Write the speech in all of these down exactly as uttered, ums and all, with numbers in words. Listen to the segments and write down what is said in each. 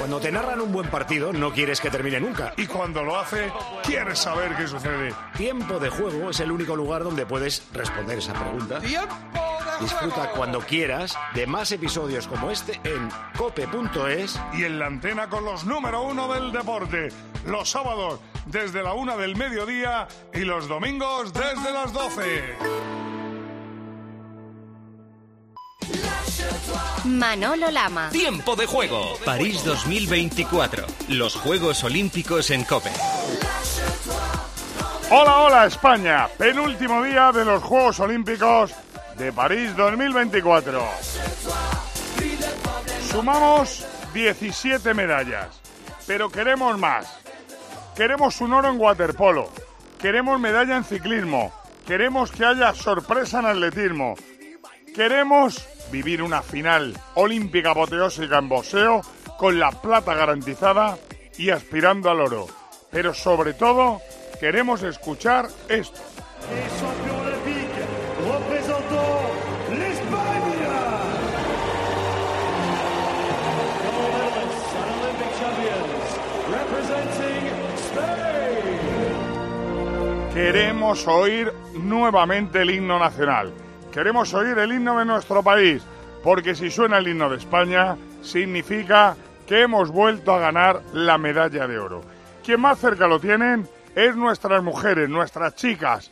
Cuando te narran un buen partido, no quieres que termine nunca. Y cuando lo hace, quieres saber qué sucede. Tiempo de Juego es el único lugar donde puedes responder esa pregunta. ¡Tiempo de Disfruta juego! cuando quieras de más episodios como este en cope punto es. Y en la antena con los número uno del deporte. Los sábados desde la una del mediodía y los domingos desde las doce. Manolo Lama. Tiempo de Juego. París dos mil veinticuatro. Los Juegos Olímpicos en COPE. Hola, hola España. Penúltimo día de los Juegos Olímpicos de París dos mil veinticuatro. Sumamos diecisiete medallas, pero queremos más. Queremos un oro en waterpolo, queremos medalla en ciclismo, queremos que haya sorpresa en atletismo, queremos vivir una final olímpica apoteósica en boxeo con la plata garantizada y aspirando al oro. Pero sobre todo, queremos escuchar esto. Queremos oír nuevamente el himno nacional. Queremos oír el himno de nuestro país, porque si suena el himno de España, significa que hemos vuelto a ganar la medalla de oro. Quien más cerca lo tienen es nuestras mujeres, nuestras chicas,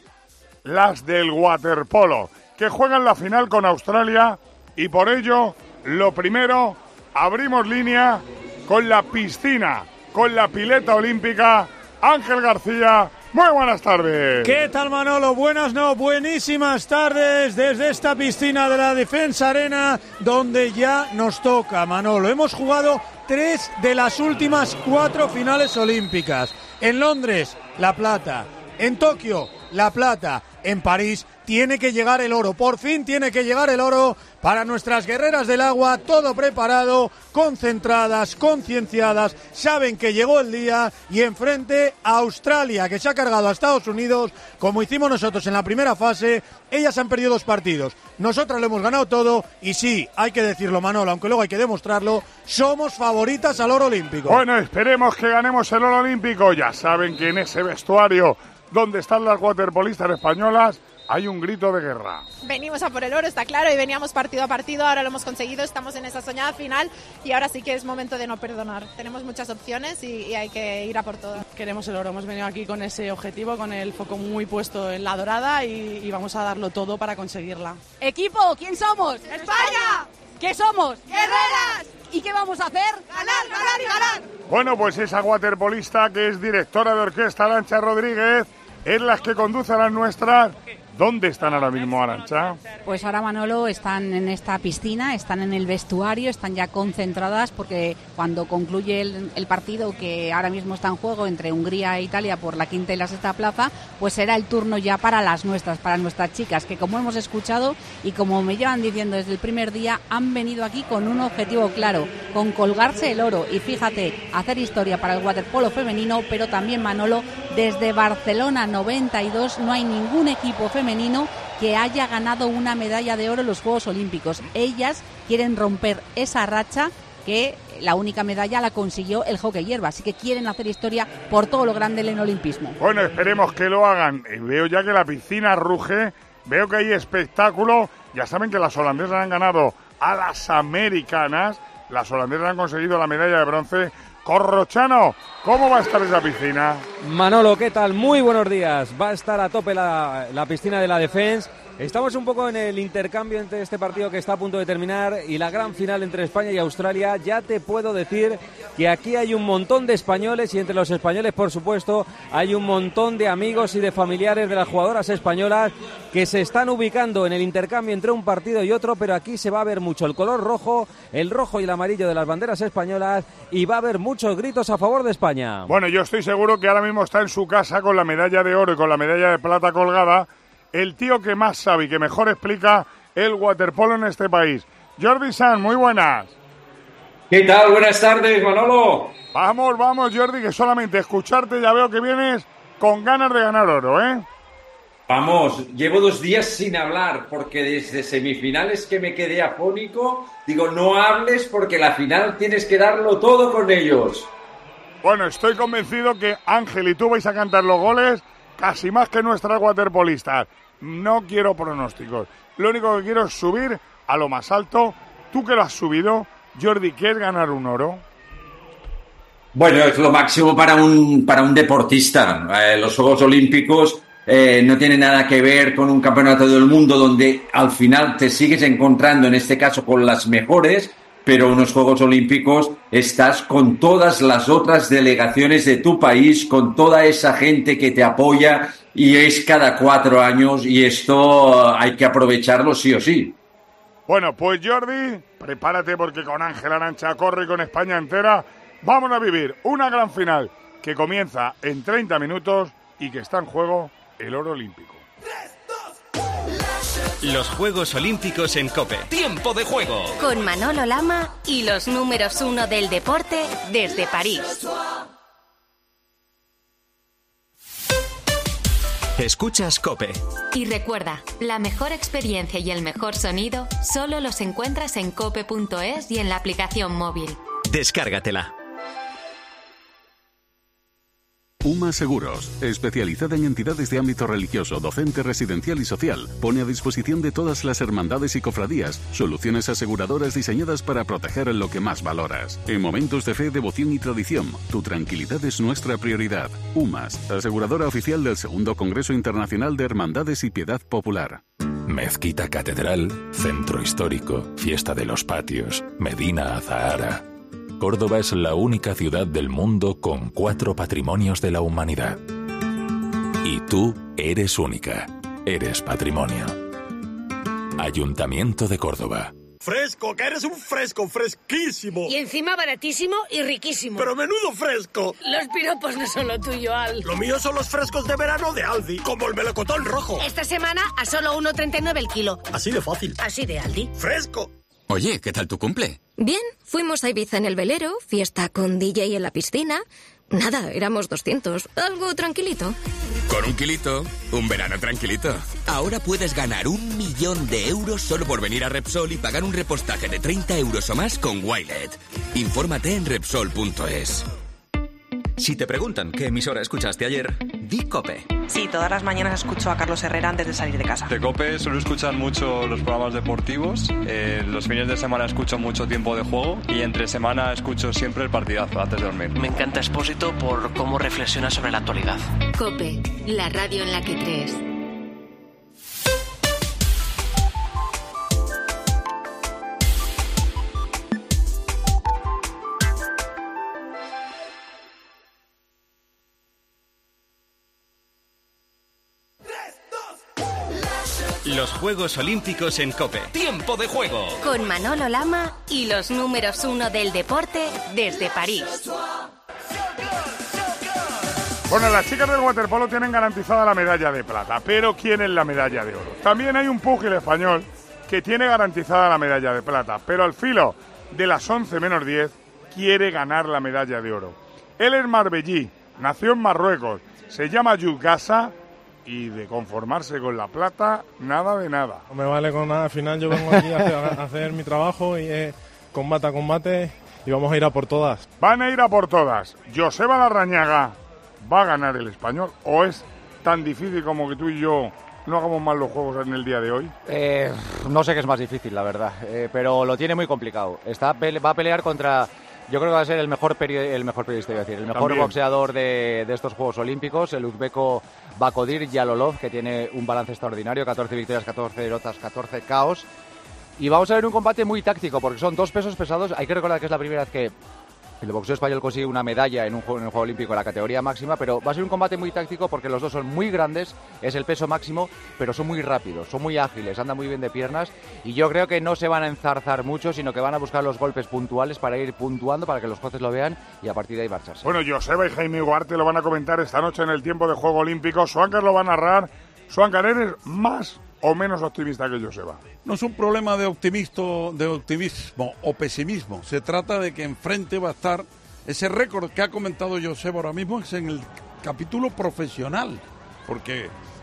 las del waterpolo, que juegan la final con Australia y por ello, lo primero, abrimos línea con la piscina, con la pileta olímpica. Ángel García, muy buenas tardes. ¿Qué tal, Manolo? Buenas, no, buenísimas tardes desde esta piscina de la Defensa Arena, donde ya nos toca, Manolo. Hemos jugado tres de las últimas cuatro finales olímpicas. En Londres, la plata. En Tokio, la plata. En París tiene que llegar el oro. Por fin tiene que llegar el oro para nuestras guerreras del agua. Todo preparado, concentradas, concienciadas. Saben que llegó el día y enfrente a Australia, que se ha cargado a Estados Unidos, como hicimos nosotros en la primera fase. Ellas han perdido dos partidos. Nosotras lo hemos ganado todo y sí, hay que decirlo, Manolo, aunque luego hay que demostrarlo, somos favoritas al oro olímpico. Bueno, esperemos que ganemos el oro olímpico. Ya saben que en ese vestuario donde están las waterpolistas españolas hay un grito de guerra. Venimos a por el oro, está claro, y veníamos partido a partido, ahora lo hemos conseguido, estamos en esa soñada final y ahora sí que es momento de no perdonar. Tenemos muchas opciones y, y hay que ir a por todas. Queremos el oro, hemos venido aquí con ese objetivo, con el foco muy puesto en la dorada y, y vamos a darlo todo para conseguirla. Equipo, ¿quién somos? ¡España! ¿Qué somos? ¡Guerreras! ¿Y qué vamos a hacer? ¡Ganar, ganar y ganar! Bueno, pues esa waterpolista que es directora de orquesta, Arantxa Rodríguez, es la que conduce a las nuestras. ¿Dónde están ahora mismo, Arantxa? Pues ahora, Manolo, están en esta piscina, están en el vestuario, están ya concentradas porque cuando concluye el, el partido que ahora mismo está en juego entre Hungría e Italia por la quinta y la sexta plaza, pues será el turno ya para las nuestras, para nuestras chicas, que como hemos escuchado y como me llevan diciendo desde el primer día, han venido aquí con un objetivo claro, con colgarse el oro y fíjate, hacer historia para el waterpolo femenino, pero también, Manolo, desde Barcelona noventa y dos no hay ningún equipo femenino que haya ganado una medalla de oro en los Juegos Olímpicos. Ellas quieren romper esa racha que la única medalla la consiguió el hockey hierba, así que quieren hacer historia por todo lo grande en el olimpismo. Bueno, esperemos que lo hagan. Veo ya que la piscina ruge, veo que hay espectáculo. Ya saben que las holandesas han ganado a las americanas, las holandesas han conseguido la medalla de bronce. Corrochano, ¿cómo va a estar esa piscina? Manolo, ¿qué tal? Muy buenos días. Va a estar a tope la, la piscina de la Defensa. Estamos un poco en el intercambio entre este partido que está a punto de terminar y la gran final entre España y Australia. Ya te puedo decir que aquí hay un montón de españoles y entre los españoles, por supuesto, hay un montón de amigos y de familiares de las jugadoras españolas que se están ubicando en el intercambio entre un partido y otro, pero aquí se va a ver mucho el color rojo, el rojo y el amarillo de las banderas españolas y va a haber muchos gritos a favor de España. Bueno, yo estoy seguro que ahora mismo está en su casa con la medalla de oro y con la medalla de plata colgada el tío que más sabe y que mejor explica el waterpolo en este país. Jordi Sanz, muy buenas. ¿Qué tal? Buenas tardes, Manolo. Vamos, vamos, Jordi, que solamente escucharte ya veo que vienes con ganas de ganar oro, ¿eh? Vamos, llevo dos días sin hablar porque desde semifinales que me quedé afónico, digo, no hables porque la final tienes que darlo todo con ellos. Bueno, estoy convencido que Ángel y tú vais a cantar los goles casi más que nuestras waterpolistas. No quiero pronósticos. Lo único que quiero es subir a lo más alto. Tú que lo has subido, Jordi, ¿quieres ganar un oro? Bueno, es lo máximo para un, para un deportista. Eh, los Juegos Olímpicos eh, no tienen nada que ver con un campeonato del mundo donde al final te sigues encontrando, en este caso, con las mejores, pero unos Juegos Olímpicos estás con todas las otras delegaciones de tu país, con toda esa gente que te apoya, y es cada cuatro años y esto hay que aprovecharlo sí o sí. Bueno, pues Jordi, prepárate porque con Ángel Arantxa corre y con España entera vamos a vivir una gran final que comienza en treinta minutos y que está en juego el oro olímpico. Los Juegos Olímpicos en COPE. Tiempo de juego. Con Manolo Lama y los números uno del deporte desde París. Escuchas COPE. Y recuerda, la mejor experiencia y el mejor sonido solo los encuentras en cope punto es y en la aplicación móvil. Descárgatela. UMA Seguros, especializada en entidades de ámbito religioso, docente, residencial y social, pone a disposición de todas las hermandades y cofradías soluciones aseguradoras diseñadas para proteger lo que más valoras. En momentos de fe, devoción y tradición, tu tranquilidad es nuestra prioridad. UMAS, aseguradora oficial del segundo Congreso Internacional de Hermandades y Piedad Popular. Mezquita Catedral, Centro Histórico, Fiesta de los Patios, Medina Azahara. Córdoba es la única ciudad del mundo con cuatro patrimonios de la humanidad. Y tú eres única. Eres patrimonio. Ayuntamiento de Córdoba. Fresco, que eres un fresco, fresquísimo. Y encima baratísimo y riquísimo. Pero menudo fresco. Los piropos no son lo tuyo, Al. Lo mío son los frescos de verano de Aldi, como el melocotón rojo. Esta semana a solo uno treinta y nueve el kilo. Así de fácil. Así de Aldi. Fresco. Oye, ¿qué tal tu cumple? Bien, fuimos a Ibiza en el velero, fiesta con D J en la piscina. Nada, éramos doscientos, algo tranquilito. Con un kilito, un verano tranquilito. Ahora puedes ganar un millón de euros solo por venir a Repsol y pagar un repostaje de treinta euros o más con Wilet. Infórmate en Repsol punto es. Si te preguntan qué emisora escuchaste ayer, di COPE. Sí, todas las mañanas escucho a Carlos Herrera antes de salir de casa. De COPE suelo escuchar mucho los programas deportivos, eh, los fines de semana escucho mucho Tiempo de Juego y entre semana escucho siempre el partidazo antes de dormir. Me encanta Expósito por cómo reflexiona sobre la actualidad. COPE, la radio en la que crees. Los Juegos Olímpicos en COPE. Tiempo de juego. Con Manolo Lama y los números uno del deporte desde París. Bueno, las chicas del waterpolo tienen garantizada la medalla de plata, pero ¿quién es la medalla de oro? También hay un púgil español que tiene garantizada la medalla de plata, pero al filo de las once menos diez quiere ganar la medalla de oro. Él es marbellí, nació en Marruecos, se llama Yugasa y de conformarse con la plata, nada de nada. No me vale con nada, al final yo vengo aquí a hacer, a hacer mi trabajo y es combate a combate y vamos a ir a por todas. Van a ir a por todas. Joseba Larrañaga va a ganar el español o es tan difícil como que tú y yo no hagamos mal los juegos en el día de hoy. Eh, no sé qué es más difícil, la verdad, eh, pero lo tiene muy complicado. Está, va a pelear contra... Yo creo que va a ser el mejor, peri- el mejor periodista, iba a decir, el mejor También. boxeador de, de estos Juegos Olímpicos, el uzbeco Bakodir Yalolov, que tiene un balance extraordinario, catorce victorias, catorce derrotas, catorce caos. Y vamos a ver un combate muy táctico, porque son dos pesos pesados. Hay que recordar que es la primera vez que el boxeo español consigue una medalla en un juego, en el Juego Olímpico en la categoría máxima, pero va a ser un combate muy táctico porque los dos son muy grandes, es el peso máximo, pero son muy rápidos, son muy ágiles, andan muy bien de piernas y yo creo que no se van a enzarzar mucho, sino que van a buscar los golpes puntuales para ir puntuando, para que los jueces lo vean y a partir de ahí marcharse. Bueno, Joseba y Jaime Ugarte lo van a comentar esta noche en el tiempo de Juego Olímpico. Suáncar lo va a narrar. Suáncar, ¿eres más o menos optimista que Joseba? No es un problema de, optimisto, de optimismo o pesimismo. Se trata de que enfrente va a estar ese récord que ha comentado Joseba ahora mismo, es en el capítulo profesional. Porque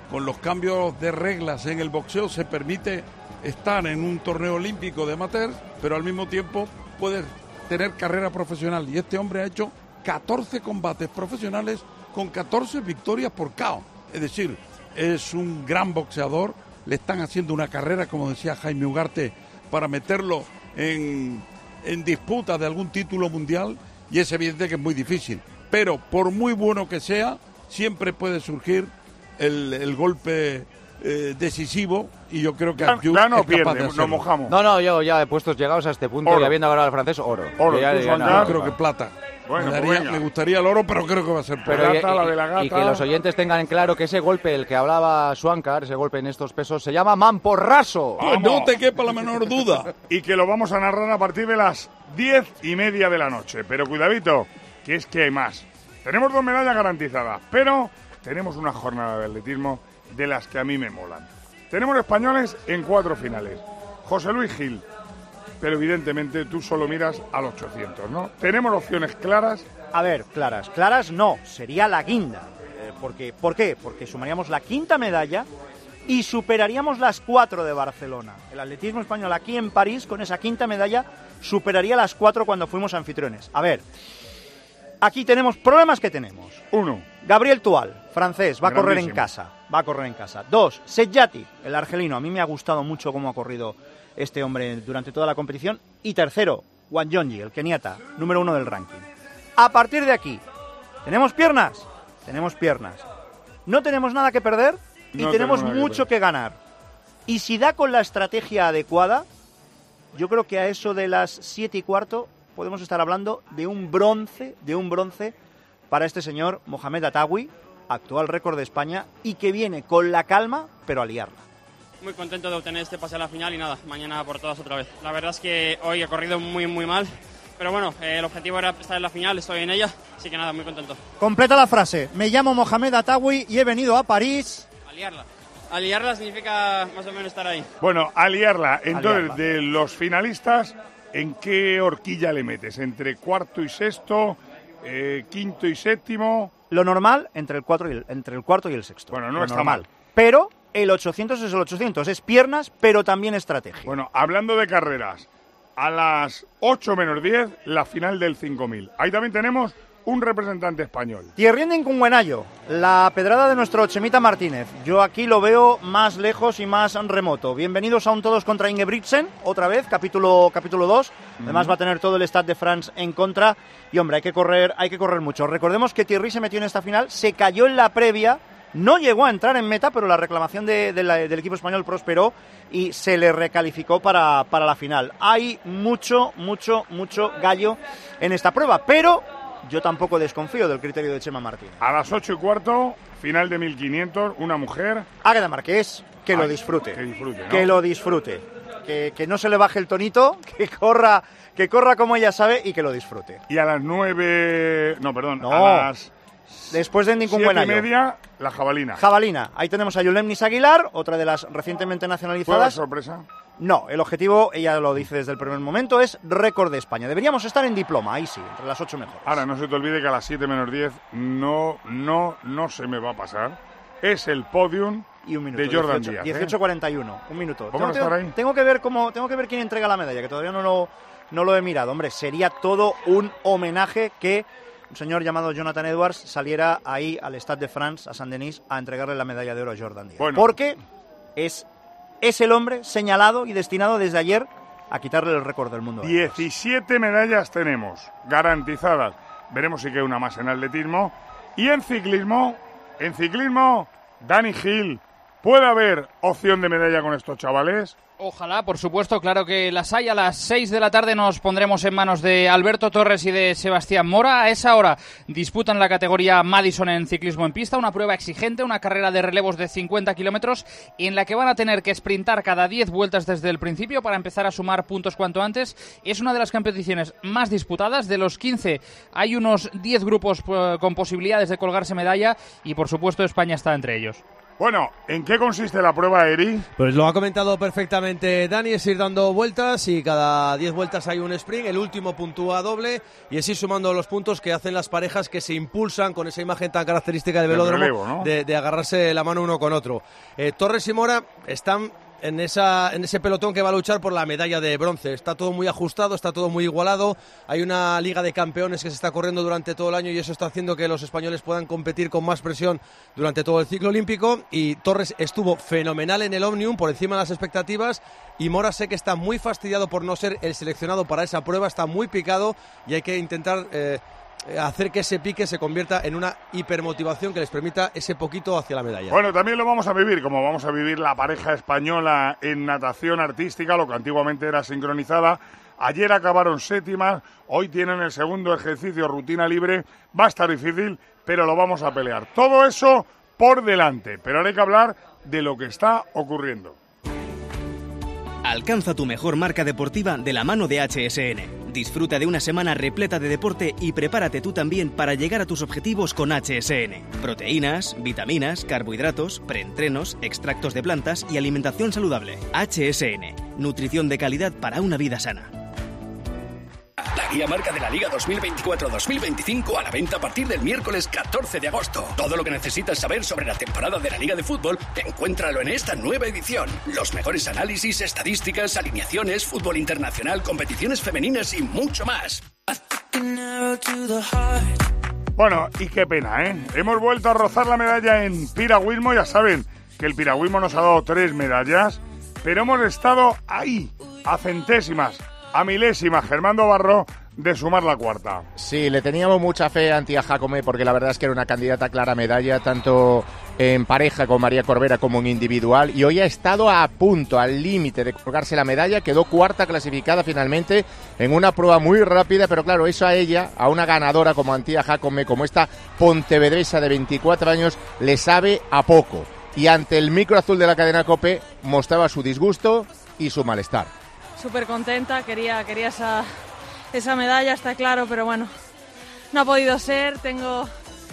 con los cambios de reglas en el boxeo se permite estar en un torneo olímpico de amateur, pero al mismo tiempo puedes tener carrera profesional. Y este hombre ha hecho catorce combates profesionales con catorce victorias por K O. Es decir, es un gran boxeador. Le están haciendo una carrera, como decía Jaime Ugarte, para meterlo en, en disputa de algún título mundial, y es evidente que es muy difícil. Pero por muy bueno que sea, siempre puede surgir el, el golpe eh, decisivo, y yo creo que Abjur es capaz pierde, de hacerlo. nos mojamos. No, no, yo ya he puestos llegados a este punto Oro. y habiendo ganado al francés, oro. Oro, Yo ya- tú, ya Juan no- Carlos, creo que plata. Bueno, me, pues daría- venga. me gustaría el oro, pero creo que va a ser plata. Pero y- Gata, la de la y, gata. y que los oyentes tengan claro que ese golpe del que hablaba Swankar, ese golpe en estos pesos, se llama mamporraso. Pues no te quepa la menor duda. Y que lo vamos a narrar a partir de las diez y media de la noche. Pero cuidadito, que es que hay más. Tenemos dos medallas garantizadas, pero tenemos una jornada de atletismo de las que a mí me molan. Tenemos españoles en cuatro finales. José Luis Gil, pero evidentemente tú solo miras al ochocientos, ¿no? Tenemos opciones claras. A ver, claras. Claras no, sería la guinda. Eh, porque, ¿Por qué? Porque sumaríamos la quinta medalla y superaríamos las cuatro de Barcelona. El atletismo español aquí en París, con esa quinta medalla, superaría las cuatro cuando fuimos anfitriones. A ver, aquí tenemos problemas que tenemos. Uno. Gabriel Tual, francés, va a correr en Grandísimo. casa. Va a correr en casa. Dos, Sedjati, el argelino. A mí me ha gustado mucho cómo ha corrido este hombre durante toda la competición. Y tercero, Wanjonji, el keniata, número uno del ranking. A partir de aquí, ¿tenemos piernas? Tenemos piernas. No tenemos nada que perder y No tenemos tenemos nada que mucho que ganar. Y si da con la estrategia adecuada, yo creo que a eso de las siete y cuarto podemos estar hablando de un bronce, de un bronce para este señor Mohamed Atawi, actual récord de España, y que viene con la calma, pero a liarla. Muy contento de obtener este pase a la final y nada, mañana por todas otra vez. La verdad es que hoy he corrido muy muy mal, pero bueno, eh, el objetivo era estar en la final, estoy en ella, así que nada, muy contento. Completa la frase. Me llamo Mohamed Atawi y he venido a París. A liarla. A liarla significa más o menos estar ahí. Bueno, a liarla. Entonces, liarla. de los finalistas, ¿en qué horquilla le metes? ¿Entre cuarto y sexto? Eh, ¿Quinto y séptimo? Lo normal entre el, cuatro y el, entre el cuarto y el sexto. Bueno, no Lo está normal. mal. Pero el ochocientos es el ochocientos. Es piernas, pero también estrategia. Bueno, hablando de carreras, a las ocho menos diez, la final del cinco mil. Ahí también tenemos un representante español. Tierrienden con Buenayo, la pedrada de nuestro Chemita Martínez. Yo aquí lo veo más lejos y más remoto. Bienvenidos a un todos contra Ingebrigtsen, otra vez, capítulo capítulo dos. Además va a tener todo el Stade de France en contra. Y hombre, hay que correr, hay que correr mucho. Recordemos que Thierry se metió en esta final, se cayó en la previa, no llegó a entrar en meta, pero la reclamación de, de la, del equipo español prosperó y se le recalificó para, para la final. Hay mucho, mucho, mucho gallo en esta prueba, pero yo tampoco desconfío del criterio de Chema Martínez. A las ocho y cuarto, final de mil quinientos, una mujer. Águeda Marqués, que lo Ay, disfrute. que disfrute, ¿no? Que lo disfrute. Que, que no se le baje el tonito, que corra, que corra como ella sabe y que lo disfrute. Y a las nueve... No, perdón, No. a las Después de ningún siete buen y año. media, la jabalina. Jabalina. Ahí tenemos a Yulemnis Aguilar, otra de las recientemente ¿Fue la nacionalizadas. sorpresa? No, el objetivo, ella lo dice desde el primer momento, es récord de España. Deberíamos estar en diploma, ahí sí, entre las ocho mejores. Ahora, no se te olvide que a las siete menos diez no, no, no se me va a pasar. Es el podium Y un minuto, de Jordan dieciocho, Díaz. dieciocho cuarenta y uno, un minuto. ¿Cómo no tengo, estar ahí? tengo que ver cómo, tengo que ver quién entrega la medalla, que todavía no lo, no lo he mirado. Hombre, sería todo un homenaje que un señor llamado Jonathan Edwards saliera ahí al Stade de France, a Saint-Denis, a entregarle la medalla de oro a Jordan Díaz. Bueno. Porque es, es el hombre señalado y destinado desde ayer a quitarle el récord del mundo. diecisiete medallas tenemos garantizadas. Veremos si queda una más en atletismo. Y en ciclismo, en ciclismo, Dani Gil, ¿puede haber opción de medalla con estos chavales? Ojalá, por supuesto, claro que las hay. A las seis de la tarde nos pondremos en manos de Alberto Torres y de Sebastián Mora. A esa hora disputan la categoría Madison en ciclismo en pista, una prueba exigente, una carrera de relevos de cincuenta kilómetros en la que van a tener que sprintar cada diez vueltas desde el principio para empezar a sumar puntos cuanto antes. Es una de las competiciones más disputadas. De los quince hay unos diez grupos eh, con posibilidades de colgarse medalla y, por supuesto, España está entre ellos. Bueno, ¿en qué consiste la prueba, Eri? Pues lo ha comentado perfectamente Dani, es ir dando vueltas y cada diez vueltas hay un sprint, el último puntúa doble y es ir sumando los puntos que hacen las parejas que se impulsan con esa imagen tan característica del velódromo, relevo, ¿no? de, de agarrarse la mano uno con otro. Eh, Torres y Mora están en esa en ese pelotón que va a luchar por la medalla de bronce. Está todo muy ajustado, está todo muy igualado. Hay una Liga de Campeones que se está corriendo durante todo el año y eso está haciendo que los españoles puedan competir con más presión durante todo el ciclo olímpico. Y Torres estuvo fenomenal en el Omnium, por encima de las expectativas. Y Mora sé que está muy fastidiado por no ser el seleccionado para esa prueba, está muy picado y hay que intentar Eh, hacer que ese pique se convierta en una hipermotivación que les permita ese poquito hacia la medalla. Bueno, también lo vamos a vivir, como vamos a vivir la pareja española en natación artística, lo que antiguamente era sincronizada. Ayer acabaron séptimas, hoy tienen el segundo ejercicio rutina libre. Va a estar difícil, pero lo vamos a pelear. Todo eso por delante, pero ahora hay que hablar de lo que está ocurriendo. Alcanza tu mejor marca deportiva de la mano de H S N. Disfruta de una semana repleta de deporte y prepárate tú también para llegar a tus objetivos con H S N. Proteínas, vitaminas, carbohidratos, preentrenos, extractos de plantas y alimentación saludable. H S N. Nutrición de calidad para una vida sana. La guía marca de la Liga dos mil veinticuatro dos mil veinticinco a la venta a partir del miércoles catorce de agosto. Todo lo que necesitas saber sobre la temporada de la Liga de Fútbol, encuéntralo en esta nueva edición. Los mejores análisis, estadísticas, alineaciones, fútbol internacional, competiciones femeninas y mucho más. Bueno, y qué pena, ¿eh? Hemos vuelto a rozar la medalla en piragüismo. Ya saben que el piragüismo nos ha dado tres medallas, pero hemos estado ahí, a centésimas, a milésimas, Germán Barro, de sumar la cuarta. Sí, le teníamos mucha fe a Antía Jacome porque la verdad es que era una candidata clara a medalla, tanto en pareja con María Corbera como en individual, y hoy ha estado a punto, al límite de colgarse la medalla. Quedó cuarta clasificada finalmente en una prueba muy rápida, pero claro, eso a ella, a una ganadora como Antía Jacome, como esta pontevedresa de veinticuatro años, le sabe a poco. Y ante el micro azul de la cadena COPE mostraba su disgusto y su malestar. Súper contenta, quería, quería esa, esa medalla, está claro, pero bueno, no ha podido ser. Tengo,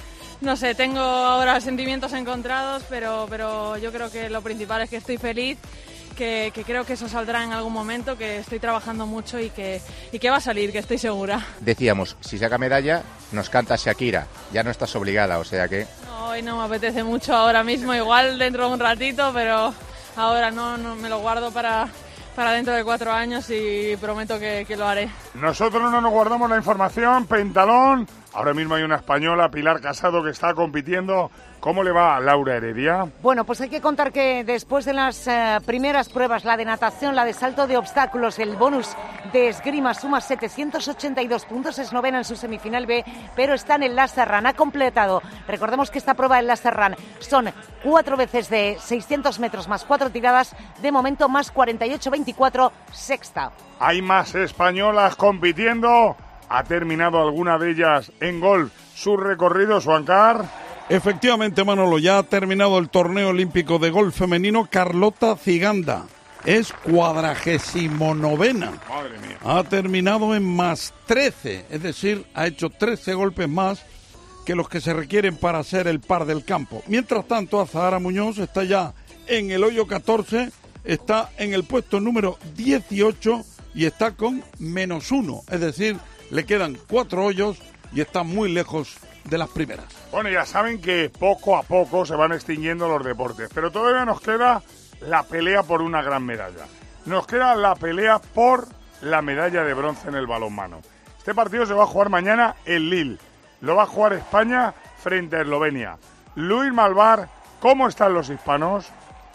no sé, tengo ahora sentimientos encontrados, pero, pero yo creo que lo principal es que estoy feliz, que, que creo que eso saldrá en algún momento, que estoy trabajando mucho y que, y que va a salir, que estoy segura. Decíamos, si saca medalla, nos canta Shakira, ya no estás obligada, o sea que... No, hoy no me apetece mucho ahora mismo, igual dentro de un ratito, pero ahora no, no me lo guardo para... para dentro de cuatro años y prometo que, que lo haré. Nosotros no nos guardamos la información. Pentalón, ahora mismo hay una española, Pilar Casado, que está compitiendo. ¿Cómo le va a Laura Heredia? Bueno, pues hay que contar que después de las eh, primeras pruebas, la de natación, la de salto de obstáculos, el bonus de esgrima suma setecientos ochenta y dos puntos, es novena en su semifinal B, pero está en el Laser Run, ha completado. Recordemos que esta prueba del Laser Run son cuatro veces de seiscientos metros más cuatro tiradas, de momento más cuarenta y ocho veinticuatro, sexta. Hay más españolas compitiendo. ¿Ha terminado alguna de ellas en golf su recorrido, Suancar? Efectivamente, Manolo, ya ha terminado el torneo olímpico de golf femenino. Carlota Ciganda es cuadragésimo novena. Madre mía. Ha terminado en más trece, es decir, ha hecho trece golpes más que los que se requieren para ser el par del campo. Mientras tanto, Azahara Muñoz está ya en el hoyo catorce, está en el puesto número dieciocho y está con menos uno, es decir, le quedan cuatro hoyos y está muy lejos de las primeras. Bueno, ya saben que poco a poco se van extinguiendo los deportes, pero todavía nos queda la pelea por una gran medalla. Nos queda la pelea por la medalla de bronce en el balonmano. Este partido se va a jugar mañana en Lille. Lo va a jugar España frente a Eslovenia. Luis Malvar, ¿cómo están los hispanos?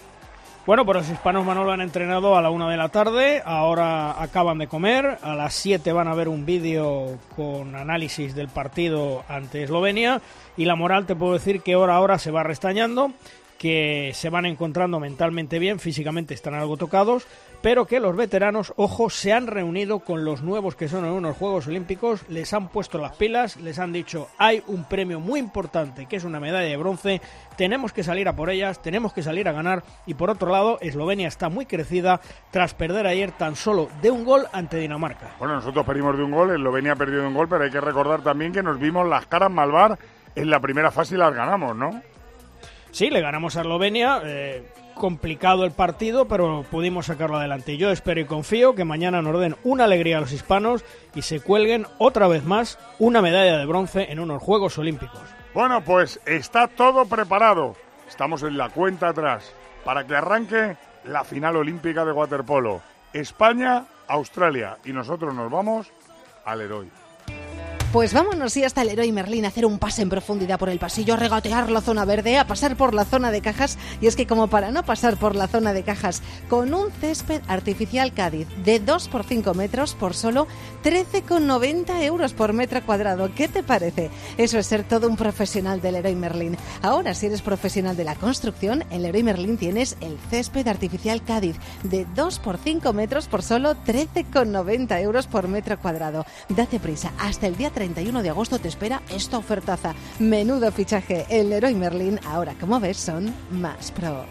Bueno, pues los hispanos, Manolo, han entrenado a la una de la tarde, ahora acaban de comer, a las siete van a ver un vídeo con análisis del partido ante Eslovenia, y la moral te puedo decir que hora a hora se va restañando, que se van encontrando mentalmente bien, físicamente están algo tocados, pero que los veteranos, ojo, se han reunido con los nuevos que son en unos Juegos Olímpicos, les han puesto las pilas, les han dicho, hay un premio muy importante que es una medalla de bronce, tenemos que salir a por ellas, tenemos que salir a ganar, y por otro lado, Eslovenia está muy crecida tras perder ayer tan solo de un gol ante Dinamarca. Bueno, nosotros perdimos de un gol, Eslovenia perdió de un gol, pero hay que recordar también que nos vimos las caras Malvar en la primera fase y las ganamos, ¿no? Sí, le ganamos a Eslovenia, eh, complicado el partido, pero pudimos sacarlo adelante. Yo espero y confío que mañana nos den una alegría a los hispanos y se cuelguen otra vez más una medalla de bronce en unos Juegos Olímpicos. Bueno, pues está todo preparado. Estamos en la cuenta atrás para que arranque la final olímpica de waterpolo. España, Australia, y nosotros nos vamos al Leroy. Pues vámonos y hasta el Leroy Merlin a hacer un pase en profundidad por el pasillo, a regatear la zona verde, a pasar por la zona de cajas. Y es que como para no pasar por la zona de cajas, con un césped artificial Cádiz de dos por cinco metros por solo trece con noventa euros por metro cuadrado. ¿Qué te parece? Eso es ser todo un profesional del Leroy Merlin. Ahora, si eres profesional de la construcción, en Leroy Merlin tienes el césped artificial Cádiz de dos por cinco metros por solo trece con noventa euros por metro cuadrado. Date prisa, hasta el día treinta y uno de agosto te espera esta ofertaza. Menudo fichaje. El Leroy Merlin, ahora como ves, son más pro.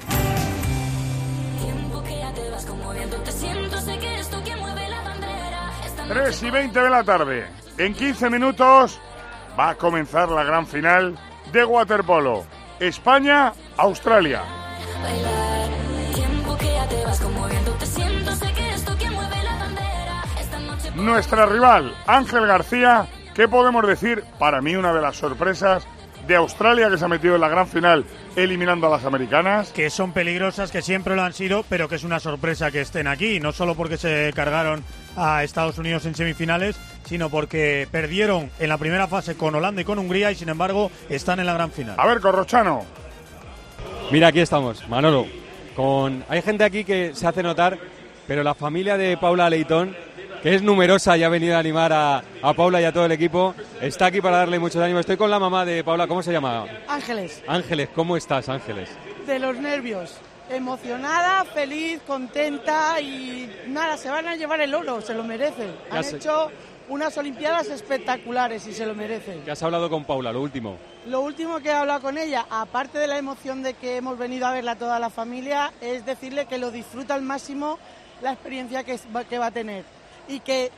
tres y veinte de la tarde. En quince minutos va a comenzar la gran final de waterpolo. España-Australia. Nuestra rival, Ángel García, ¿qué podemos decir? Para mí una de las sorpresas de Australia, que se ha metido en la gran final eliminando a las americanas. Que son peligrosas, que siempre lo han sido, pero que es una sorpresa que estén aquí, no solo porque se cargaron a Estados Unidos en semifinales, sino porque perdieron en la primera fase con Holanda y con Hungría y sin embargo están en la gran final. A ver, Corrochano. Mira, aquí estamos, Manolo. Con... Hay gente aquí que se hace notar, pero la familia de Paula Leitón, que es numerosa y ha venido a animar a, a Paula y a todo el equipo, está aquí para darle muchos ánimos. Estoy con la mamá de Paula, ¿cómo se llama? Ángeles. Ángeles, ¿cómo estás, Ángeles? De los nervios, emocionada, feliz, contenta y nada, se van a llevar el oro, se lo merecen. Han sé. hecho unas olimpiadas espectaculares y se lo merecen. ¿Qué has hablado con Paula, lo último? Lo último que he hablado con ella, aparte de la emoción de que hemos venido a verla toda la familia, es decirle que lo disfruta al máximo la experiencia que, que va a tener. Y que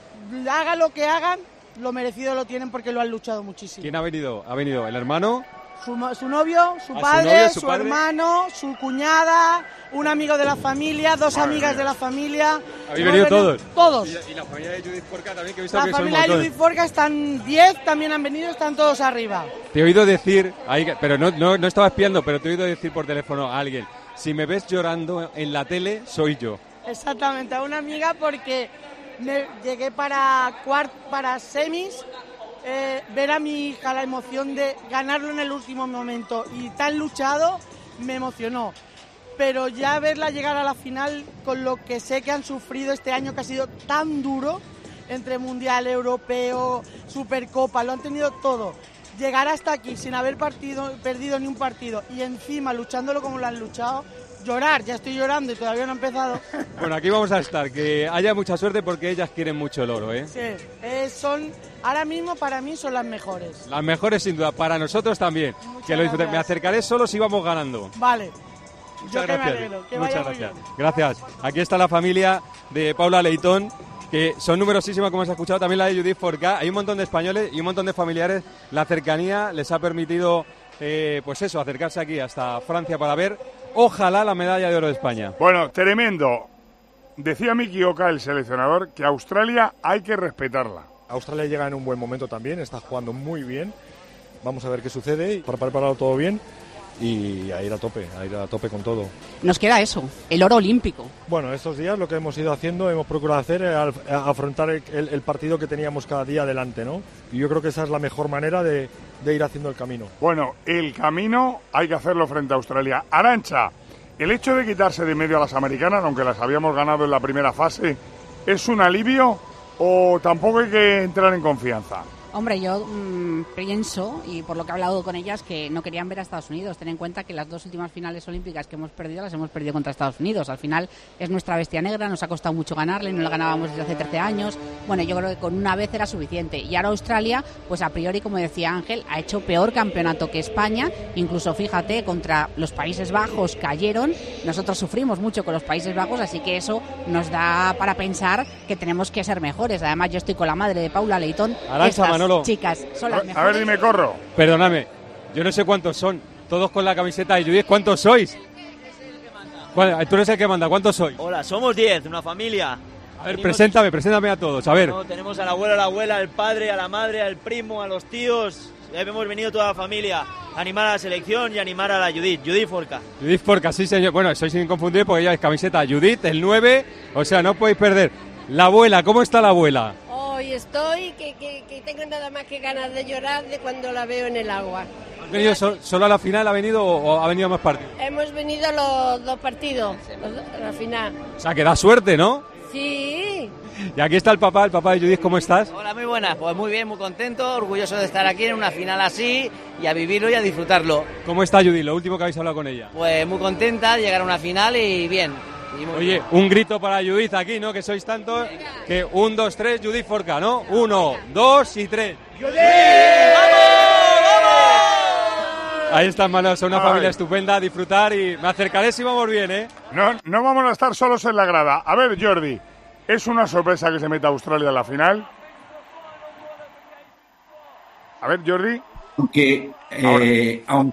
haga lo que hagan, lo merecido lo tienen porque lo han luchado muchísimo. ¿Quién ha venido? ¿Ha venido el hermano? Su, su novio, su ¿A padre, su, novio, su, su padre? hermano, su cuñada, un amigo de la familia, dos amigas de la familia. ¿Habéis venido todos? Todos. ¿Y, y la familia de Judith Forca también, que he visto La que son un familia de montón? Judith Forca están diez, también han venido, están todos arriba. Te he oído decir, ahí, pero no, no, no estaba espiando, pero te he oído decir por teléfono a alguien, si me ves llorando en la tele, soy yo. Exactamente, a una amiga porque me llegué para cuart, para semis, eh, ver a mi hija la emoción de ganarlo en el último momento y tan luchado me emocionó. Pero ya verla llegar a la final con lo que sé que han sufrido este año, que ha sido tan duro, entre Mundial, Europeo, Supercopa, lo han tenido todo. Llegar hasta aquí sin haber partido, perdido ni un partido y encima luchándolo como lo han luchado, llorar, ya estoy llorando y todavía no he empezado. Bueno, aquí vamos a estar, que haya mucha suerte porque ellas quieren mucho el oro, ¿eh? Sí, eh, son, ahora mismo para mí son las mejores. Las mejores sin duda, para nosotros también. Muchas que lo disfruten. gracias. Me acercaré solo si vamos ganando. Vale. Muchas Yo que gracias. me alegro, que Muchas vaya muy gracias. bien. Gracias. Aquí está la familia de Paula Leitón, que son numerosísimas, como has escuchado, también la de Judith Forca. Hay un montón de españoles y un montón de familiares. La cercanía les ha permitido, eh, pues eso, acercarse aquí hasta Francia para ver, ojalá, la medalla de oro de España. Bueno, tremendo. Decía Miki Oka, el seleccionador, que Australia hay que respetarla. Australia llega en un buen momento también, está jugando muy bien. Vamos a ver qué sucede para prepararlo todo bien y a ir a tope, a ir a tope con todo. Nos queda eso, el oro olímpico. Bueno, estos días lo que hemos ido haciendo, hemos procurado hacer es al- afrontar el, el- el partido que teníamos cada día adelante, ¿no? Y yo creo que esa es la mejor manera de, de ir haciendo el camino. Bueno, el camino hay que hacerlo frente a Australia. Arancha, el hecho de quitarse de medio a las americanas, aunque las habíamos ganado en la primera fase, ¿es un alivio o tampoco hay que entrar en confianza? Hombre, yo mmm, pienso, y por lo que he hablado con ellas, que no querían ver a Estados Unidos. Ten en cuenta que las dos últimas finales olímpicas que hemos perdido, las hemos perdido contra Estados Unidos. Al final es nuestra bestia negra, nos ha costado mucho ganarle, no la ganábamos desde hace trece años. Bueno, yo creo que con una vez era suficiente. Y ahora Australia, pues a priori, como decía Ángel, ha hecho peor campeonato que España. Incluso, fíjate, contra los Países Bajos cayeron. Nosotros sufrimos mucho con los Países Bajos, así que eso nos da para pensar que tenemos que ser mejores. Además, yo estoy con la madre de Paula Leitón. Arantxa, Estas Manolo. chicas son las A- a mejores. ver, dime, corro. Perdóname, yo no sé cuántos son, todos con la camiseta de Judith. ¿Cuántos sois? ¿Cuál- Tú eres el que manda, ¿cuántos sois? Hola, somos diez, una familia. A ver, preséntame, preséntame a todos, a ver. No, tenemos al abuelo, a la abuela, al padre, a la madre, al primo, a los tíos. Hemos venido toda la familia a animar a la selección y a animar a la Judith, Judith Forca. Judith Forca, sí señor. Bueno, sois inconfundibles porque lleváis camiseta Judith, el nueve, o sea, no podéis perder. La abuela, ¿cómo está la abuela? Hoy estoy que, que, que tengo nada más que ganas de llorar de cuando la veo en el agua. ¿Ha venido so- solo a la final, ha venido o, o ha venido a más partidos? Hemos venido los dos partidos, los dos- a la final. O sea, que da suerte, ¿no? Sí. Y aquí está el papá, el papá de Judith, ¿cómo estás? Hola, muy buenas. Pues muy bien, muy contento, orgulloso de estar aquí en una final así y a vivirlo y a disfrutarlo. ¿Cómo está Judith? Lo último que habéis hablado con ella. Pues muy contenta de llegar a una final y bien. Y muy Oye, bien. un grito para Judith aquí, ¿no? Que sois tantos. Que un, dos, tres, Judith Forca, ¿no? Uno, dos y tres. Ahí están, manos, son una Ay. familia estupenda, a disfrutar y me acercaré si vamos bien, ¿eh? No, no vamos a estar solos en la grada. A ver, Jordi, ¿es una sorpresa que se meta Australia en la final? A ver, Jordi. Aunque, eh, aun-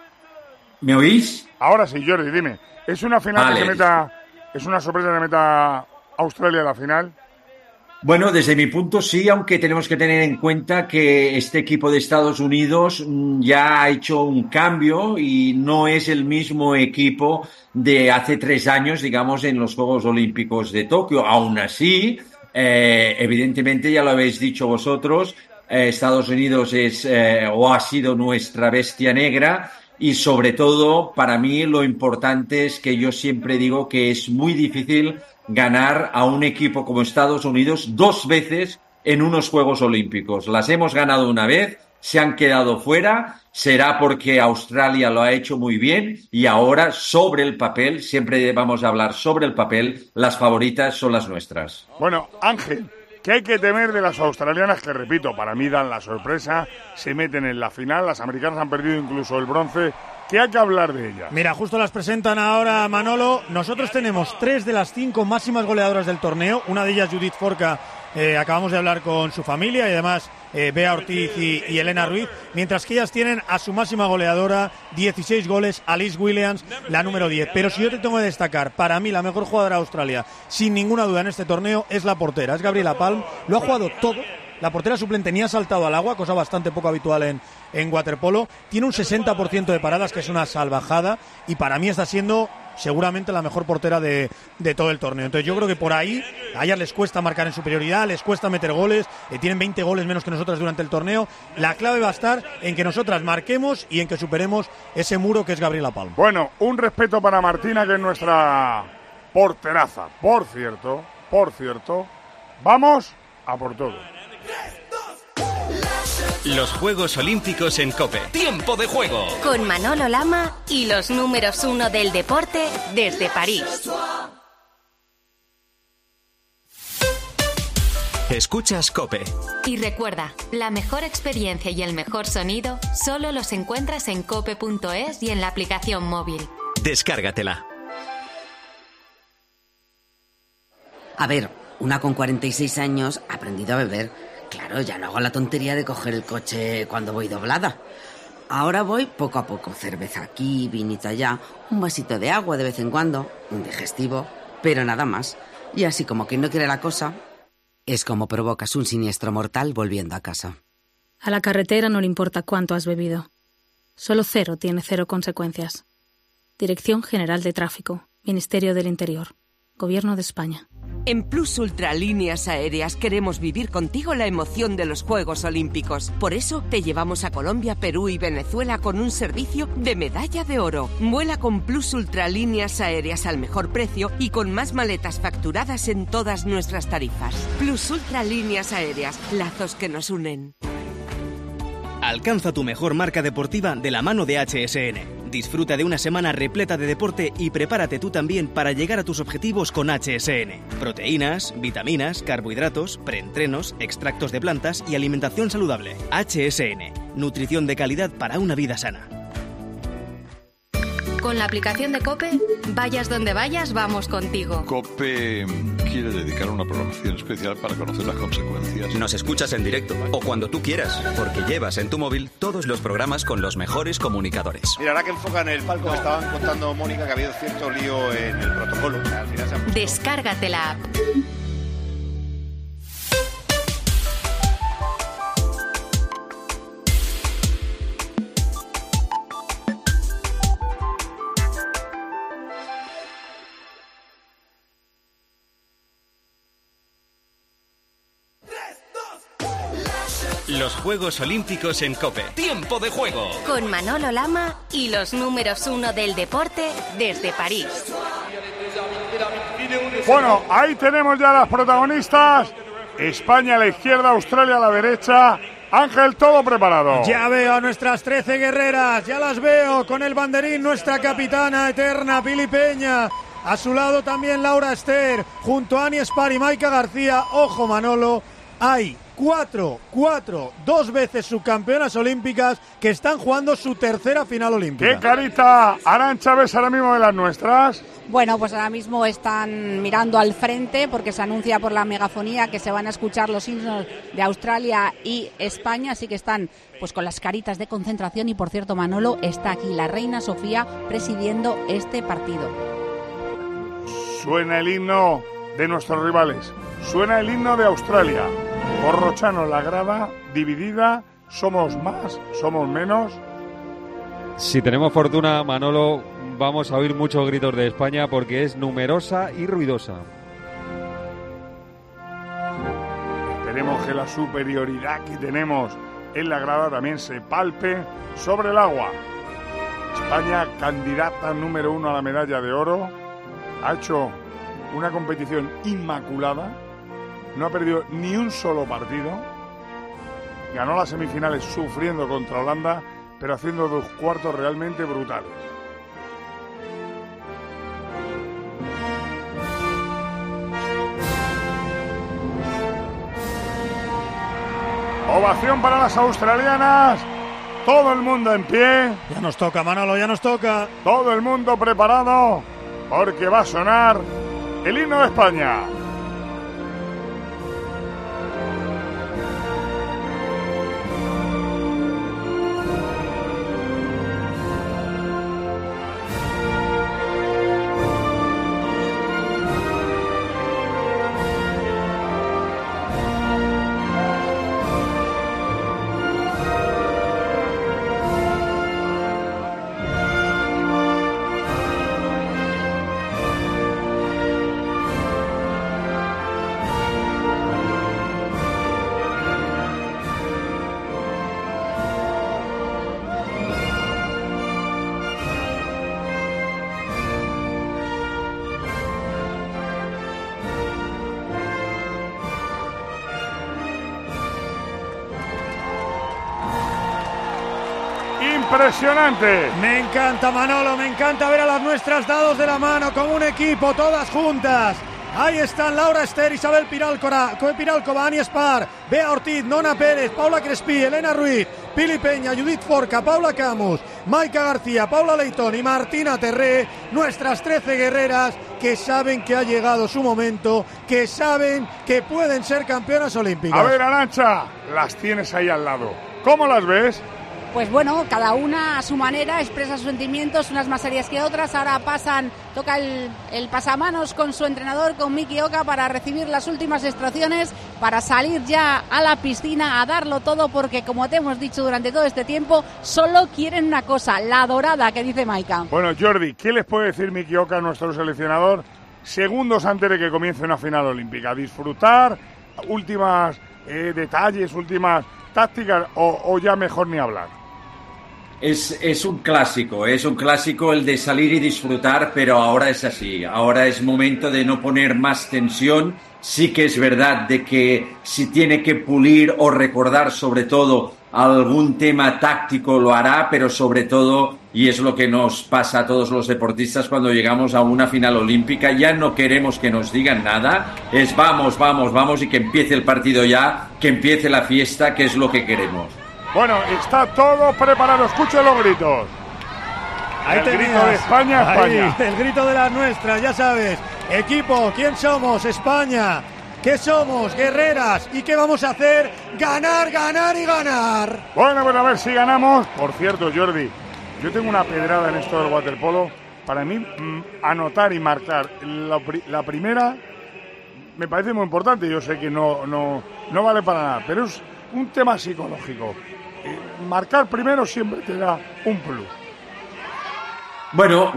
¿me oís? Ahora sí, Jordi, dime. ¿Es una final Vale. que se meta... ¿Es una sorpresa que se meta Australia en la final? Bueno, desde mi punto sí, aunque tenemos que tener en cuenta que este equipo de Estados Unidos mm, ya ha hecho un cambio y no es el mismo equipo de hace tres años, digamos, en los Juegos Olímpicos de Tokio. Aún así, eh, evidentemente, ya lo habéis dicho vosotros, eh, Estados Unidos es eh, o ha sido nuestra bestia negra. Y sobre todo, para mí lo importante es que yo siempre digo que es muy difícil ganar a un equipo como Estados Unidos dos veces en unos Juegos Olímpicos. Las hemos ganado una vez, se han quedado fuera, será porque Australia lo ha hecho muy bien y ahora sobre el papel, siempre vamos a hablar sobre el papel, las favoritas son las nuestras. Bueno, Ángel, ¿qué hay que temer de las australianas que, repito, para mí dan la sorpresa, se meten en la final, las americanas han perdido incluso el bronce? ¿Qué hay que hablar de ellas? Mira, justo las presentan ahora, Manolo. Nosotros tenemos tres de las cinco máximas goleadoras del torneo. Una de ellas, Judith Forca, eh, acabamos de hablar con su familia y además eh, Bea Ortiz y, y Elena Ruiz. Mientras que ellas tienen a su máxima goleadora, dieciséis goles, Alice Williams, la número diez. Pero si yo te tengo que destacar, para mí la mejor jugadora de Australia, sin ninguna duda en este torneo, es la portera, es Gabriela Palm. Lo ha jugado todo. La portera suplente ni ha saltado al agua, cosa bastante poco habitual en, en waterpolo. Tiene un sesenta por ciento de paradas, que es una salvajada. Y para mí está siendo seguramente la mejor portera de, de todo el torneo. Entonces yo creo que por ahí a ellas les cuesta marcar en superioridad, les cuesta meter goles. Eh, tienen veinte goles menos que nosotras durante el torneo. La clave va a estar en que nosotras marquemos y en que superemos ese muro que es Gabriela Palm. Bueno, un respeto para Martina, que es nuestra porteraza. Por cierto, por cierto, vamos a por todo. Los Juegos Olímpicos en COPE. ¡Tiempo de juego! Con Manolo Lama y los números uno del deporte desde París. Escuchas COPE. Y recuerda, la mejor experiencia y el mejor sonido solo los encuentras en cope punto es y en la aplicación móvil. Descárgatela. A ver, una con cuarenta y seis años ha aprendido a beber. Claro, ya no hago la tontería de coger el coche cuando voy doblada. Ahora voy poco a poco, cerveza aquí, vinito allá, un vasito de agua de vez en cuando, un digestivo, pero nada más. Y así como quien no quiere la cosa, es como provocas un siniestro mortal volviendo a casa. A la carretera no le importa cuánto has bebido. Solo cero tiene cero consecuencias. Dirección General de Tráfico, Ministerio del Interior, Gobierno de España. En Plus Ultra Líneas Aéreas queremos vivir contigo la emoción de los Juegos Olímpicos. Por eso te llevamos a Colombia, Perú y Venezuela con un servicio de medalla de oro. Vuela con Plus Ultra Líneas Aéreas al mejor precio y con más maletas facturadas en todas nuestras tarifas. Plus Ultra Líneas Aéreas, lazos que nos unen. Alcanza tu mejor marca deportiva de la mano de H S N. Disfruta de una semana repleta de deporte y prepárate tú también para llegar a tus objetivos con H S N. Proteínas, vitaminas, carbohidratos, preentrenos, extractos de plantas y alimentación saludable. H S N. Nutrición de calidad para una vida sana. Con la aplicación de COPE, vayas donde vayas, vamos contigo. COPE quiere dedicar una programación especial para conocer las consecuencias. Nos escuchas en directo o cuando tú quieras, porque llevas en tu móvil todos los programas con los mejores comunicadores. Mira, ahora que enfocan el palco, me estaban contando, Mónica, que ha habido cierto lío en el protocolo. O sea, al final se ha puesto... Descárgate la app. Los Juegos Olímpicos en COPE. ¡Tiempo de juego! Con Manolo Lama y los números uno del deporte desde París. Bueno, ahí tenemos ya las protagonistas. España a la izquierda, Australia a la derecha. Ángel, todo preparado. Ya veo a nuestras trece guerreras, ya las veo con el banderín, nuestra capitana eterna, Pili Peña. A su lado también Laura Ester, junto a Ani Espar y Maika García. Ojo, Manolo, hay cuatro, cuatro, dos veces subcampeonas olímpicas que están jugando su tercera final olímpica. ¿Qué carita, Arantxa, ves ahora mismo de las nuestras? Bueno, pues ahora mismo están mirando al frente porque se anuncia por la megafonía que se van a escuchar los himnos de Australia y España, así que están pues con las caritas de concentración. Y por cierto, Manolo, está aquí la reina Sofía presidiendo este partido. Suena el himno de nuestros rivales, suena el himno de Australia. Corrochano, la grada dividida, somos más, somos menos. Si tenemos fortuna, Manolo, vamos a oír muchos gritos de España porque es numerosa y ruidosa. Esperemos que la superioridad que tenemos en la grada también se palpe sobre el agua. España, candidata número uno a la medalla de oro, ha hecho una competición inmaculada. No ha perdido ni un solo partido. Ganó las semifinales sufriendo contra Holanda, pero haciendo dos cuartos realmente brutales. Ovación para las australianas. Todo el mundo en pie. Ya nos toca, Manolo, ya nos toca. Todo el mundo preparado, porque va a sonar el himno de España. Impresionante. Me encanta, Manolo, me encanta ver a las nuestras dados de la mano como un equipo, todas juntas. Ahí están Laura Ester, Isabel Piralcora, Piralcova, Ani Espar, Bea Ortiz, Nona Pérez, Paula Crespí, Elena Ruiz, Pili Peña, Judith Forca, Paula Camus, Maika García, Paula Leitón y Martina Terré, nuestras trece guerreras que saben que ha llegado su momento, que saben que pueden ser campeonas olímpicas. A ver, Arantxa, las tienes ahí al lado. ¿Cómo las ves? Pues bueno, cada una a su manera expresa sus sentimientos, unas más serias que otras. Ahora pasan, toca el, el pasamanos con su entrenador, con Miki Oka, para recibir las últimas instrucciones, para salir ya a la piscina a darlo todo, porque como te hemos dicho durante todo este tiempo, solo quieren una cosa, la dorada, que dice Maika. Bueno, Jordi, ¿qué les puede decir Miki Oka, nuestro seleccionador, segundos antes de que comience una final olímpica? ¿Disfrutar? ¿Últimas eh, detalles, últimas tácticas o, o ya mejor ni hablar? Es, es un clásico, es un clásico el de salir y disfrutar, pero ahora es así, ahora es momento de no poner más tensión. Sí que es verdad de que si tiene que pulir o recordar sobre todo algún tema táctico lo hará, pero sobre todo, y es lo que nos pasa a todos los deportistas cuando llegamos a una final olímpica, ya no queremos que nos digan nada, es vamos, vamos, vamos y que empiece el partido ya, que empiece la fiesta, que es lo que queremos. Bueno, está todo preparado. Escuchen los gritos. Ahí el tenías. grito de España, Ahí, España. el grito de las nuestras, ya sabes. Equipo, ¿quién somos? España. ¿Qué somos? Guerreras. ¿Y qué vamos a hacer? Ganar, ganar y ganar. Bueno, pues a ver si ganamos. Por cierto, Jordi, yo tengo una pedrada en esto del waterpolo. Para mí, mmm, anotar y marcar la, la primera me parece muy importante. Yo sé que no, no, no vale para nada, pero es un tema psicológico. Eh, marcar primero siempre te da un plus. Bueno,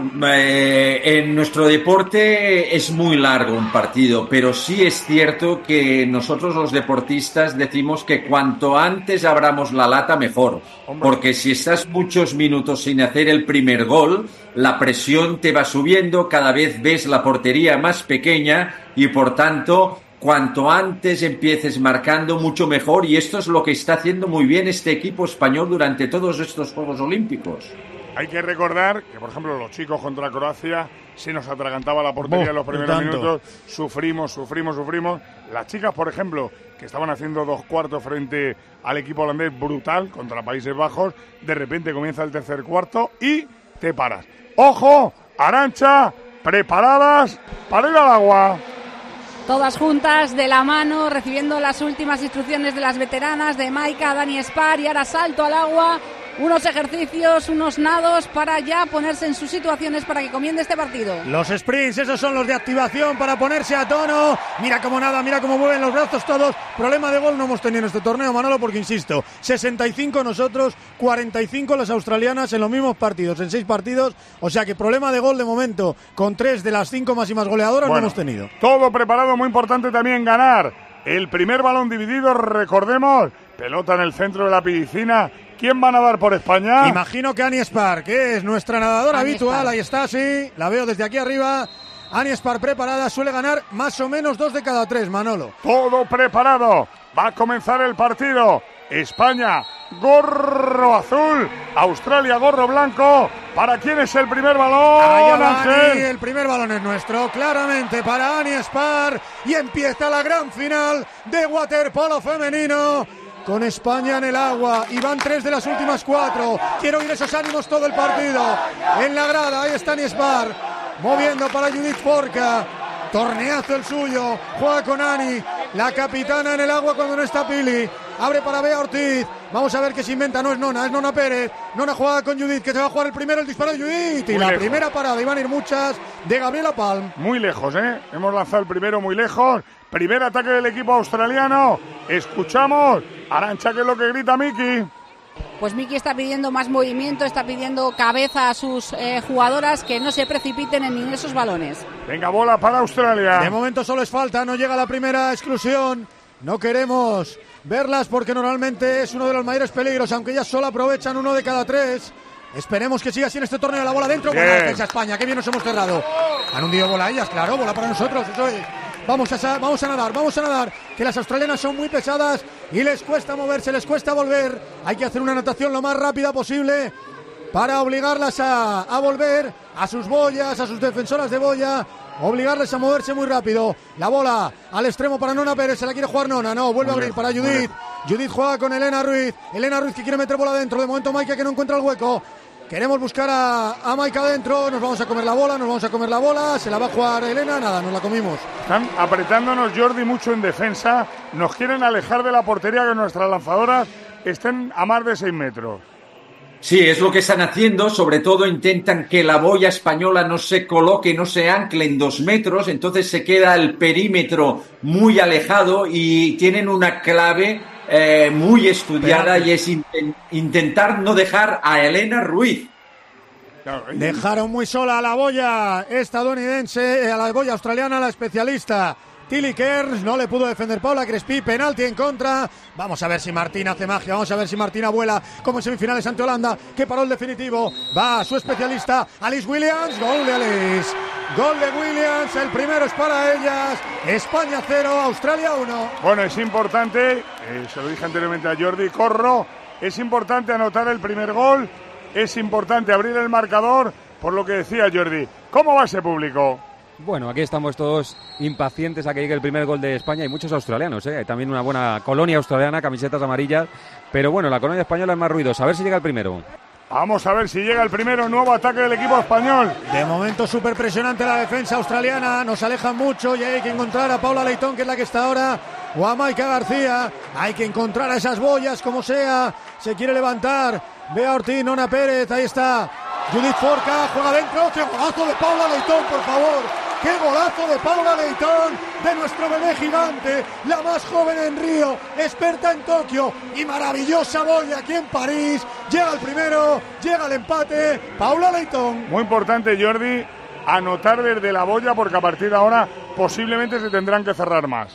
eh, en nuestro deporte es muy largo un partido, pero sí es cierto que nosotros los deportistas decimos que cuanto antes abramos la lata mejor, porque si estás muchos minutos sin hacer el primer gol, la presión te va subiendo, cada vez ves la portería más pequeña y por tanto, cuanto antes empieces marcando mucho mejor, y esto es lo que está haciendo muy bien este equipo español durante todos estos Juegos Olímpicos. Hay que recordar que, por ejemplo, los chicos contra Croacia se nos atragantaba la portería oh, en los primeros minutos, sufrimos, sufrimos, sufrimos. Las chicas, por ejemplo, que estaban haciendo dos cuartos frente al equipo holandés brutal contra Países Bajos, de repente comienza el tercer cuarto y te paras. ¡Ojo! Arantxa, preparadas para ir al agua. Todas juntas, de la mano, recibiendo las últimas instrucciones de las veteranas, de Maika, Dani Espar, y ahora salto al agua. Unos ejercicios, unos nados para ya ponerse en sus situaciones para que comience este partido. Los sprints, esos son los de activación para ponerse a tono. Mira cómo nada, mira cómo mueven los brazos todos. Problema de gol no hemos tenido en este torneo, Manolo, porque insisto, sesenta y cinco nosotros, cuarenta y cinco las australianas en los mismos partidos, en seis partidos. O sea que problema de gol de momento, con tres de las cinco máximas goleadoras bueno, no hemos tenido. Todo preparado, muy importante también ganar. El primer balón dividido, recordemos, pelota en el centro de la piscina. ¿Quién va a nadar por España? Imagino que Ani Espar, que es nuestra nadadora Ani habitual. Espar. Ahí está, sí, la veo desde aquí arriba. Ani Espar preparada, suele ganar más o menos dos de cada tres, Manolo. Todo preparado, va a comenzar el partido. España, gorro azul, Australia, gorro blanco. ¿Para quién es el primer balón, Allá va Ángel? Ani, el primer balón es nuestro, claramente para Ani Espar. Y empieza la gran final de waterpolo femenino. Con España en el agua, y van tres de las últimas cuatro. Quiero oír esos ánimos todo el partido. En la grada, ahí está Ani Espar, moviendo para Judith Forca. Torneazo el suyo, juega con Ani, la capitana en el agua cuando no está Pili. Abre para Bea Ortiz, vamos a ver qué se inventa, no es Nona, es Nona Pérez. Nona juega con Judith, que se va a jugar el primero, el disparo de Judith. Y muy la lejos. Primera parada, y van a ir muchas, de Gabriela Palm. Muy lejos, ¿eh? Hemos lanzado el primero muy lejos. Primer ataque del equipo australiano. Escuchamos. Arantxa, ¿qué es lo que grita Miki? Pues Miki está pidiendo más movimiento, está pidiendo cabeza a sus eh, jugadoras, que no se precipiten en ninguno de esos balones. Venga, bola para Australia. De momento solo es falta, no llega la primera exclusión. No queremos verlas porque normalmente es uno de los mayores peligros, aunque ellas solo aprovechan uno de cada tres. Esperemos que siga así en este torneo. La bola dentro, buena defensa España, que bien nos hemos cerrado. Han hundido bola ellas, claro, bola para nosotros, eso es. Vamos a, vamos a nadar, vamos a nadar, que las australianas son muy pesadas y les cuesta moverse, les cuesta volver. Hay que hacer una natación lo más rápida posible para obligarlas a, a volver a sus boyas, a sus defensoras de boya, obligarles a moverse muy rápido. La bola al extremo para Nona Pérez, se la quiere jugar Nona, no, vuelve a abrir para Judith. Judith juega con Elena Ruiz, Elena Ruiz que quiere meter bola dentro, de momento Maika que no encuentra el hueco. Queremos buscar a, a Maika adentro, nos vamos a comer la bola, nos vamos a comer la bola, se la va a jugar Elena, nada, nos la comimos. Están apretándonos, Jordi, mucho en defensa, nos quieren alejar de la portería, que nuestras lanzadoras estén a más de seis metros. Sí, es lo que están haciendo, sobre todo intentan que la boya española no se coloque, no se ancle en dos metros, entonces se queda el perímetro muy alejado y tienen una clave eh, muy estudiada Pero... y es in- intentar no dejar a Elena Ruiz. Dejaron muy sola a la boya estadounidense, a la boya australiana, la especialista Tilly Kearns, no le pudo defender Paula Crespi, penalti en contra. Vamos a ver si Martina hace magia, vamos a ver si Martina vuela como en semifinales ante Holanda, que paró el definitivo. Va su especialista Alice Williams, gol de Alice, gol de Williams, el primero es para ellas. España cero, Australia uno. Bueno, es importante, eh, se lo dije anteriormente a Jordi Corro, es importante anotar el primer gol, es importante abrir el marcador, por lo que decía Jordi. ¿Cómo va ese público? Bueno, aquí estamos todos impacientes a que llegue el primer gol de España. Hay muchos australianos, ¿eh? Hay también una buena colonia australiana, camisetas amarillas. Pero bueno, la colonia española es más ruidosa. A ver si llega el primero. Vamos a ver si llega el primero, nuevo ataque del equipo español. De momento súper presionante la defensa australiana, nos alejan mucho y hay que encontrar a Paula Leitón, que es la que está ahora, o a Maika García. Hay que encontrar a esas boyas como sea, se quiere levantar Bea Ortiz, Nona Pérez, ahí está Judith Forca, juega dentro, ¡qué golazo de Paula Leitón, por favor! ¡Qué golazo de Paula Leitón, de nuestro bebé gigante, la más joven en Río, experta en Tokio y maravillosa boya aquí en París! Llega el primero, llega el empate, Paula Leitón. Muy importante, Jordi, anotar desde la boya, porque a partir de ahora posiblemente se tendrán que cerrar más.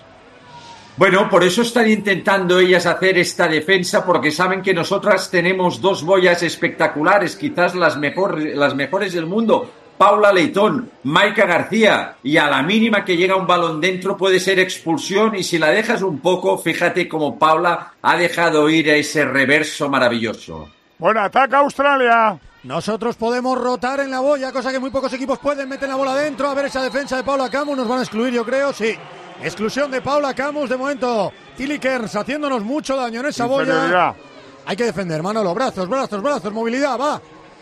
Bueno, por eso están intentando ellas hacer esta defensa, porque saben que nosotras tenemos dos boyas espectaculares, quizás las, mejor, las mejores del mundo. Paula Leitón, Maika García, y a la mínima que llega un balón dentro puede ser expulsión, y si la dejas un poco, fíjate cómo Paula ha dejado ir a ese reverso maravilloso. Bueno, ataca Australia. Nosotros podemos rotar en la boya, cosa que muy pocos equipos pueden. Meter la bola dentro, a ver esa defensa de Paula Camus, nos van a excluir, yo creo, sí. Exclusión de Paula Camus de momento. Tilly Kearns haciéndonos mucho daño en esa boya. Hay que defender, Manolo, brazos, brazos, brazos, movilidad, va.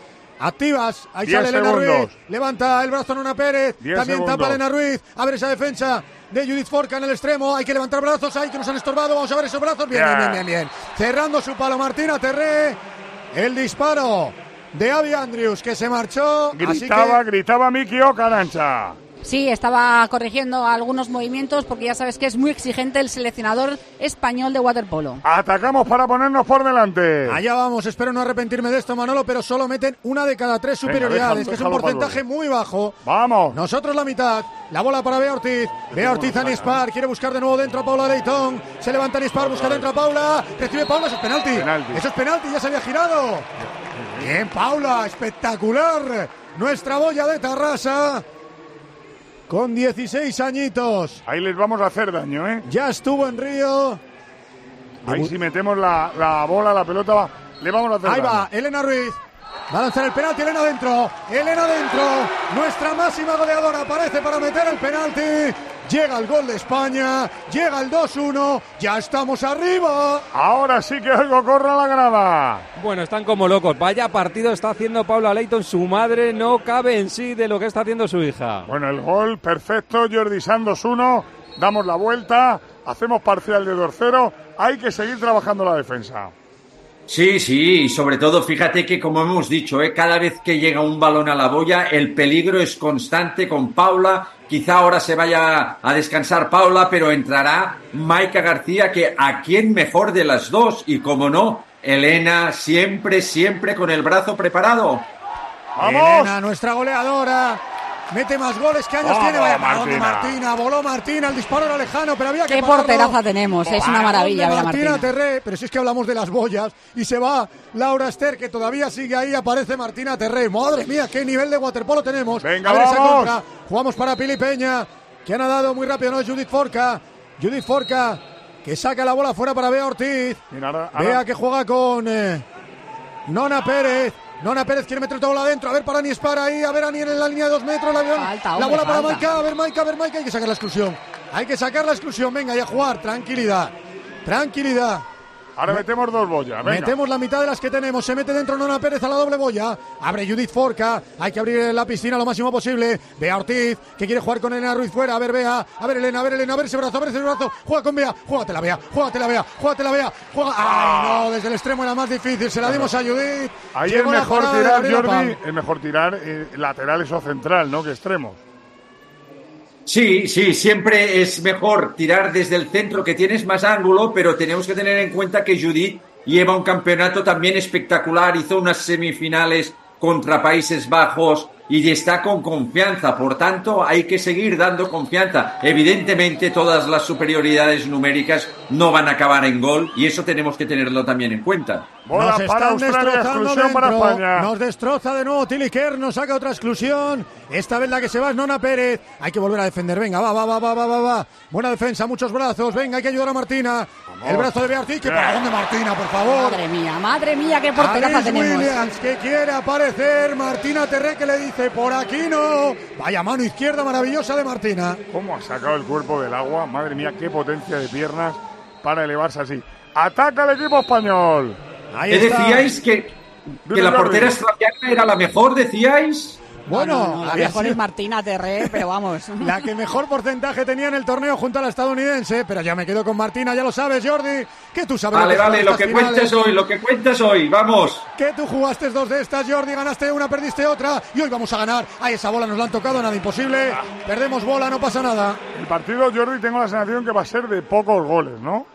Activas, ahí sale Elena Ruiz, levanta el brazo Nona Pérez, también segundos. Tapa Elena Ruiz, a ver esa defensa de Judith Forca en el extremo, hay que levantar brazos, ahí que nos han estorbado, vamos a ver esos brazos, bien, yeah. bien, bien, bien, bien, cerrando su palo Martina Terré, el disparo de Abby Andrews que se marchó, gritaba, así que... gritaba Miki Ocarancha. Sí, estaba corrigiendo algunos movimientos porque ya sabes que es muy exigente el seleccionador español de waterpolo. Atacamos para ponernos por delante. Allá vamos, espero no arrepentirme de esto, Manolo, pero solo meten una de cada tres superioridades, Venga, déjalo, que es un porcentaje muy bajo. Vamos. Nosotros la mitad. La bola para Bea Ortiz. Bea Ortiz a Nispar, quiere buscar de nuevo dentro a Paula Leitón. Se levanta Nispar, busca dentro a Paula. Recibe Paula, eso es penalti. penalti. Eso es penalti, ya se había girado. Bien, Paula, espectacular. Nuestra boya de Tarrasa. Con dieciséis añitos. Ahí les vamos a hacer daño, ¿eh? Ya estuvo en Río. Ahí si metemos la, la bola, la pelota, va, le vamos a hacer Ahí daño. va, Elena Ruiz. Va a lanzar el penalti, Elena dentro. Elena dentro. Nuestra máxima goleadora aparece para meter el penalti. Llega el gol de España. Llega el dos uno. Ya estamos arriba. Ahora sí que algo corre a la grada. Bueno, están como locos. Vaya partido está haciendo Paula Leitón. Su madre no cabe en sí de lo que está haciendo su hija. Bueno, el gol perfecto. Jordi Santos uno. Damos la vuelta. Hacemos parcial de dos cero. Hay que seguir trabajando la defensa. Sí, sí, y sobre todo fíjate que como hemos dicho, ¿eh? cada vez que llega un balón a la boya el peligro es constante con Paula. Quizá ahora se vaya a descansar Paula, pero entrará Maika García, que a quién mejor de las dos, y como no, Elena siempre, siempre con el brazo preparado. ¡Vamos! Elena, nuestra goleadora. Mete más goles que años oh, tiene. Vaya balón de Martina. Voló Martina. El disparo era lejano, pero había que Qué pararlo. porteraza tenemos. Es una maravilla ver a Martina. Martina Terré. Pero si es que hablamos de las boyas y se va Laura Ester, que todavía sigue ahí. Aparece Martina Terré. Madre mía, qué nivel de waterpolo tenemos. Venga, a ver vamos. esa contra. Jugamos para Pili Peña, que ha nadado muy rápido, ¿no? Judith Forca. Judith Forca, que saca la bola fuera para Bea Ortiz. Mira, ahora, ahora. Bea que juega con eh, Nona Pérez. Nona Pérez quiere meter toda la bola adentro. A ver para Anies para ahí. A ver Anies en la línea de dos metros. La, falta, la hombre, bola para falta. Maika. A ver Maika, a ver Maika. Hay que sacar la exclusión. Hay que sacar la exclusión. Venga, y a jugar. Tranquilidad. Tranquilidad. Ahora Me- metemos dos boyas. Venga. Metemos la mitad de las que tenemos. Se mete dentro Nona Pérez a la doble boya. Abre Judith Forca. Hay que abrir la piscina lo máximo posible. Bea Ortiz, que quiere jugar con Elena Ruiz fuera. A ver, Bea. A ver, Elena. A ver, Elena. A ver ese brazo. A ver ese brazo. Juega con Bea. Júgatela, Bea. Júgatela, Bea. Júgatela, Bea. Juega. Ay, no. Desde el extremo era más difícil. Se la dimos a Judith. Ahí es mejor tirar, Jordi. Es mejor tirar eh, laterales o central, ¿no? Que extremos. Sí, sí, siempre es mejor tirar desde el centro, que tienes más ángulo, pero tenemos que tener en cuenta que Judith lleva un campeonato también espectacular, hizo unas semifinales contra Países Bajos y está con confianza, por tanto hay que seguir dando confianza. Evidentemente todas las superioridades numéricas no van a acabar en gol y eso tenemos que tenerlo también en cuenta. Bola nos para Australia, exclusión para España. Nos destroza de nuevo Tilly Kerr, nos saca otra exclusión. Esta vez la que se va es Nona Pérez. Hay que volver a defender. Venga, va, va, va, va, va, va, va. Buena defensa, muchos brazos. Venga, hay que ayudar a Martina. Vamos. El brazo de Bea Ortiz. ¿Qué para dónde Martina, por favor? Madre mía, madre mía, qué porteraza tenemos. Williams, que quiere aparecer. Martina Terré, que le dice, por aquí no. Vaya mano izquierda maravillosa de Martina. ¿Cómo ha sacado el cuerpo del agua? Madre mía, qué potencia de piernas para elevarse así. Ataca el equipo español. Ahí ¿Qué está. decíais que Que la portera australiana era la mejor, decíais. Bueno, no, no, la había mejor sido es Martina Terré, pero vamos. la que mejor porcentaje tenía en el torneo junto a la estadounidense, pero ya me quedo con Martina, ya lo sabes, Jordi, que tú sabes. Vale, lo que vale, lo que finales. cuentes hoy, lo que cuentes hoy, vamos. Que tú jugaste dos de estas, Jordi, ganaste una, perdiste otra, y hoy vamos a ganar. A esa bola nos la han tocado, nada imposible. Perdemos bola, no pasa nada. El partido, Jordi, tengo la sensación que va a ser de pocos goles, ¿no?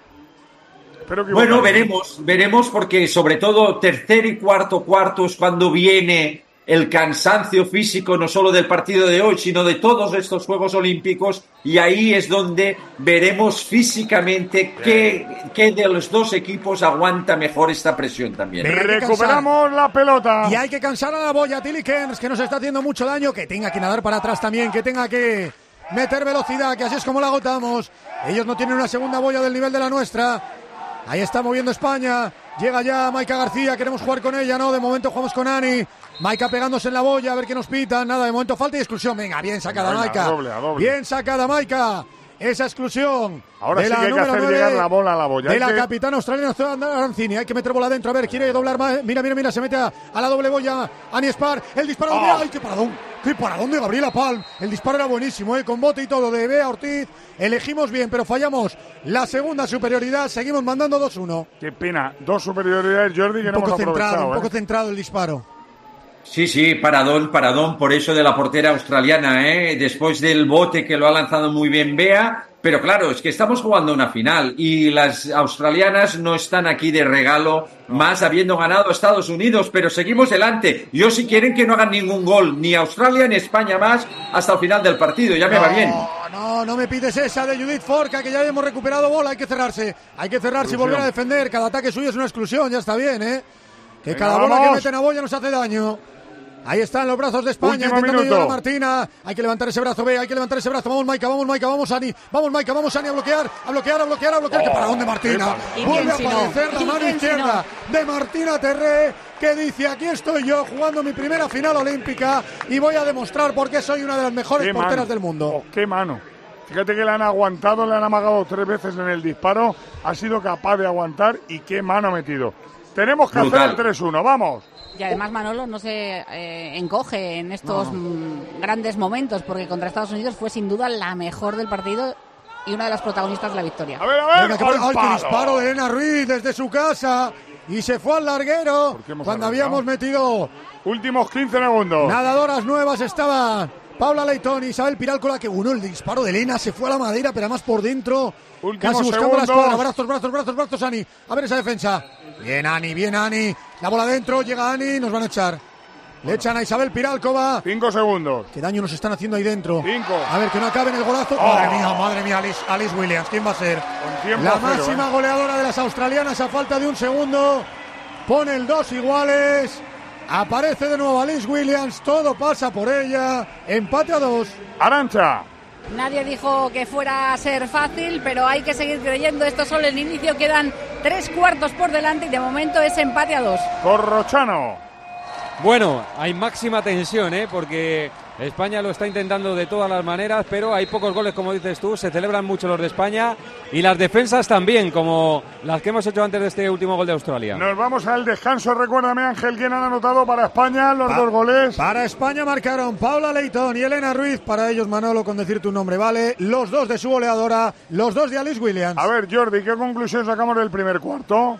Espero que bueno, veremos, veremos, porque sobre todo tercer y cuarto cuarto es cuando viene el cansancio físico, no solo del partido de hoy, sino de todos estos Juegos Olímpicos, y ahí es donde veremos físicamente qué, qué de los dos equipos aguanta mejor esta presión también. Recuperamos la pelota. Y hay que cansar a la boya, Tilly Kerns, que nos está haciendo mucho daño, que tenga que nadar para atrás también, que tenga que meter velocidad, que así es como la agotamos. Ellos no tienen una segunda boya del nivel de la nuestra. Ahí está moviendo España. Llega ya Maika García, queremos jugar con ella, ¿no? De momento jugamos con Ani. Maika pegándose en la boya, a ver qué nos pitan. Nada, de momento falta y exclusión. Venga, bien sacada Venga, Maika. a doble, a doble. Bien sacada Maika. Esa exclusión. Ahora de sí la que hay que número hacer nueve, llegar la bola a la boya. De Hay la que- capitana australiana Arancini. Hay que meter bola adentro. A ver, quiere doblar más. Mira, mira, mira. Se mete a, a la doble boya. Ani Spar. El disparo. Oh. ¡Ay, qué paradón! ¡Qué paradón de Gabriela Palm! El disparo era buenísimo, ¿eh? Con bote y todo de Bea Ortiz. Elegimos bien, pero fallamos la segunda superioridad. Seguimos mandando dos uno. Qué pena. Dos superioridades, Jordi, que Un no hemos poco centrado, aprovechado. un poco ¿eh? centrado el disparo. Sí, sí, paradón, paradón, por eso de la portera australiana, ¿eh? Después del bote que lo ha lanzado muy bien Bea, pero claro, es que estamos jugando una final y las australianas no están aquí de regalo, más habiendo ganado a Estados Unidos, pero seguimos delante. Yo si quieren que no hagan ningún gol, ni Australia ni España más, hasta el final del partido, ya me va bien. No, no me pides esa de Judith Forca, que ya hemos recuperado bola, hay que cerrarse, hay que cerrarse y Exclusión. volver a defender. Cada ataque suyo es una exclusión, ya está bien, ¿eh? Que Venga, cada bola vamos. que meten a boya nos hace daño. Ahí están los brazos de España, Último intentando minuto. llegar a Martina. Hay que levantar ese brazo, ve, hay que levantar ese brazo. Vamos, Maika, vamos, Maika, vamos, Ani. Vamos, Maika, vamos, Ani, a bloquear, a bloquear, a bloquear, a bloquear. Oh, ¿Qué paradón de Martina? ¿Y Vuelve quién a si no? aparecer la ¿Y mano quién si izquierda de Martina Terré, que dice, aquí estoy yo jugando mi primera final olímpica y voy a demostrar por qué soy una de las mejores Qué porteras mano. del mundo. Oh, qué mano. Fíjate que le han aguantado, le han amagado tres veces en el disparo. Ha sido capaz de aguantar y qué mano ha metido. Tenemos que Brutal. hacer el tres uno, vamos. Y además Manolo no se eh, encoge en estos No, no. mm, grandes momentos, porque contra Estados Unidos fue sin duda la mejor del partido y una de las protagonistas de la victoria. A ver, a ver. Venga, qué, ¡al ay, qué palo! disparo de Elena Ruiz desde su casa y se fue al larguero ¿Por qué hemos cuando arrancado? habíamos metido Últimos quince segundos. nadadoras nuevas. Estaban Paula Leitón y Isabel Pirálcola, que uno el disparo de Elena se fue a la madera, pero además por dentro, Últimos casi buscando la segundos. escuadra. Brazos, brazos, brazos, brazos, Ani. A ver esa defensa. Bien, Ani, bien, Ani. La bola dentro, llega Ani, nos van a echar. Le echan a Isabel Pirálcova. Cinco segundos. Qué daño nos están haciendo ahí dentro. Cinco. A ver, que no acabe en el golazo. Oh. Madre mía, madre mía, Alice, Alice Williams. ¿Quién va a ser? Con tiempo La a cero, máxima ¿eh? goleadora de las australianas a falta de un segundo. Pone el dos iguales. Aparece de nuevo Alice Williams. Todo pasa por ella. Empate a dos. Arancha. Nadie dijo que fuera a ser fácil, pero hay que seguir creyendo. Esto es solo el inicio, quedan tres cuartos por delante y de momento es empate a dos. Corrochano. Bueno, hay máxima tensión, ¿eh? Porque España lo está intentando de todas las maneras, pero hay pocos goles, como dices tú, se celebran mucho los de España y las defensas también, como las que hemos hecho antes de este último gol de Australia. Nos vamos al descanso. Recuérdame, Ángel, quién han anotado para España los Pa- dos goles. Para España marcaron Paula Leitón y Elena Ruiz. Para ellos, Manolo, con decir tu nombre, vale. Los dos de su goleadora, los dos de Alice Williams. A ver, Jordi, ¿qué conclusión sacamos del primer cuarto?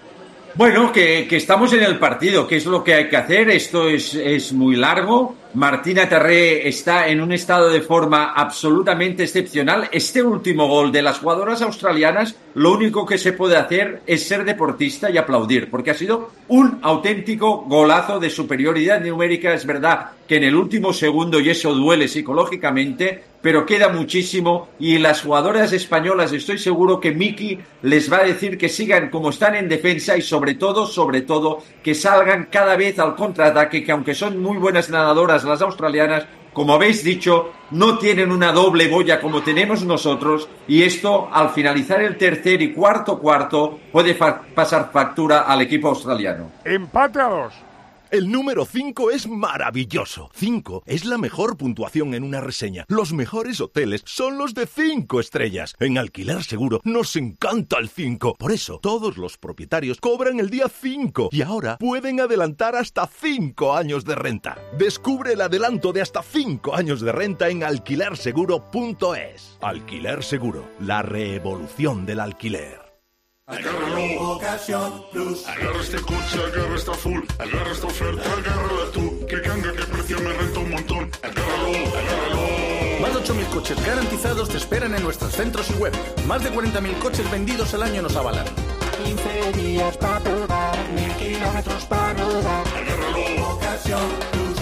Bueno, que, que estamos en el partido, que es lo que hay que hacer. Esto es, es muy largo. Martina Terré está en un estado de forma absolutamente excepcional. Este último gol de las jugadoras australianas, lo único que se puede hacer es ser deportista y aplaudir, porque ha sido un auténtico golazo de superioridad numérica. Es verdad que en el último segundo, y eso duele psicológicamente, pero queda muchísimo, y las jugadoras españolas, estoy seguro que Miki les va a decir que sigan como están en defensa y sobre todo, sobre todo, que salgan cada vez al contraataque, que aunque son muy buenas nadadoras las australianas, como habéis dicho, no tienen una doble boya como tenemos nosotros, y esto, al finalizar el tercer y cuarto cuarto, puede fa- pasar factura al equipo australiano. Empate a dos. El número cinco es maravilloso. cinco es la mejor puntuación en una reseña. Los mejores hoteles son los de cinco estrellas. En Alquiler Seguro nos encanta el cinco. Por eso, todos los propietarios cobran el día cinco y ahora pueden adelantar hasta cinco años de renta. Descubre el adelanto de hasta cinco años de renta en alquiler seguro punto es. Alquiler Seguro, la revolución del alquiler. Agárralo, Ocasión Plus. Agarra este coche, agarra esta full. Agarra esta oferta, agárrala tú. Que ganga, que precio, me renta un montón. Agárralo, agárralo. Más de ocho mil coches garantizados te esperan en nuestros centros y web. Más de cuarenta mil coches vendidos al año nos avalan. quince días para probar, mil kilómetros para rodar. Agárralo, Ocasión Plus.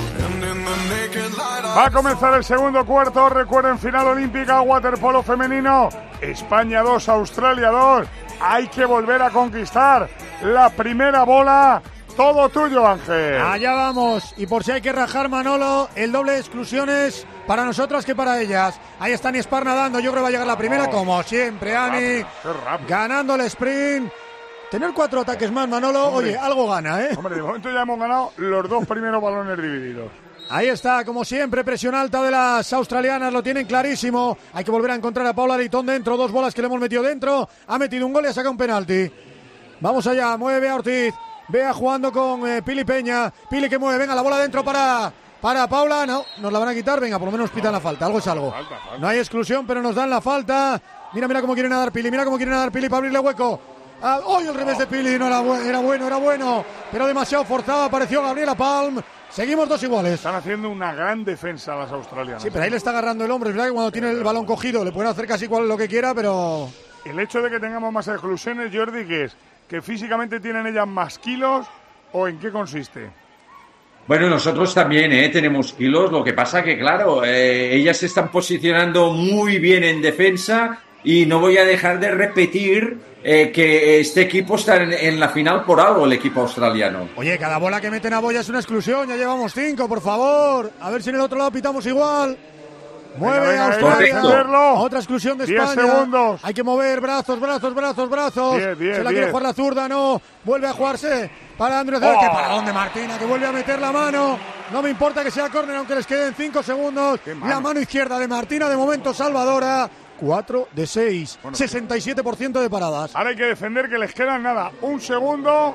Va a comenzar el segundo cuarto. Recuerden, final olímpica, waterpolo femenino. España dos, Australia dos. Hay que volver a conquistar la primera bola. Todo tuyo, Ángel. Allá vamos. Y por si hay que rajar, Manolo, el doble de exclusiones para nosotras que para ellas. Ahí está Ani Spar nadando. Yo creo que va a llegar la primera, oh, como siempre, Ani. Ganando el sprint. Tener cuatro ataques más, Manolo, hombre, oye, algo gana, ¿eh? Hombre, de momento ya hemos ganado los dos primeros balones divididos. Ahí está, como siempre, presión alta de las australianas, lo tienen clarísimo. Hay que volver a encontrar a Paula Leitón dentro, dos bolas que le hemos metido dentro. Ha metido un gol y ha sacado un penalti. Vamos allá, mueve a Ortiz. Vea jugando con eh, Pili Peña. Pili que mueve, venga, la bola dentro para, para Paula. No, nos la van a quitar, venga, por lo menos pitan la falta, algo es algo. Falta, falta. No hay exclusión, pero nos dan la falta. Mira, mira cómo quieren dar Pili, mira cómo quieren dar Pili para abrirle hueco. Ah, hoy el revés de Pili, no era, bu- era bueno, era bueno, pero demasiado forzado, apareció Gabriela Palm. Seguimos dos iguales. Están haciendo una gran defensa las australianas. Sí, pero ahí le está agarrando el hombre. Es verdad que cuando tiene el balón cogido le pueden hacer casi cual lo que quiera, pero... El hecho de que tengamos más exclusiones, Jordi, ¿qué es? ¿Que físicamente tienen ellas más kilos o en qué consiste? Bueno, nosotros también eh, tenemos kilos. Lo que pasa que, claro, eh, ellas se están posicionando muy bien en defensa y no voy a dejar de repetir eh, que este equipo está en, en la final por algo, el equipo australiano. Oye, cada bola que meten a Boya es una exclusión. Ya llevamos cinco, por favor. A ver si en el otro lado pitamos igual. Mueve venga, venga, Australia. Otra exclusión de España. diez segundos. Hay que mover brazos, brazos, brazos, brazos. diez, diez, Se la diez. Quiere jugar la zurda, no. Vuelve a jugarse para Andrés. Oh. ¿Qué para dónde Martina? Que vuelve a meter la mano. No me importa que sea córner, aunque les queden cinco segundos. Mano. La mano izquierda de Martina, de momento salvadora. cuatro de seis. Bueno, sesenta y siete por ciento de paradas. Ahora hay que defender, que les quedan nada. Un segundo.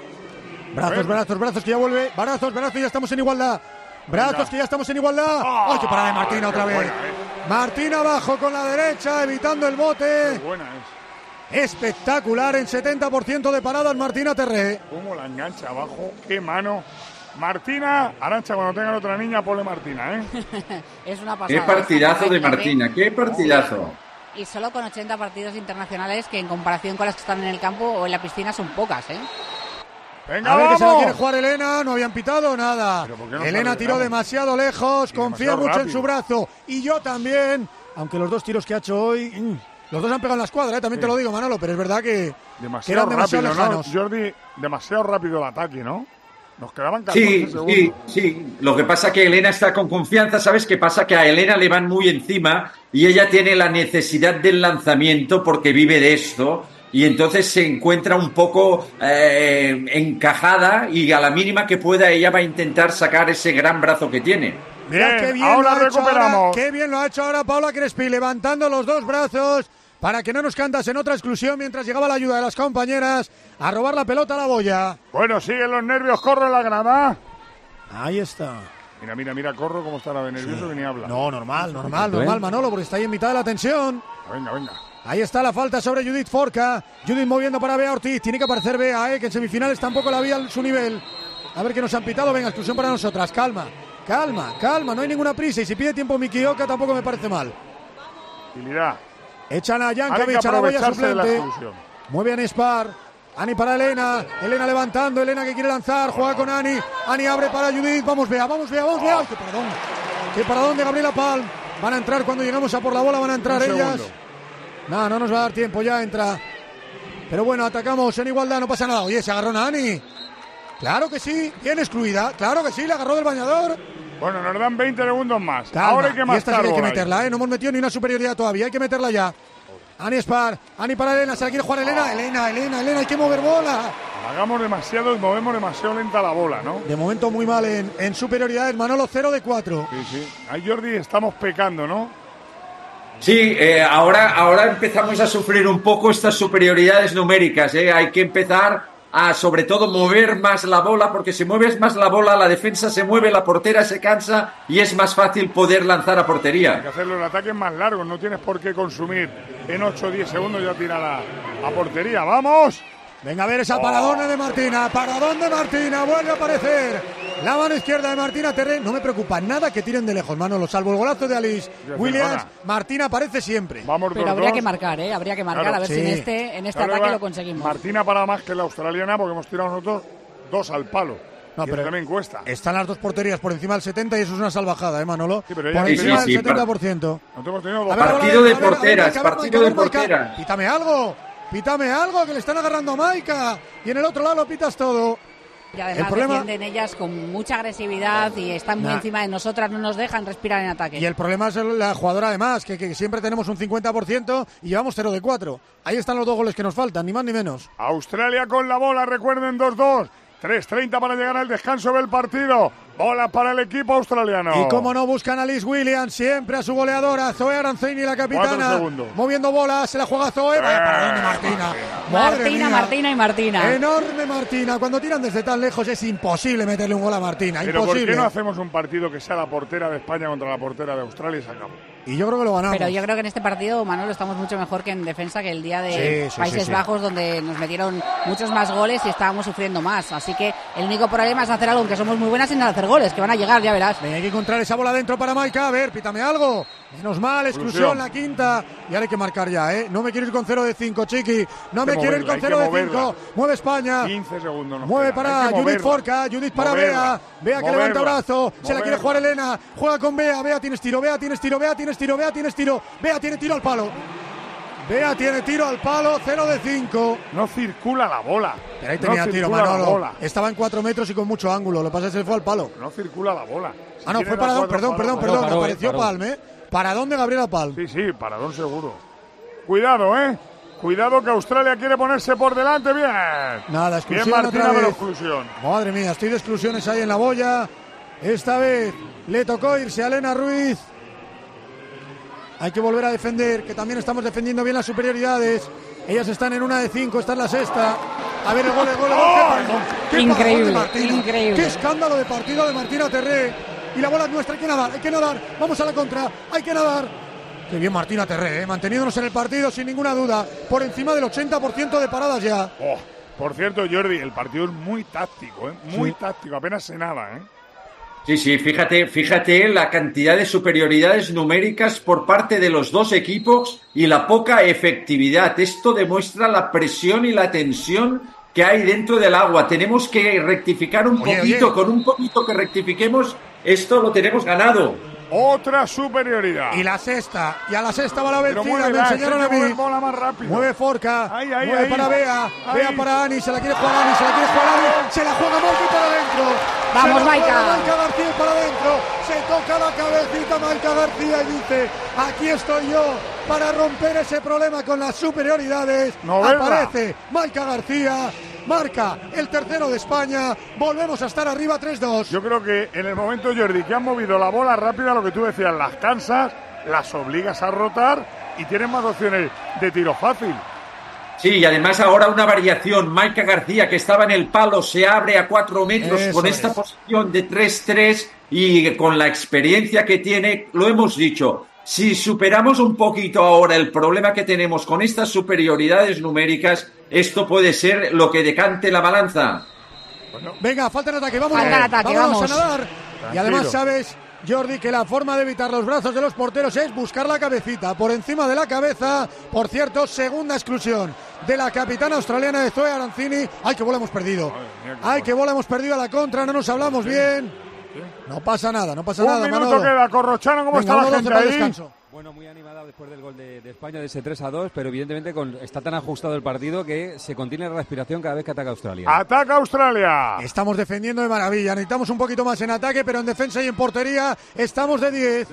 Brazos, brazos, brazos, que ya vuelve. Brazos, brazos, ya estamos en igualdad. Brazos, venga. Que ya estamos en igualdad. ¡Oh! ¡Ay, qué parada de Martina otra vez! Buena, eh. Martina abajo con la derecha, evitando el bote. Qué buena es. Espectacular, en setenta por ciento de paradas Martina Terré. Cómo la engancha abajo, qué mano. Martina, Arantxa, cuando tengan otra niña, ponle Martina, ¿eh? Es una pasada. Qué partidazo de Martina, qué partidazo. Y solo con ochenta partidos internacionales, que en comparación con las que están en el campo o en la piscina son pocas, ¿eh? Venga, a ver, vamos. Que se la quiere jugar Elena, no habían pitado nada. No Elena tiró vamos. demasiado lejos, y confía demasiado mucho rápido. En su brazo. Y yo también, aunque los dos tiros que ha hecho hoy, mm, los dos han pegado en la escuadra, ¿eh? También sí. Te lo digo, Manolo, pero es verdad que, demasiado que eran demasiado rápido, lejanos. ¿no? Jordi, demasiado rápido el ataque, ¿no? Nos quedaban catorce sí, segundos. Sí, sí. Lo que pasa es que Elena está con confianza. ¿Sabes qué pasa? Que a Elena le van muy encima y ella tiene la necesidad del lanzamiento porque vive de esto. Y entonces se encuentra un poco eh, encajada y a la mínima que pueda ella va a intentar sacar ese gran brazo que tiene. Mira qué bien ahora lo recuperamos. Ahora, qué bien lo ha hecho ahora Paula Crespi, levantando los dos brazos para que no nos cantas en otra exclusión mientras llegaba la ayuda de las compañeras a robar la pelota a la boya. Bueno, siguen los nervios, Corro en la grada. Ahí está. Mira, mira, mira, Corro cómo está la de nervioso, sí. Que ni habla. No, normal, normal, normal, Manolo, porque está ahí en mitad de la tensión. Venga, venga. Ahí está la falta sobre Judith Forca. Judith moviendo para Bea Ortiz. Tiene que aparecer Bea, eh, que en semifinales tampoco la había a su nivel. A ver qué nos han pitado. Venga, exclusión para nosotras. Calma, calma, calma. No hay ninguna prisa. Y si pide tiempo Miki Oka tampoco me parece mal. Utilidad. Echan a Jankovic, a la boya suplente. Mueve a Spar. Ani para Elena. Elena levantando. Elena que quiere lanzar. Juega con Ani. Ani abre para Judith. Vamos, Bea, vamos, Bea, vamos, Bea. Ay, qué paradón. Qué paradón de Gabriela Palm. Van a entrar cuando lleguemos a por la bola. Van a entrar Un ellas. Segundo. No, no nos va a dar tiempo, ya entra. Pero bueno, atacamos en igualdad, no pasa nada. Oye, se agarró a Ani. Claro que sí, bien excluida. Claro que sí, la agarró del bañador. Bueno, nos dan veinte segundos más. Calma. Ahora hay que más. Y esta sí hay que meterla, ¿eh? No hemos metido ni una superioridad todavía, hay que meterla ya. Ani Spar, Ani para Elena, se la quiere jugar Elena. Elena, Elena, Elena, hay que mover bola. Hagamos demasiado y movemos demasiado lenta la bola, ¿no? De momento muy mal en, en superioridades. Manolo, cero de cuatro. Sí, sí. Ahí, Jordi, estamos pecando, ¿no? Sí, eh, ahora, ahora empezamos a sufrir un poco estas superioridades numéricas. ¿eh? Hay que empezar a, sobre todo, mover más la bola, porque si mueves más la bola, la defensa se mueve, la portera se cansa y es más fácil poder lanzar a portería. Hay que hacer los ataques más largos, no tienes por qué consumir en ocho o diez segundos ya tira la, a portería. ¡Vamos! Venga a ver esa paradona de Martina, paradón de Martina, vuelve a aparecer la mano izquierda de Martina Terré. No me preocupa nada que tiren de lejos, Manolo, salvo el golazo de Alice Williams. Martina aparece siempre. Vamos, pero habría dos. que marcar, ¿eh? Habría que marcar, claro, a ver sí. si en este, en este claro, ataque va. lo conseguimos. Martina para más que la australiana, porque hemos tirado nosotros dos al palo. No, pero también cuesta. Están las dos porterías por encima del setenta y eso es una salvajada, ¿eh, Manolo? Sí, pero por sí, encima sí, sí, del setenta por ciento. No tenemos tenido dos. Partido de porteras, partido de porteras. Pítame algo. Pítame algo, que le están agarrando a Maika. Y en el otro lado lo pitas todo. Y además el problema... defienden ellas con mucha agresividad y están muy nah. encima de nosotras, no nos dejan respirar en ataque. Y el problema es la jugadora además, que, que siempre tenemos un cincuenta por ciento y llevamos cero de cuatro. Ahí están los dos goles que nos faltan, ni más ni menos. Australia con la bola, recuerden, dos dos. tres treinta para llegar al descanso del partido. Bola para el equipo australiano. Y como no buscan a Liz Williams, siempre a su goleadora, Zoe Arancini, la capitana. Moviendo bolas, se la juega Zoe. Vaya paradón de Martina. Martina, Martina y Martina. Enorme Martina. Cuando tiran desde tan lejos es imposible meterle un gol a Martina. Pero imposible. ¿por qué no hacemos un partido que sea la portera de España contra la portera de Australia y se acabó? Y yo creo que lo ganamos. Pero yo creo que en este partido, Manolo, estamos mucho mejor que en defensa, que el día de sí, sí, Países sí, sí. Bajos, donde nos metieron muchos más goles y estábamos sufriendo más. Así que el único problema es hacer algo, que somos muy buenas en hacer goles, que van a llegar, ya verás. Venga, hay que encontrar esa bola dentro para Maika. A ver, pítame algo. Menos mal, exclusión, la quinta. Y ahora hay que marcar ya, ¿eh? No me quiero ir con cero de cinco, Chiqui. No me quiero ir con cero de cinco. Mueve España. quince segundos. Mueve para Judith Forca. Judith para Bea. Bea que levanta brazo. Moverla. Se la quiere jugar Elena. Juega con Bea. Bea tienes tiro. Bea tienes tiro. Bea tienes tiro. Bea tienes tiro. Bea tiene tiro al palo. Bea tiene tiro al palo. cero de cinco. No circula la bola. Pero ahí tenía no tiro, Manolo. Estaba en cuatro metros y con mucho ángulo. Lo que pasa es que se fue al palo. No circula la bola. Si ah, no, fue Paradón. Perdón, perdón, perdón. Paró, apareció paró. Palm, ¿eh? Paradón de Gabriela Palm. Sí, sí, Paradón seguro. Cuidado, ¿eh? Cuidado que Australia quiere ponerse por delante. Bien. Nada, exclusión. Bien, Martina, otra vez. De exclusión. Madre mía, estoy de exclusiones ahí en la boya. Esta vez le tocó irse a Elena Ruiz. Hay que volver a defender, que también estamos defendiendo bien las superioridades. Ellas están en una de cinco, esta es la sexta. A ver el gol, el gol, el gol. ¡Oh! ¡Qué increíble, increíble! ¡Qué escándalo de partido de Martina Terré! Y la bola es nuestra, hay que nadar, hay que nadar. Vamos a la contra, hay que nadar. Qué bien Martina Terré, ¿eh? Manteniéndonos en el partido sin ninguna duda. Por encima del ochenta por ciento de paradas ya. Oh, por cierto, Jordi, el partido es muy táctico, ¿eh? Muy sí. táctico, apenas se nada, ¿eh? Sí, sí, fíjate, fíjate la cantidad de superioridades numéricas por parte de los dos equipos y la poca efectividad. Esto demuestra la presión y la tensión que hay dentro del agua. Tenemos que rectificar un oye, poquito, oye. Con un poquito que rectifiquemos, esto lo tenemos ganado. Otra superioridad. Y la sexta, y a la sexta va la vencida, me enseñaron a mí. Bola más rápido. Mueve Forca, ahí, ahí, mueve ahí. para Bea, ahí. Bea para Ani, se la quiere jugar Ani, se la quiere jugar Ani, se la juega Maika para adentro. Vamos, Maika. Maika García para adentro, se toca la cabecita Maika García y dice, aquí estoy yo para romper ese problema con las superioridades. Novela. Aparece Maika García. Marca el tercero de España. Volvemos a estar arriba tres dos. Yo creo que en el momento, Jordi, que han movido la bola rápida, lo que tú decías, las cansas, las obligas a rotar y tienen más opciones de tiro fácil. Sí, y además ahora una variación. Maika García, que estaba en el palo, se abre a cuatro metros. Eso con esta es. Posición de tres tres y con la experiencia que tiene, lo hemos dicho. Si superamos un poquito ahora el problema que tenemos con estas superioridades numéricas, esto puede ser lo que decante la balanza. Bueno, venga, falta en ataque, vámonos, falta en ataque, vámonos vamos. a nadar. Tranquilo. Y además sabes, Jordi, que la forma de evitar los brazos de los porteros es buscar la cabecita por encima de la cabeza. Por cierto, segunda exclusión de la capitana australiana de Zoe Arancini. ¡Ay, qué bola hemos perdido! ¡Ay, qué bola hemos perdido a la contra! No nos hablamos bien. No pasa nada, no pasa Un nada, minuto Manolo. queda, Corrochano, ¿cómo Venga, está la gente ahí? Descanso. Bueno, muy animada después del gol de, de España de ese tres a dos, pero evidentemente con, está tan ajustado el partido que se contiene la respiración cada vez que ataca Australia. ¡Ataca Australia! Estamos defendiendo de maravilla, necesitamos un poquito más en ataque, pero en defensa y en portería estamos de diez.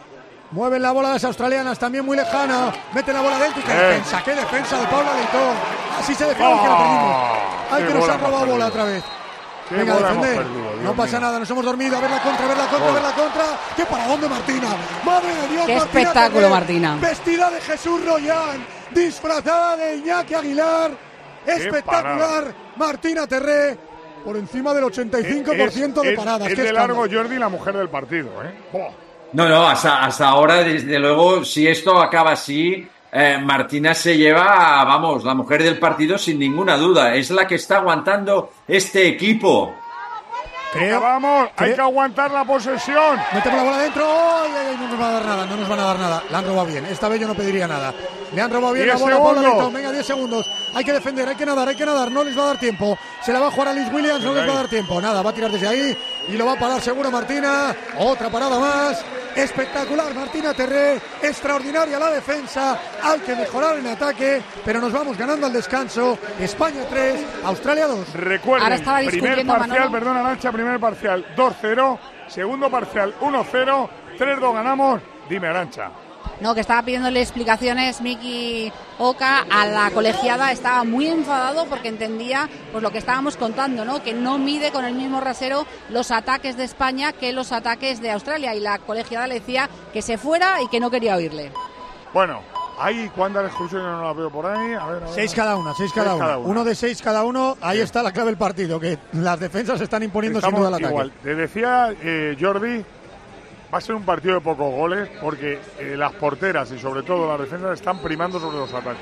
Mueven la bola las australianas, también muy lejana. Meten la bola dentro y qué eh. defensa, qué defensa de Paula Leitón. Así se defiende oh. que la perdimos. Ay, que nos han robado bola otra vez. Qué Venga, bola defender. hemos perdido, Dios No pasa mío. nada, nos hemos dormido. A ver la contra, a ver la contra, a ver la contra. ¡Qué para dónde, Martina! ¡Madre de Dios, ¡Qué Martina espectáculo, Terré! Martina! Vestida de Jesús Royán, disfrazada de Iñaki Aguilar. Espectacular, Martina Terré. Por encima del ochenta y cinco por ciento Es- de paradas. Es, ¡Qué de largo escándalo! Jordi la mujer del partido, ¿eh? Buah. No, no, hasta, hasta ahora, desde luego, si esto acaba así, eh, Martina se lleva, vamos, la mujer del partido sin ninguna duda. Es la que está aguantando este equipo. Venga, vamos, hay que aguantar la posesión. Metemos la bola dentro. ¡Ay, ay, ay! No nos van a dar nada, no nos van a dar nada. Le han robado bien. Esta vez yo no pediría nada. Le han robado bien la diez bola a Paula segundos. Leitón. Venga, diez segundos. Hay que defender, hay que nadar, hay que nadar. No les va a dar tiempo. Se la va a jugar a Liz Williams, no les va a dar tiempo. Nada, va a tirar desde ahí y lo va a parar seguro Martina. Otra parada más. Espectacular, Martina Terré. Extraordinaria la defensa. Hay que mejorar en ataque, pero nos vamos ganando al descanso. España tres, Australia dos. Recuerden, Ahora estaba primer discutiendo parcial, Manolo. perdona Nacha, primer parcial dos cero, segundo parcial uno cero, tres dos ganamos. Dime, Arancha. No, que estaba pidiéndole explicaciones Miki Oka a la colegiada. Estaba muy enfadado porque entendía pues lo que estábamos contando, ¿no? Que no mide con el mismo rasero los ataques de España que los ataques de Australia. Y la colegiada le decía que se fuera y que no quería oírle. Bueno, hay cuántas exclusiones no las veo por ahí. A ver, a ver. Seis cada una, seis cada Seis una. cada una. Uno de seis cada uno. Ahí está la clave del partido, que las defensas se están imponiendo Estamos sin duda al ataque. igual. Te decía eh, Jordi, va a ser un partido de pocos goles porque eh, las porteras y sobre todo las defensas están primando sobre los ataques.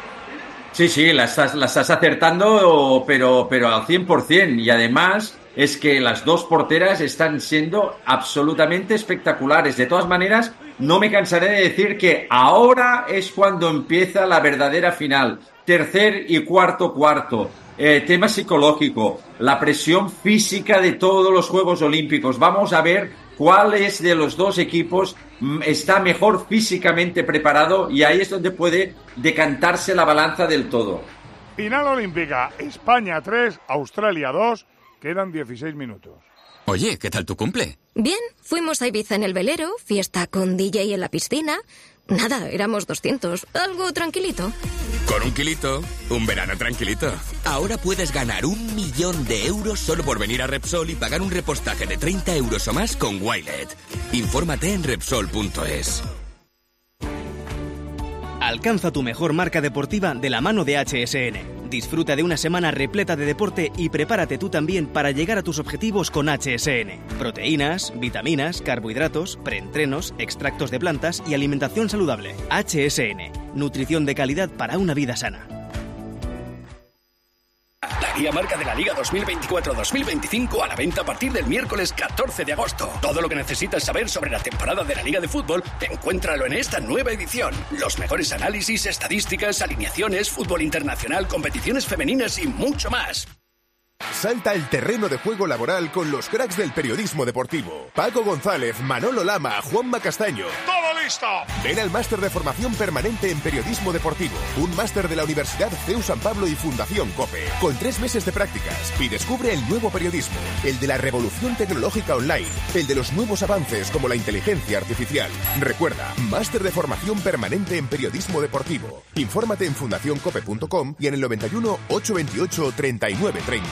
Sí, sí, la estás, la estás acertando, pero, pero al cien por ciento. Y además es que las dos porteras están siendo absolutamente espectaculares. De todas maneras, no me cansaré de decir que ahora es cuando empieza la verdadera final. Tercer y cuarto cuarto. Eh, tema psicológico, la presión física de todos los Juegos Olímpicos. Vamos a ver cuál es de los dos equipos mm, está mejor físicamente preparado, y ahí es donde puede decantarse la balanza del todo. Final olímpica, España tres, Australia dos, quedan dieciséis minutos. Oye, ¿qué tal tu cumple? Bien, fuimos a Ibiza en el velero, fiesta con D J en la piscina. Nada, éramos doscientos, algo tranquilito. Con un kilito, un verano tranquilito. Ahora puedes ganar un millón de euros solo por venir a Repsol y pagar un repostaje de treinta euros o más con Wilet. Infórmate en Repsol punto es. Alcanza tu mejor marca deportiva de la mano de H S N. Disfruta de una semana repleta de deporte y prepárate tú también para llegar a tus objetivos con H S N. Proteínas, vitaminas, carbohidratos, preentrenos, extractos de plantas y alimentación saludable. H S N. Nutrición de calidad para una vida sana. La guía marca de la Liga dos mil veinticuatro dos mil veinticinco a la venta a partir del miércoles catorce de agosto. Todo lo que necesitas saber sobre la temporada de la Liga de Fútbol, encuéntralo en esta nueva edición. Los mejores análisis, estadísticas, alineaciones, fútbol internacional, competiciones femeninas y mucho más. Salta al terreno de juego laboral con los cracks del periodismo deportivo. Paco González, Manolo Lama, Juanma Castaño. ¡Todo listo! Ven al máster de formación permanente en periodismo deportivo. Un máster de la Universidad C E U San Pablo y Fundación COPE. Con tres meses de prácticas. Y descubre el nuevo periodismo. El de la revolución tecnológica online. El de los nuevos avances como la inteligencia artificial. Recuerda, máster de formación permanente en periodismo deportivo. Infórmate en fundación cope punto com y en el noventa y uno, ochocientos veintiocho, treinta y nueve treinta.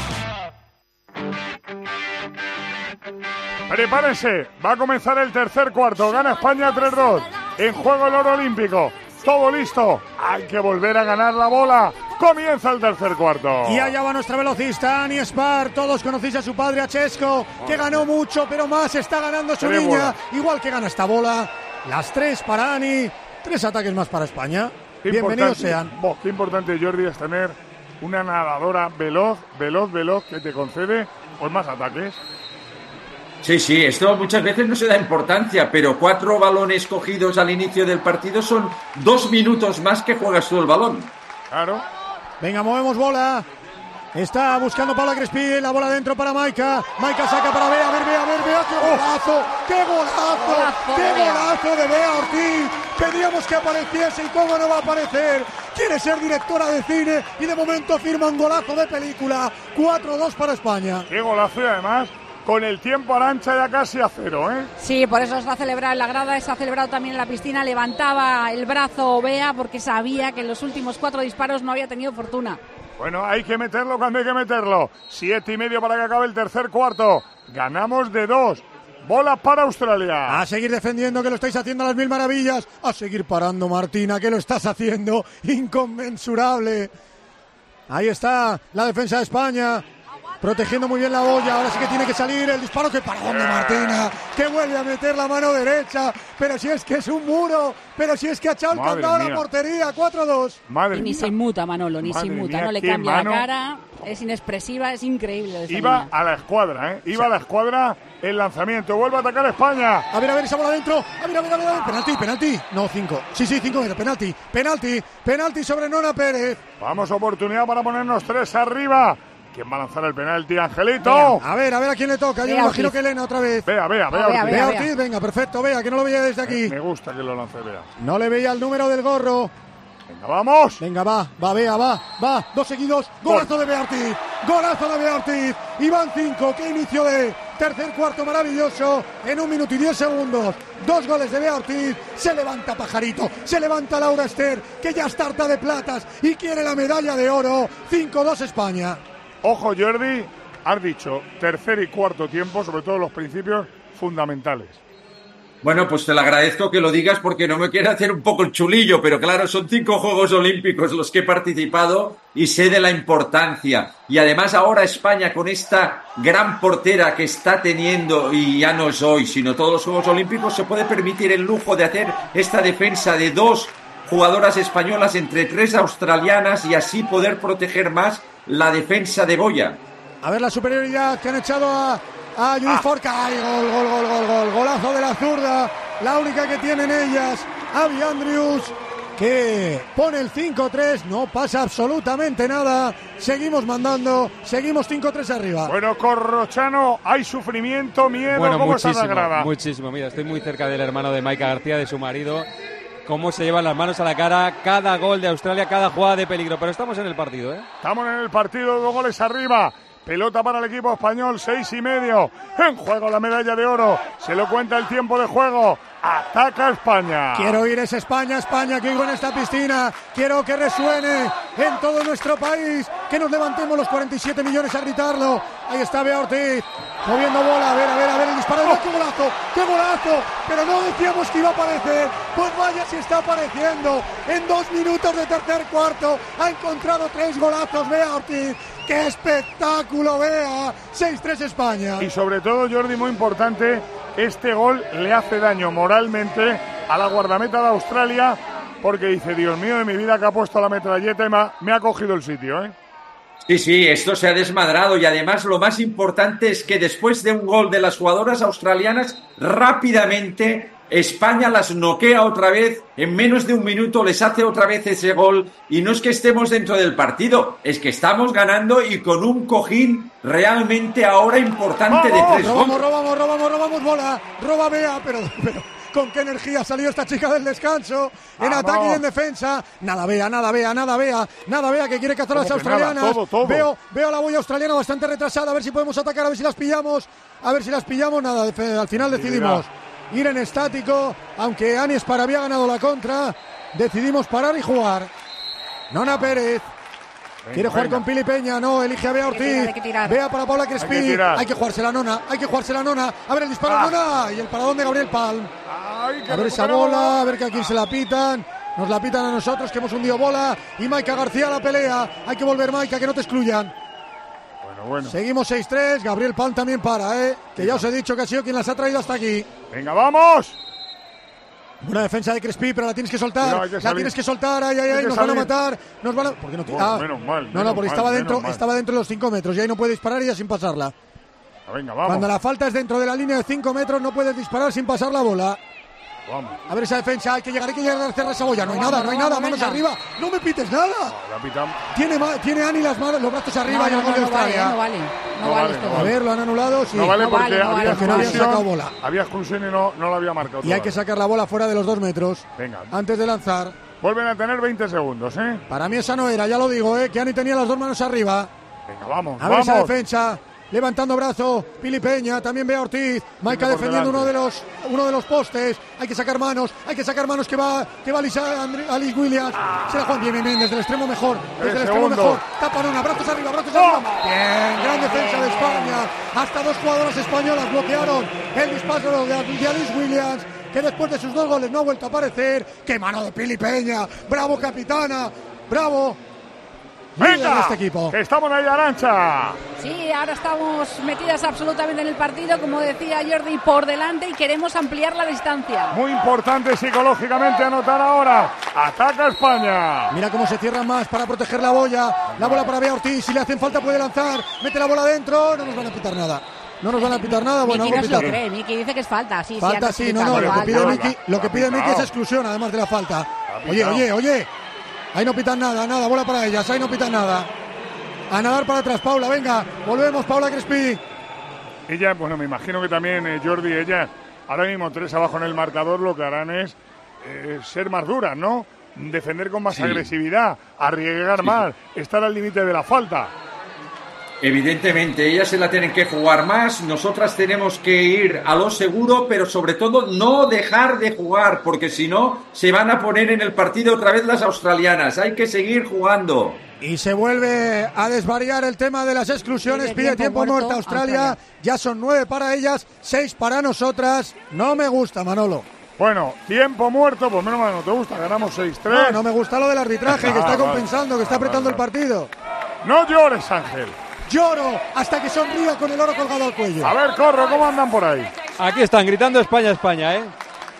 Prepárense, va a comenzar el tercer cuarto, gana España tres dos, en juego el oro olímpico, todo listo, hay que volver a ganar la bola, comienza el tercer cuarto. Y allá va nuestra velocista, Ani Spar. Todos conocéis a su padre, a Chesco, que ganó mucho, pero más está ganando su Tres niña. bolas. Igual que gana esta bola. Las tres para Ani, tres ataques más para España. Qué Bienvenidos importante, sean. vos, qué importante, Jordi, es tener una nadadora veloz, veloz, veloz, que te concede pues más ataques. Sí, sí, esto muchas veces no se da importancia, pero cuatro balones cogidos al inicio del partido son dos minutos más que juegas tú el balón. Claro. Venga, movemos bola. Está buscando Paula Crespí, la bola dentro para Maika. Maika saca para Bea, a ver, Bea, a ver, Bea, qué golazo, qué golazo, Golazo, qué Bea. golazo de Bea Ortiz. Pedíamos que apareciese y cómo no va a aparecer. Quiere ser directora de cine y de momento firma un golazo de película. cuatro dos para España. Qué golazo, y además con el tiempo Arancha ya casi a cero, ¿eh? Sí, por eso se ha celebrado en la grada, se ha celebrado también en la piscina. Levantaba el brazo Bea porque sabía que en los últimos cuatro disparos no había tenido fortuna. Bueno, hay que meterlo cuando hay que meterlo. Siete y medio para que acabe el tercer cuarto. Ganamos de dos. Bola para Australia. A seguir defendiendo, que lo estáis haciendo a las mil maravillas. A seguir parando, Martina, que lo estás haciendo inconmensurable. Ahí está la defensa de España, protegiendo muy bien la boya. Ahora sí que tiene que salir el disparo. Que para dónde, Martina, que vuelve a meter la mano derecha. Pero si es que es un muro. Pero si es que ha echado el candado a la portería. cuatro dos. Y ni se inmuta, Manolo, ni se inmuta. No le cambia mano. la cara. Es inexpresiva, es increíble. Iba a la escuadra, ¿eh? Iba sí. a la escuadra el lanzamiento. Vuelve a atacar España. A ver, a ver, esa bola adentro. A ver, a ver, a ver. A ver. Penalti, penalti. No, cinco. Sí, sí, cinco metros. Penalti, penalti. Penalti sobre Nona Pérez. Vamos, oportunidad para ponernos tres arriba. ¿Quién va a lanzar el penalti, Angelito? Vea, a ver, a ver a quién le toca. Yo me imagino que Elena otra vez. Vea, vea, vea. Vea, vea, Ortiz, venga, perfecto, vea, que no lo veía desde aquí. Me gusta que lo lance, vea. No le veía el número del gorro. Venga, vamos. Venga, va, va, vea, va, va. Dos seguidos. Golazo Gol. de Bea Ortiz. Golazo de Bea Ortiz. Y van cinco. Qué inicio de tercer cuarto maravilloso. En un minuto y diez segundos. Dos goles de Bea Ortiz. Se levanta Pajarito. Se levanta Laura Ester, que ya está harta de platas y quiere la medalla de oro. cinco dos España. Ojo, Jordi, has dicho tercer y cuarto tiempo, sobre todo los principios fundamentales. Bueno, pues te lo agradezco que lo digas porque no me quiero hacer un poco el chulillo, pero claro, son cinco Juegos Olímpicos los que he participado y sé de la importancia. Y además ahora España, con esta gran portera que está teniendo, y ya no es hoy, sino todos los Juegos Olímpicos, se puede permitir el lujo de hacer esta defensa de dos jugadoras españolas entre tres australianas y así poder proteger más la defensa de Boya. A ver la superioridad que han echado a, a Judith ah. Forca. ¡Ay, gol, gol, gol, gol, gol! Golazo de la zurda, la única que tienen ellas. Abby Andrews, que pone el cinco tres, no pasa absolutamente nada. Seguimos mandando, seguimos cinco tres arriba. Bueno, Corrochano, hay sufrimiento, miedo, bueno, ¿cómo muchísimo, está la grada? Muchísimo, mira, estoy muy cerca del hermano de Maika García, de su marido. Cómo se llevan las manos a la cara cada gol de Australia, cada jugada de peligro. Pero estamos en el partido, ¿eh? Estamos en el partido, dos goles arriba. Pelota para el equipo español, seis y medio. En juego la medalla de oro. Se lo cuenta el tiempo de juego. Ataca España. Quiero ir es España, España, que vivo en esta piscina. Quiero que resuene en todo nuestro país. Que nos levantemos los cuarenta y siete millones a gritarlo. Ahí está Bea Ortiz, moviendo bola. A ver, a ver, a ver el disparo. ¡Oh! ¡Qué golazo! ¡Qué golazo! Pero no decíamos que iba a aparecer. Pues vaya si está apareciendo. En dos minutos de tercer cuarto ha encontrado tres golazos Bea Ortiz. ¡Qué espectáculo, Bea! seis tres España. Y sobre todo, Jordi, muy importante, este gol le hace daño moralmente a la guardameta de Australia, porque dice, Dios mío de mi vida, que ha puesto la metralleta y me ha, me ha cogido el sitio, ¿eh? Sí, sí, esto se ha desmadrado y además lo más importante es que después de un gol de las jugadoras australianas, rápidamente España las noquea otra vez, en menos de un minuto les hace otra vez ese gol y no es que estemos dentro del partido, es que estamos ganando y con un cojín realmente ahora importante ¡Vamos! de tres robamos, goles. Robamos, robamos, robamos bola, roba Bea, pero... pero... con qué energía ha salido esta chica del descanso, en ¡Vamos! Ataque y en defensa. Nada Bea, nada Bea, nada Bea, nada Bea, que quiere cazar a las australianas. Nada, todo, todo. Veo, veo a la boya australiana bastante retrasada, a ver si podemos atacar, a ver si las pillamos, a ver si las pillamos. Nada, al final decidimos ir en estático, aunque Ani Espar había ganado la contra, decidimos parar y jugar. Nona Pérez. Venga, quiere jugar venga. con Pili Peña, no, elige a Bea Ortiz. Bea para Paula Crespi. Hay que, hay que jugarse la Nona, hay que jugarse la Nona. A ver el disparo ah. Nona y el paradón de Gabriel Palm. Ay, a ver esa bola, a ver que aquí se la pitan. Nos la pitan a nosotros, que hemos hundido bola. Y Maika García a la pelea. Hay que volver, Maika, que no te excluyan. Bueno, bueno. Seguimos seis tres. Gabriel Palm también para, ¿eh? Que ya os he dicho que ha sido quien las ha traído hasta aquí. Venga, vamos. Buena defensa de Crespi, pero la tienes que soltar. No, que la tienes que soltar. Ay, ay, ay. Nos salir. van a matar. Nos van a. ¿Por qué no? Bueno, ah, menos mal. No, menos no, porque mal, estaba dentro, mal. estaba dentro de los cinco metros y ahí no puede disparar ella sin pasarla. Venga, vamos. Cuando la falta es dentro de la línea de cinco metros, no puedes disparar sin pasar la bola. Vamos. A ver esa defensa, hay que llegar, hay que llegar a cerrar esa boya. No hay nada, no hay nada, manos arriba. No me pites nada. Tiene, tiene Ani las manos, los brazos arriba y el gol de Australia. No vale, no, no vale. vale. A ver, lo han anulado, sí. No vale no porque vale, no había, vale, no habían sacado bola. Había exclusión y no, no la había marcado. Y hay que sacar la bola fuera de los dos metros. Venga. Antes de lanzar. Vuelven a tener veinte segundos, ¿eh? Para mí esa no era, ya lo digo, ¿eh? Que Ani tenía las dos manos arriba. Venga, vamos, A ver vamos. esa defensa. levantando brazo, Pili Peña, también ve a Ortiz, Maika defendiendo uno de los uno de los postes, hay que sacar manos, hay que sacar manos que va que va Alice, Alice Williams, se la juegan bien, bien, bien, desde el extremo mejor, desde el, el extremo mejor, tapan una, brazos arriba, brazos arriba, bien, gran defensa de España, hasta dos jugadoras españolas bloquearon el disparo de Alice Williams, que después de sus dos goles no ha vuelto a aparecer. ¡Qué mano de Pili Peña! ¡Bravo, capitana! ¡Bravo! ¡Venga! Este equipo. Que estamos ahí, Arantxa. Sí, ahora estamos metidas absolutamente en el partido, como decía Jordi, por delante y queremos ampliar la distancia. Muy importante psicológicamente anotar ahora. Ataca España. Mira cómo se cierran más para proteger la boya. La bola para Bea Ortiz. Si le hacen falta puede lanzar. Mete la bola adentro. No nos van a pitar nada. No nos van a pitar nada, bueno, Miki algo no se pitaron. lo cree, Miki dice que es falta, sí, falta, sí, sí, no, no, lo que pide Miki, lo que pide Miki es exclusión, además de la falta. Oye, oye, oye, ahí no pitan nada, nada, bola para ellas, ahí no pitan nada. A nadar para atrás, Paula, venga, volvemos, Paula Crespi. Ella, bueno, me imagino que también eh, Jordi, ella, ahora mismo tres abajo en el marcador, lo que harán es eh, ser más duras, ¿no? Defender con más sí. agresividad, arriesgar sí. más, estar al límite de la falta. Evidentemente, ellas se la tienen que jugar más, nosotras tenemos que ir a lo seguro, pero sobre todo no dejar de jugar, porque si no, se van a poner en el partido otra vez las australianas, hay que seguir jugando. Y se vuelve a desvariar el tema de las exclusiones, pide tiempo, tiempo muerto Australia, Australia, ya son nueve para ellas, seis para nosotras, no me gusta, Manolo. Bueno, tiempo muerto, pues menos mal, no te gusta, ganamos seis tres. No, no me gusta lo del arbitraje, ah, que está compensando, vale, que está apretando vale, vale. el partido. No llores, Ángel. Lloro hasta que sonría con el oro colgado al cuello. A ver, Corro, ¿cómo andan por ahí? Aquí están gritando España, España, ¿eh?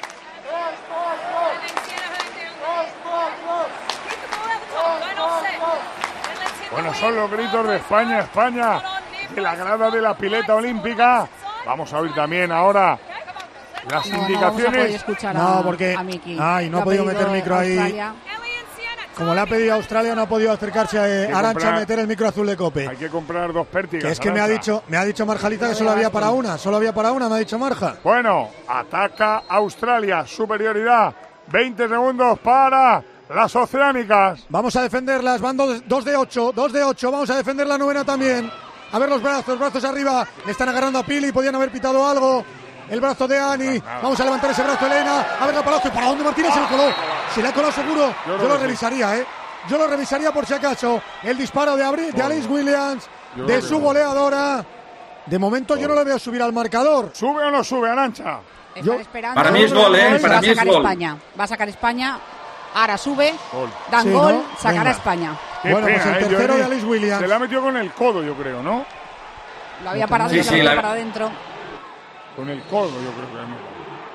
Bueno, son los gritos de España, España, de la grada de la pileta olímpica. Vamos a oír también ahora las no, indicaciones. No, no porque a Miki. Ay, no ha podido meter micro Australia. ahí. Como le ha pedido a Australia, no ha podido acercarse a Arantxa a meter el micro azul de Cope. Hay que comprar dos pértigas. Que es que me ha dicho, me ha dicho Marjalita que solo había para una, solo había para una, me ha dicho Marja. Bueno, ataca Australia, superioridad, veinte segundos para las oceánicas. Vamos a defenderlas, van dos, dos de ocho, dos de ocho, vamos a defender la novena también. A ver los brazos, brazos arriba, le están agarrando a Pili, podían haber pitado algo. El brazo de Ani, vamos a levantar ese brazo Elena, a ver la Palacio, ¿para dónde Martínez se le coló? Se le ha colado seguro, yo, yo lo revisaría, ¿eh? Yo lo revisaría por si acaso. El disparo de, Abri, de Alice Williams, yo de su goleadora. De momento yo no le veo subir al marcador. ¿Sube o no sube, Arantxa? Yo, esperando. Para mí es gol, ¿eh? Para va mí a sacar es gol. España. Va a sacar España. Ahora sube, gol. dan sí, gol, ¿no? sacará Venga. España. Qué bueno, pena, pues el ¿eh? tercero Jordi de Alice Williams. Se la ha metido con el codo, yo creo, ¿no? Lo había parado, sí, y sí, lo había la... parado adentro. Con el codo, yo creo que no.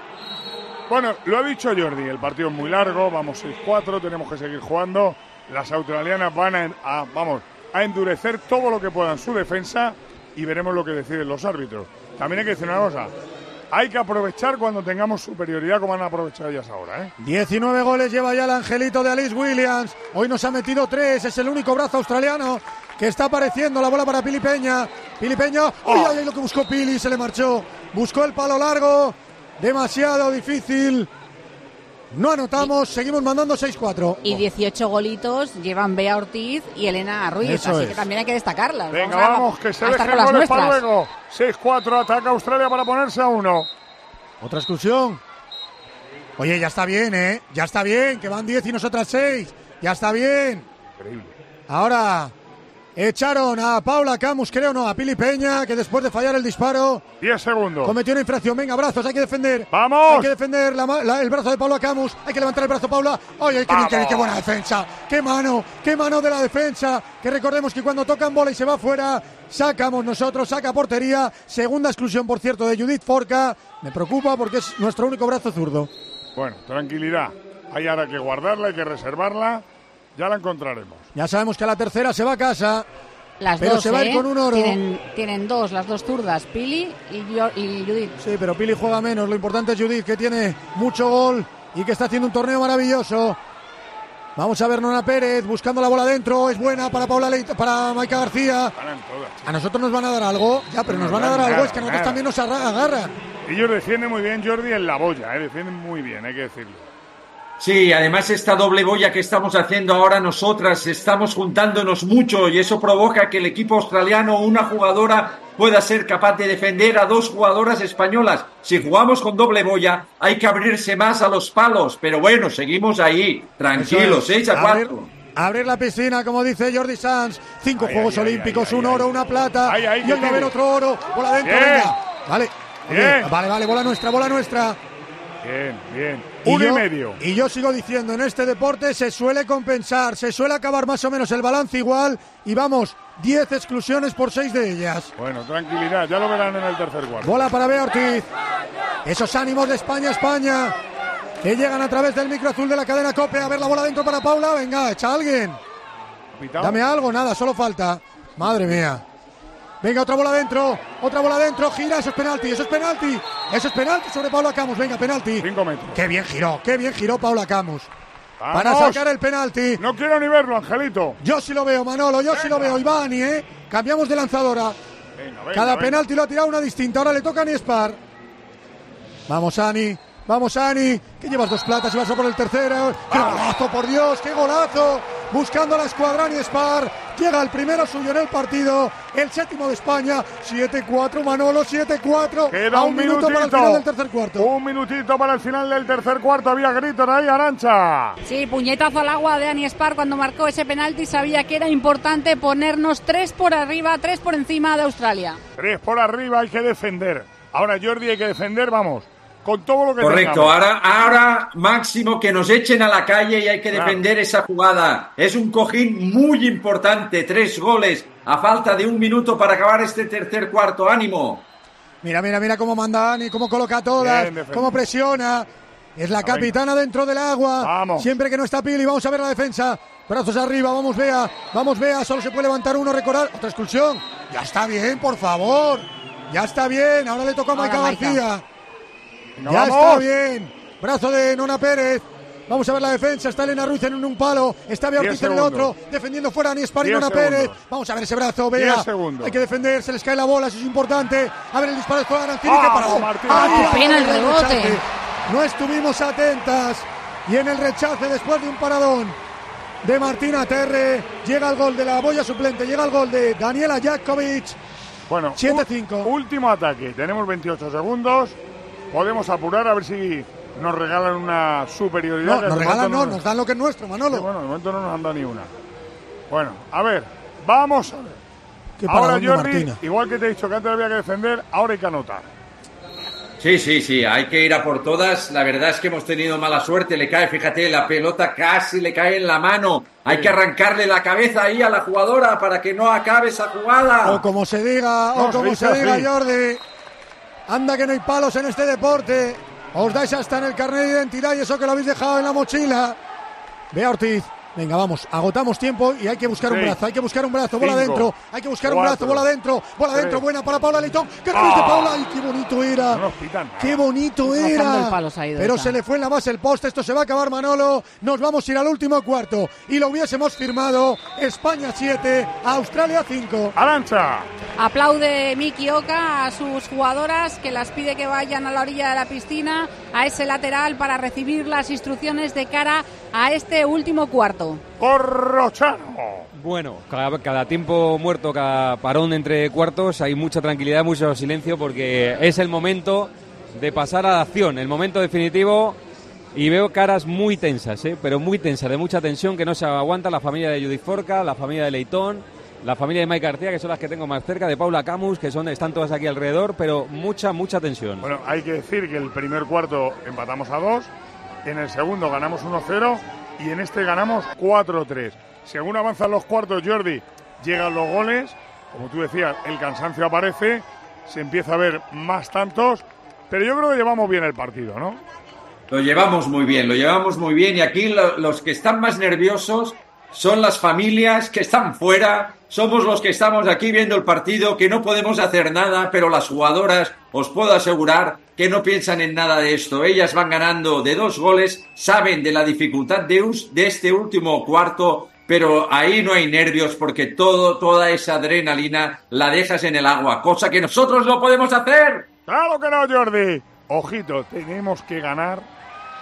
Bueno, lo ha dicho Jordi, el partido es muy largo, vamos seis cuatro, tenemos que seguir jugando. Las australianas van a, a, vamos, a endurecer todo lo que puedan su defensa y veremos lo que deciden los árbitros. También hay que decir una cosa, hay que aprovechar cuando tengamos superioridad como han aprovechado ellas ahora, ¿eh? diecinueve goles lleva ya el angelito de Alice Williams, hoy nos ha metido tres, es el único brazo australiano que está apareciendo. La bola para Pili Peña, Pili Peña, ¡ay, ay, ay! Lo que buscó Pili, se le marchó, buscó el palo largo. Demasiado difícil. No anotamos, y, seguimos mandando seis cuatro. Y dieciocho golitos llevan Bea Ortiz y Elena Ruiz, Eso así es. que también hay que destacarlas. Venga, vamos, vamos a, que se a dejen goles goles para nuestras. luego. seis cuatro, ataca Australia para ponerse a uno. Otra exclusión. Oye, ya está bien, ¿eh? Ya está bien, que van diez y nosotras seis. Ya está bien. Increíble. Ahora echaron a Paula Camus, creo, no, a Pili Peña, que después de fallar el disparo diez segundos. cometió una infracción. Venga, brazos, hay que defender. ¡Vamos! Hay que defender la, la, el brazo de Paula Camus. Hay que levantar el brazo, Paula. ¡Oye, qué, qué, qué buena defensa! ¡Qué mano! ¡Qué mano de la defensa! Que recordemos que cuando tocan bola y se va fuera, sacamos nosotros, saca portería. Segunda exclusión, por cierto, de Judith Forca. Me preocupa porque es nuestro único brazo zurdo. Bueno, tranquilidad. Hay ahora que guardarla, hay que reservarla. Ya la encontraremos. Ya sabemos que a la tercera se va a casa. Las pero dos, se va ¿eh? a ir con un oro. Tienen, tienen dos, las dos zurdas, Pili y, yo, y Judith. Sí, pero Pili juega menos. Lo importante es Judith, que tiene mucho gol y que está haciendo un torneo maravilloso. Vamos a ver Nona Pérez buscando la bola dentro. Es buena para Paula Leite, para Maika García. A nosotros nos van a dar algo. Ya, pero nos van a dar algo. Es que a nosotros también nos agarran. Ellos defienden muy bien, Jordi, en la boya. ¿eh? Defienden muy bien, hay que decirlo. Sí, además esta doble boya que estamos haciendo ahora nosotras, estamos juntándonos mucho y eso provoca que el equipo australiano, una jugadora, pueda ser capaz de defender a dos jugadoras españolas. Si jugamos con doble boya, hay que abrirse más a los palos, pero bueno, seguimos ahí, tranquilos, seis a cuatro. Abrir la piscina, como dice Jordi Sanz. Cinco ay, Juegos ay, Olímpicos, ay, ay, un oro, ay, una plata. Ay, ay, y hoy va a haber otro oro. Bola dentro, bien. venga. Vale. Bien. Vale, vale, bola nuestra, bola nuestra. Bien, bien. Y Uno yo, y medio. Y yo sigo diciendo, en este deporte se suele compensar, se suele acabar más o menos el balance igual. Y vamos, diez exclusiones por seis de ellas. Bueno, tranquilidad, ya lo verán en el tercer cuarto. Bola para Bea Ortiz. Esos ánimos de España, España, que llegan a través del micro azul de la cadena COPE. A ver la bola dentro para Paula. Venga, echa a alguien. Pitao. Dame algo, nada, solo falta. Madre mía. Venga, otra bola dentro, otra bola dentro, gira, eso es penalti, eso es penalti, eso es penalti sobre Paula Camus, venga, penalti. Cinco metros. Qué bien giró, qué bien giró Paula Camus. ¡Vamos! Para sacar el penalti. No quiero ni verlo, Angelito. Yo sí lo veo, Manolo, yo venga. sí lo veo. Ivani, ¿eh? Cambiamos de lanzadora. Venga, venga, Cada venga. penalti lo ha tirado una distinta, ahora le toca a Ani Spar. Vamos, Ani. Vamos, Ani, que llevas dos platas y vas a por el tercero. ¡Qué golazo, por Dios! ¡Qué golazo! Buscando a la escuadra Ani Spar. Llega el primero suyo en el partido. El séptimo de España. siete cuatro, Manolo, siete cuatro. Queda a un, un minuto minutito para el final del tercer cuarto. Un minutito para el final del tercer cuarto. Había gritos ahí, Arantxa. Sí, puñetazo al agua de Ani Spar cuando marcó ese penalti. Sabía que era importante ponernos tres por arriba, tres por encima de Australia. Tres por arriba, hay que defender. Ahora, Jordi, hay que defender, vamos. Con todo lo que Correcto, tengamos. ahora, ahora máximo que nos echen a la calle y hay que claro. defender esa jugada. Es un cojín muy importante, tres goles a falta de un minuto para acabar este tercer cuarto. ¡Ánimo! Mira, mira, mira cómo manda Ani, cómo coloca a todas, cómo presiona. Es la capitana dentro del agua. Vamos. Siempre que no está Pili, vamos a ver la defensa. Brazos arriba, vamos Bea, vamos Bea, solo se puede levantar uno, recordar. Otra expulsión. Ya está bien, por favor. Ya está bien, ahora le toca a Maika García. Venga, ya vamos. está bien. Brazo de Nona Pérez. Vamos a ver la defensa. Está Elena Ruiz en un palo. Está Bea Ortiz en el otro. Defendiendo fuera Ani Spar y Nona Pérez. Vamos a ver ese brazo. Bea. Hay que defender. Se les cae la bola. Eso es importante. A ver el disparo de Arancini. ¡Ah, que paró. ¡Ah, qué pena el rebote! No estuvimos atentas. Y en el rechace después de un paradón de Martina Terre. Llega el gol de la boya suplente. Llega el gol de Daniela Jakovic. Bueno, siete cinco. Último ataque. Tenemos veintiocho segundos. Podemos apurar a ver si nos regalan una superioridad. No, nos regalan no, nos dan lo que es nuestro, Manolo. Sí, bueno, de momento no nos han dado ni una. Bueno, a ver, vamos a ver. ¿Qué ahora, Jordi, Martina? igual que te he dicho que antes había que defender, ahora hay que anotar. Sí, sí, sí, hay que ir a por todas. La verdad es que hemos tenido mala suerte. Le cae, fíjate, la pelota casi le cae en la mano. Hay que arrancarle la cabeza ahí a la jugadora para que no acabe esa jugada. O como se diga, no, o como se, se diga, así. Jordi. Anda que no hay palos en este deporte. Os dais hasta en el carnet de identidad y eso que lo habéis dejado en la mochila. Bea Ortiz. Venga, vamos, agotamos tiempo y hay que buscar sí. un brazo, hay que buscar un brazo, bola adentro, hay que buscar cuatro, un brazo, bola adentro, bola adentro, buena para Paula Leitón. ¡Qué revés oh. de Paula! ¡Ay, qué bonito era! No nos pitan nada. ¡Qué bonito era! Pero se le fue en la base el poste, esto se va a acabar, Manolo. Nos vamos a ir al último cuarto y lo hubiésemos firmado. España siete, Australia cinco. ¡Arantxa! Aplaude Miki Oka a sus jugadoras que las pide que vayan a la orilla de la piscina, a ese lateral para recibir las instrucciones de cara a este último cuarto. Corrochano. Bueno, cada, cada tiempo muerto, cada parón entre cuartos, hay mucha tranquilidad, mucho silencio, porque es el momento de pasar a la acción, el momento definitivo, y veo caras muy tensas, ¿eh? pero muy tensas, de mucha tensión, que no se aguanta. La familia de Judith Forca, la familia de Leitón, la familia de Maika García, que son las que tengo más cerca, de Paula Camus, que son están todas aquí alrededor, pero mucha, mucha tensión. Bueno, hay que decir que el primer cuarto empatamos a dos, en el segundo ganamos uno cero y en este ganamos cuatro tres. Según avanzan los cuartos, Jordi, llegan los goles, como tú decías, el cansancio aparece, se empieza a ver más tantos, pero yo creo que llevamos bien el partido, ¿no? Lo llevamos muy bien, lo llevamos muy bien, y aquí lo, los que están más nerviosos son las familias que están fuera, somos los que estamos aquí viendo el partido, que no podemos hacer nada, pero las jugadoras, os puedo asegurar que no piensan en nada de esto. Ellas van ganando de dos goles, saben de la dificultad de, us, de este último cuarto, pero ahí no hay nervios porque todo, toda esa adrenalina la dejas en el agua, cosa que nosotros no podemos hacer. ¡Claro que no, Jordi! Ojito, tenemos que ganar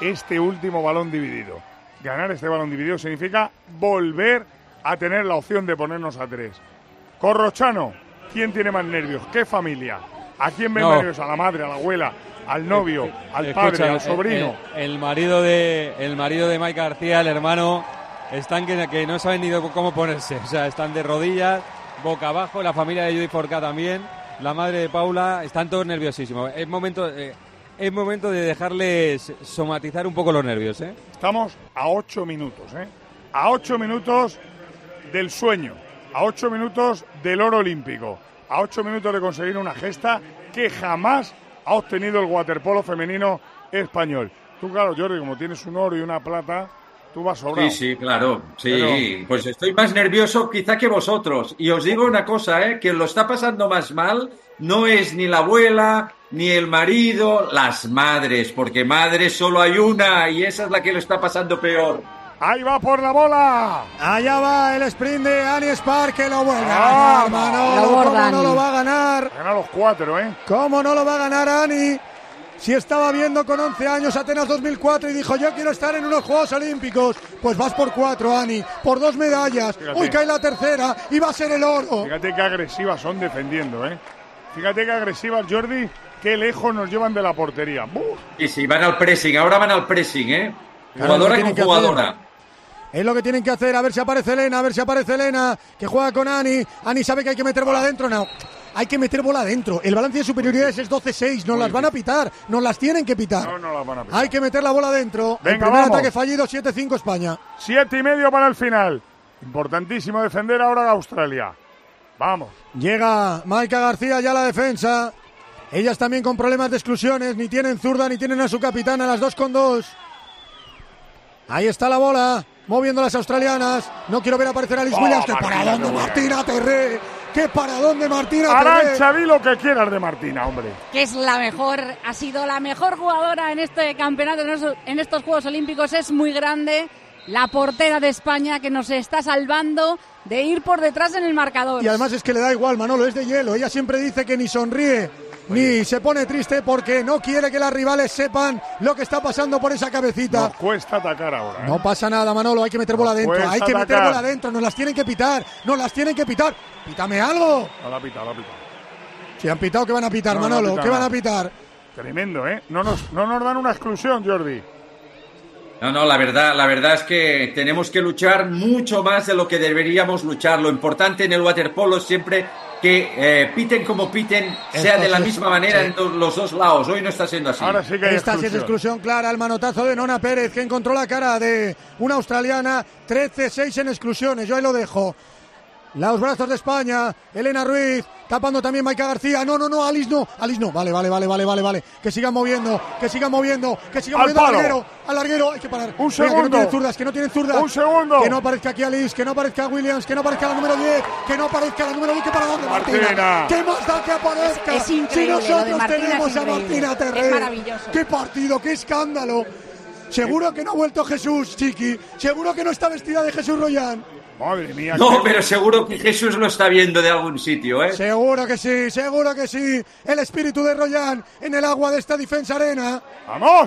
este último balón dividido. Ganar este balón dividido significa volver a tener la opción de ponernos a tres. Corrochano, ¿quién tiene más nervios? ¿Qué familia? ¿A quién ven No. nervios? ¿A la madre, a la abuela, al novio, al Escucha, padre, al el- sobrino? El, el marido de el marido de Mike García, el hermano, están que, que no saben ni cómo ponerse. O sea, están de rodillas, boca abajo. La familia de Judy Forcá también. La madre de Paula, están todos nerviosísimos. Es momento, eh, es momento de dejarles somatizar un poco los nervios, ¿eh? Estamos a ocho minutos, ¿eh? A ocho minutos del sueño, a ocho minutos del oro olímpico, a ocho minutos de conseguir una gesta que jamás ha obtenido el waterpolo femenino español. Tú, claro, Jordi, como tienes un oro y una plata, tú vas sobrado. Sí, sí, claro. Sí, Pero- pues estoy más nervioso quizá que vosotros. Y os digo una cosa, ¿eh? Que lo está pasando más mal no es ni la abuela, ni el marido, las madres, porque madres solo hay una y esa es la que lo está pasando peor. ¡Ahí va por la bola! Allá va el sprint de Annie Spark, que lo vuelve Ah, a ganar, Manolo. lo ¿Cómo bordan. no lo va a ganar? Gana los cuatro, ¿eh? ¿Cómo no lo va a ganar Annie? Si estaba viendo con once años Atenas dos mil cuatro y dijo, yo quiero estar en unos Juegos Olímpicos, pues vas por cuatro, Annie, por dos medallas. Fíjate. Uy, cae la tercera y va a ser el oro. Fíjate qué agresivas son defendiendo, ¿eh? Fíjate qué agresivas, Jordi, qué lejos nos llevan de la portería. ¡Buf! Y sí, van al pressing, ahora van al pressing, ¿eh? Claro, Jugadora lo tienen con que jugadora. hacer. Es lo que tienen que hacer, a ver si aparece Elena, a ver si aparece Elena, que juega con Ani. Ani sabe que hay que meter bola adentro, no. Hay que meter bola adentro. El balance de superioridades es doce seis, nos las van a pitar, nos las tienen que pitar. No, no las van a pitar. Hay que meter la bola adentro. El Venga, primer vamos. ataque fallido, siete cinco España. Siete y medio para el final. Importantísimo defender ahora a Australia. Vamos. Llega Maika García ya a la defensa. Ellas también con problemas de exclusiones, ni tienen zurda ni tienen a su capitana, las dos con dos. Ahí está la bola, moviendo las australianas. No quiero ver aparecer a Alice Oh, Williams. ¡Qué Martina, paradón de qué Martina Terré! ¡Qué paradón de Martina Terré! Arantxa, di lo que quieras de Martina, hombre. Que es la mejor, ha sido la mejor jugadora en este campeonato, en estos, en estos Juegos Olímpicos. Es muy grande, la portera de España, que nos está salvando de ir por detrás en el marcador. Y además es que le da igual, Manolo, es de hielo. Ella siempre dice que ni sonríe ni se pone triste porque no quiere que las rivales sepan lo que está pasando por esa cabecita. Nos cuesta atacar ahora, ¿eh? No pasa nada, Manolo, hay que meter bola adentro, cuesta hay que meter atacar. bola adentro, nos las tienen que pitar, nos las tienen que pitar. ¡Pítame algo! No la pita, la pita. Si han pitado, ¿qué van a pitar, No, no Manolo? pita ¿Qué van nada. a pitar? Tremendo, ¿eh? No nos, no nos dan una exclusión, Jordi. No, no, la verdad, la verdad es que tenemos que luchar mucho más de lo que deberíamos luchar. Lo importante en el waterpolo es siempre que eh, piten como piten, sea Esto de la sí, misma manera sí. en to- los dos lados. Hoy no está siendo así. Ahora sí que hay Esta sí es exclusión. exclusión clara, el manotazo de Nona Pérez, que encontró la cara de una australiana. Trece seis en exclusiones, yo ahí lo dejo. Los brazos de España, Elena Ruiz, tapando también Maika García. No, no, no, Alice no, Alice no. Vale, vale, vale, vale, vale, vale. Que sigan moviendo, que sigan moviendo, que sigan Al moviendo al palo. larguero, al larguero. Hay que parar. Un Venga, que no segundo. tienen zurdas, que no tienen zurdas. Un segundo. Que no aparezca aquí Alice, que no aparezca Williams, que no aparezca la número diez, que no aparezca la número diez. ¿Qué para dónde, Martina? Martina. ¿Qué más da que aparezca? Es- es increíble, si lo de nosotros Martina tenemos es a increíble. Martina Terré. Es maravilloso. ¡Qué partido, qué escándalo! Seguro que no ha vuelto Jesús, Chiqui. Seguro que no está vestida de Jesús Royán. Madre mía. No, qué- pero seguro que Jesús lo está viendo de algún sitio, ¿eh? Seguro que sí, seguro que sí. El espíritu de Royán en el agua de esta Defensa Arena. ¡Vamos!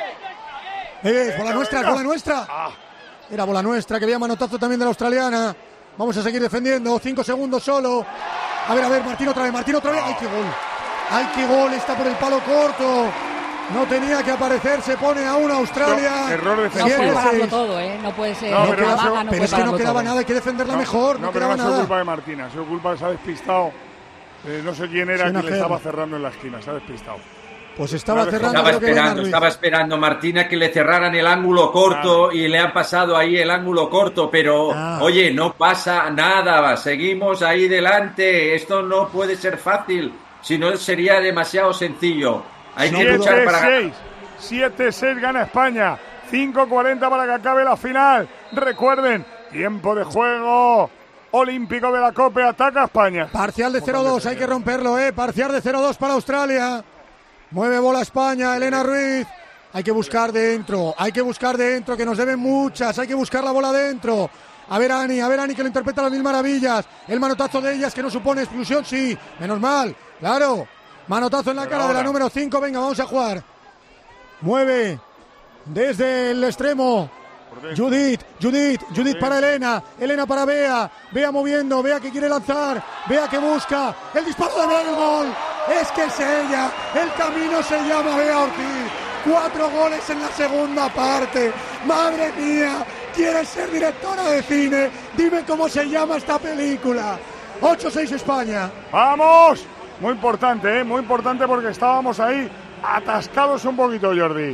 Eh, bola nuestra, venga. bola nuestra. Ah, Era bola nuestra, que había manotazo también de la australiana. Vamos a seguir defendiendo, cinco segundos solo. A ver, a ver, Martín otra vez, Martín otra vez. ¡Ay, qué gol! ¡Ay, qué gol! Está por el palo corto. No tenía que aparecer, se pone a una Australia. No, error No defensivo. puede Siete, pararlo seis. todo, ¿eh? No puede ser. No, No, pero la no vaga, se- no Pero puede es que no pararlo quedaba todo. nada, hay que defenderla no, mejor. No, no, pero quedaba no ha sido nada. culpa de Martina, ha sido culpa de se ha despistado. Eh, no sé quién era Sí, que una le gel. estaba cerrando en la esquina, se ha despistado. Pues estaba Estaba cerrando Estaba lo que Elena esperando, Ruiz. estaba esperando Martina que le cerraran el ángulo corto Claro. y le han pasado ahí el ángulo corto, pero Ah. oye, no pasa nada, seguimos ahí delante, esto no puede ser fácil, si no sería demasiado sencillo. Hay que luchar para ganar. siete seis gana España. cinco cuarenta para que acabe la final. Recuerden, tiempo de juego olímpico de la Copa. Ataca España. Parcial de cero dos, hay que romperlo, ¿eh? Parcial de cero dos para Australia. Mueve bola España, Elena Ruiz. Hay que buscar dentro, hay que buscar dentro, que nos deben muchas. Hay que buscar la bola dentro. A ver, Ani, a ver, Ani, que lo interpreta a las mil maravillas. El manotazo de ellas, que no supone exclusión, sí. Menos mal, claro. Manotazo en la Pero cara de la ahora. número cinco. Venga, vamos a jugar. Mueve desde el extremo. Judith, Judith, Judith sí. para Elena, Elena para Bea, Bea moviendo, Bea que quiere lanzar, Bea que busca, el disparo de Bea, el gol, es que es ella, el camino se llama Bea Ortiz, cuatro goles en la segunda parte, madre mía, ¿quieres ser directora de cine? Dime cómo se llama esta película. ocho seis España. ¡Vamos! Muy importante, ¿eh? Muy importante porque estábamos ahí atascados un poquito, Jordi.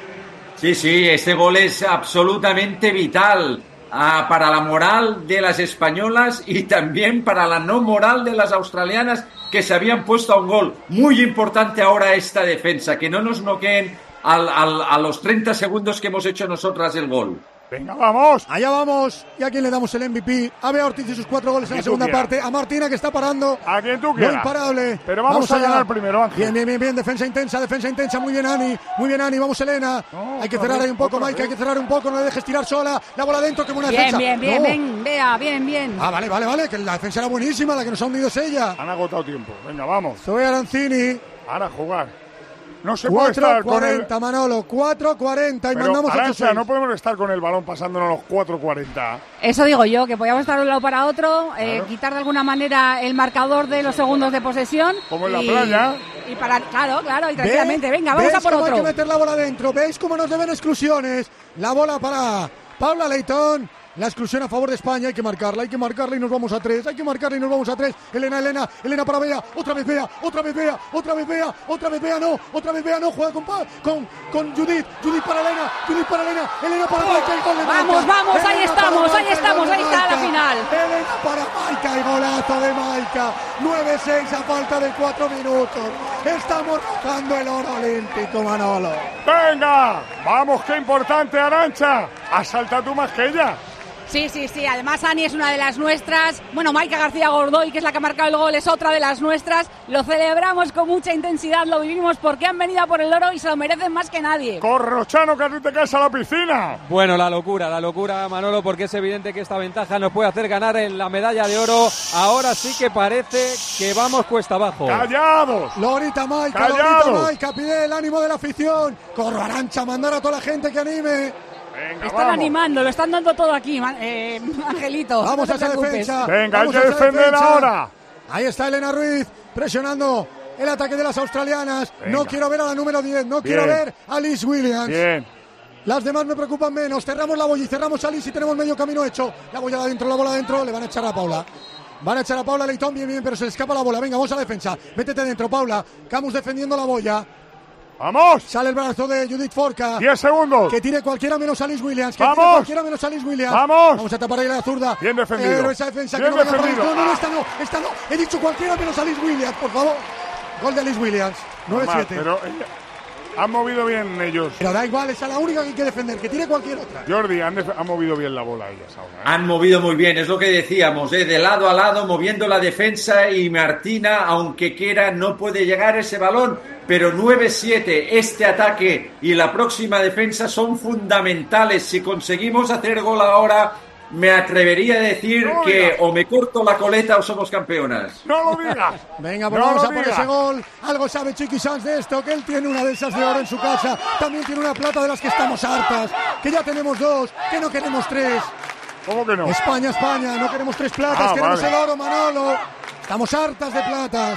Sí, sí, este gol es absolutamente vital ah, para la moral de las españolas y también para la no moral de las australianas que se habían puesto a un gol. Muy importante ahora esta defensa, que no nos noqueen al, al, a los treinta segundos que hemos hecho nosotras el gol. Venga, vamos. Allá vamos. ¿Y a quién le damos el M V P? A Bea Ortiz y sus cuatro goles en la segunda quieras. parte. A Martina, que está parando. A quien tú quieras. No imparable. Pero vamos, vamos a allá. Ganar primero, Ángel. Bien, bien, bien, bien. Defensa intensa, defensa intensa. Muy bien, Ani. Muy bien, Ani. Vamos, Elena. No, hay que cerrar ahí un poco, Mike. Hay que cerrar un poco. No le dejes tirar sola. La bola dentro. Qué buena bien, defensa. Bien, bien, no. bien. Bea, bien, bien. Ah, vale, vale, vale. Que la defensa era buenísima. La que nos ha hundido es ella. Han agotado tiempo. Venga, vamos. Zoe Arancini. Ahora a jugar. No se puede estar con el... cuatro cuarenta, Manolo, cuatro cuarenta y Pero, mandamos Arantxa, ocho seis. no podemos estar con el balón pasándonos los cuatro cuarenta. Eso digo yo, que podíamos estar de un lado para otro, claro. eh, quitar de alguna manera el marcador de los segundos de posesión. Como en y, la playa. Y para, claro, claro, y tranquilamente. Venga, vamos ¿Veis a por cómo otro. Hay que meter la bola adentro. ¿Veis cómo nos deben exclusiones? La bola para Paula Leitón. La exclusión a favor de España, hay que marcarla, hay que marcarla y nos vamos a tres, hay que marcarla y nos vamos a tres. Elena, Elena, Elena para Bea, otra vez Bea, otra vez Bea, otra vez Bea, otra vez Bea, no, otra vez Bea, no, juega con con, con Judith, Judith para Elena, Judith para Elena, Elena para Maika, el gol de Maika. Vamos, vamos, Elena ahí estamos, Maika, ahí estamos, ahí está la final. Elena para Maika, el golazo de Maika, nueve seis a falta de cuatro minutos. Estamos rozando el oro olímpico, Manolo. Venga, vamos, qué importante, Arantxa, asalta tú más que ella. Sí, sí, sí, además Ani es una de las nuestras. Bueno, Maika García Gordoy, que es la que ha marcado el gol, es otra de las nuestras. Lo celebramos con mucha intensidad, lo vivimos porque han venido a por el oro y se lo merecen más que nadie. Corrochano, que a ti te caes a la piscina. Bueno, la locura, la locura, Manolo, porque es evidente que esta ventaja nos puede hacer ganar en la medalla de oro. Ahora sí que parece que vamos cuesta abajo. ¡Callados! Lorita Maika, ¡Callados! Lorita Maika, pide el ánimo de la afición. Corro, Arantxa, mandar a toda la gente que anime. Venga, están vamos. animando, lo están dando todo aquí, eh, Angelito. Vamos no a esa defensa. Venga, vamos hay que defender defensa. ahora. Ahí está Elena Ruiz presionando el ataque de las australianas. Venga. No quiero ver a la número diez, no Bien. quiero ver a Liz Williams. Bien. Las demás me preocupan menos. Cerramos la boya y cerramos a Liz y tenemos medio camino hecho. La boya adentro, la bola adentro. Le van a echar a Paula. Van a echar a Paula Leitón, bien, bien, pero se le escapa la bola. Venga, vamos a la defensa. Métete dentro, Paula. Camus defendiendo la boya. ¡Vamos! Sale el brazo de Judith Forca. diez segundos. Que tire cualquiera menos a Liz Williams. Que ¡Vamos! tire cualquiera menos a Liz Williams. ¡Vamos! Vamos a tapar ahí la zurda. Bien defendido. Pero esa defensa Bien que no defendido. No, no, no, esta no, esta no. He dicho cualquiera menos a Liz Williams, por favor. Gol de Liz Williams. nueve siete. Pero ella... han movido bien ellos. Pero da igual, esa es la única que hay que defender. Que tire cualquier otra. Jordi, han, def- han movido bien la bola ellas ahora. ¿eh? Han movido muy bien, es lo que decíamos, ¿eh? De lado a lado, moviendo la defensa y Martina, aunque quiera, no puede llegar ese balón. Pero nueve siete, este ataque y la próxima defensa son fundamentales. Si conseguimos hacer gol ahora, me atrevería a decir no que digas. O me corto la coleta o somos campeonas. ¡No lo digas! Venga, pues no vamos a digas. por ese gol. Algo sabe Chiqui Sanz de esto, que él tiene una de esas de oro en su casa. También tiene una plata de las que estamos hartas. Que ya tenemos dos, que no queremos tres. ¿Cómo que no? España, España, no queremos tres platas, Ah, queremos vale. el oro, Manolo. Estamos hartas de platas.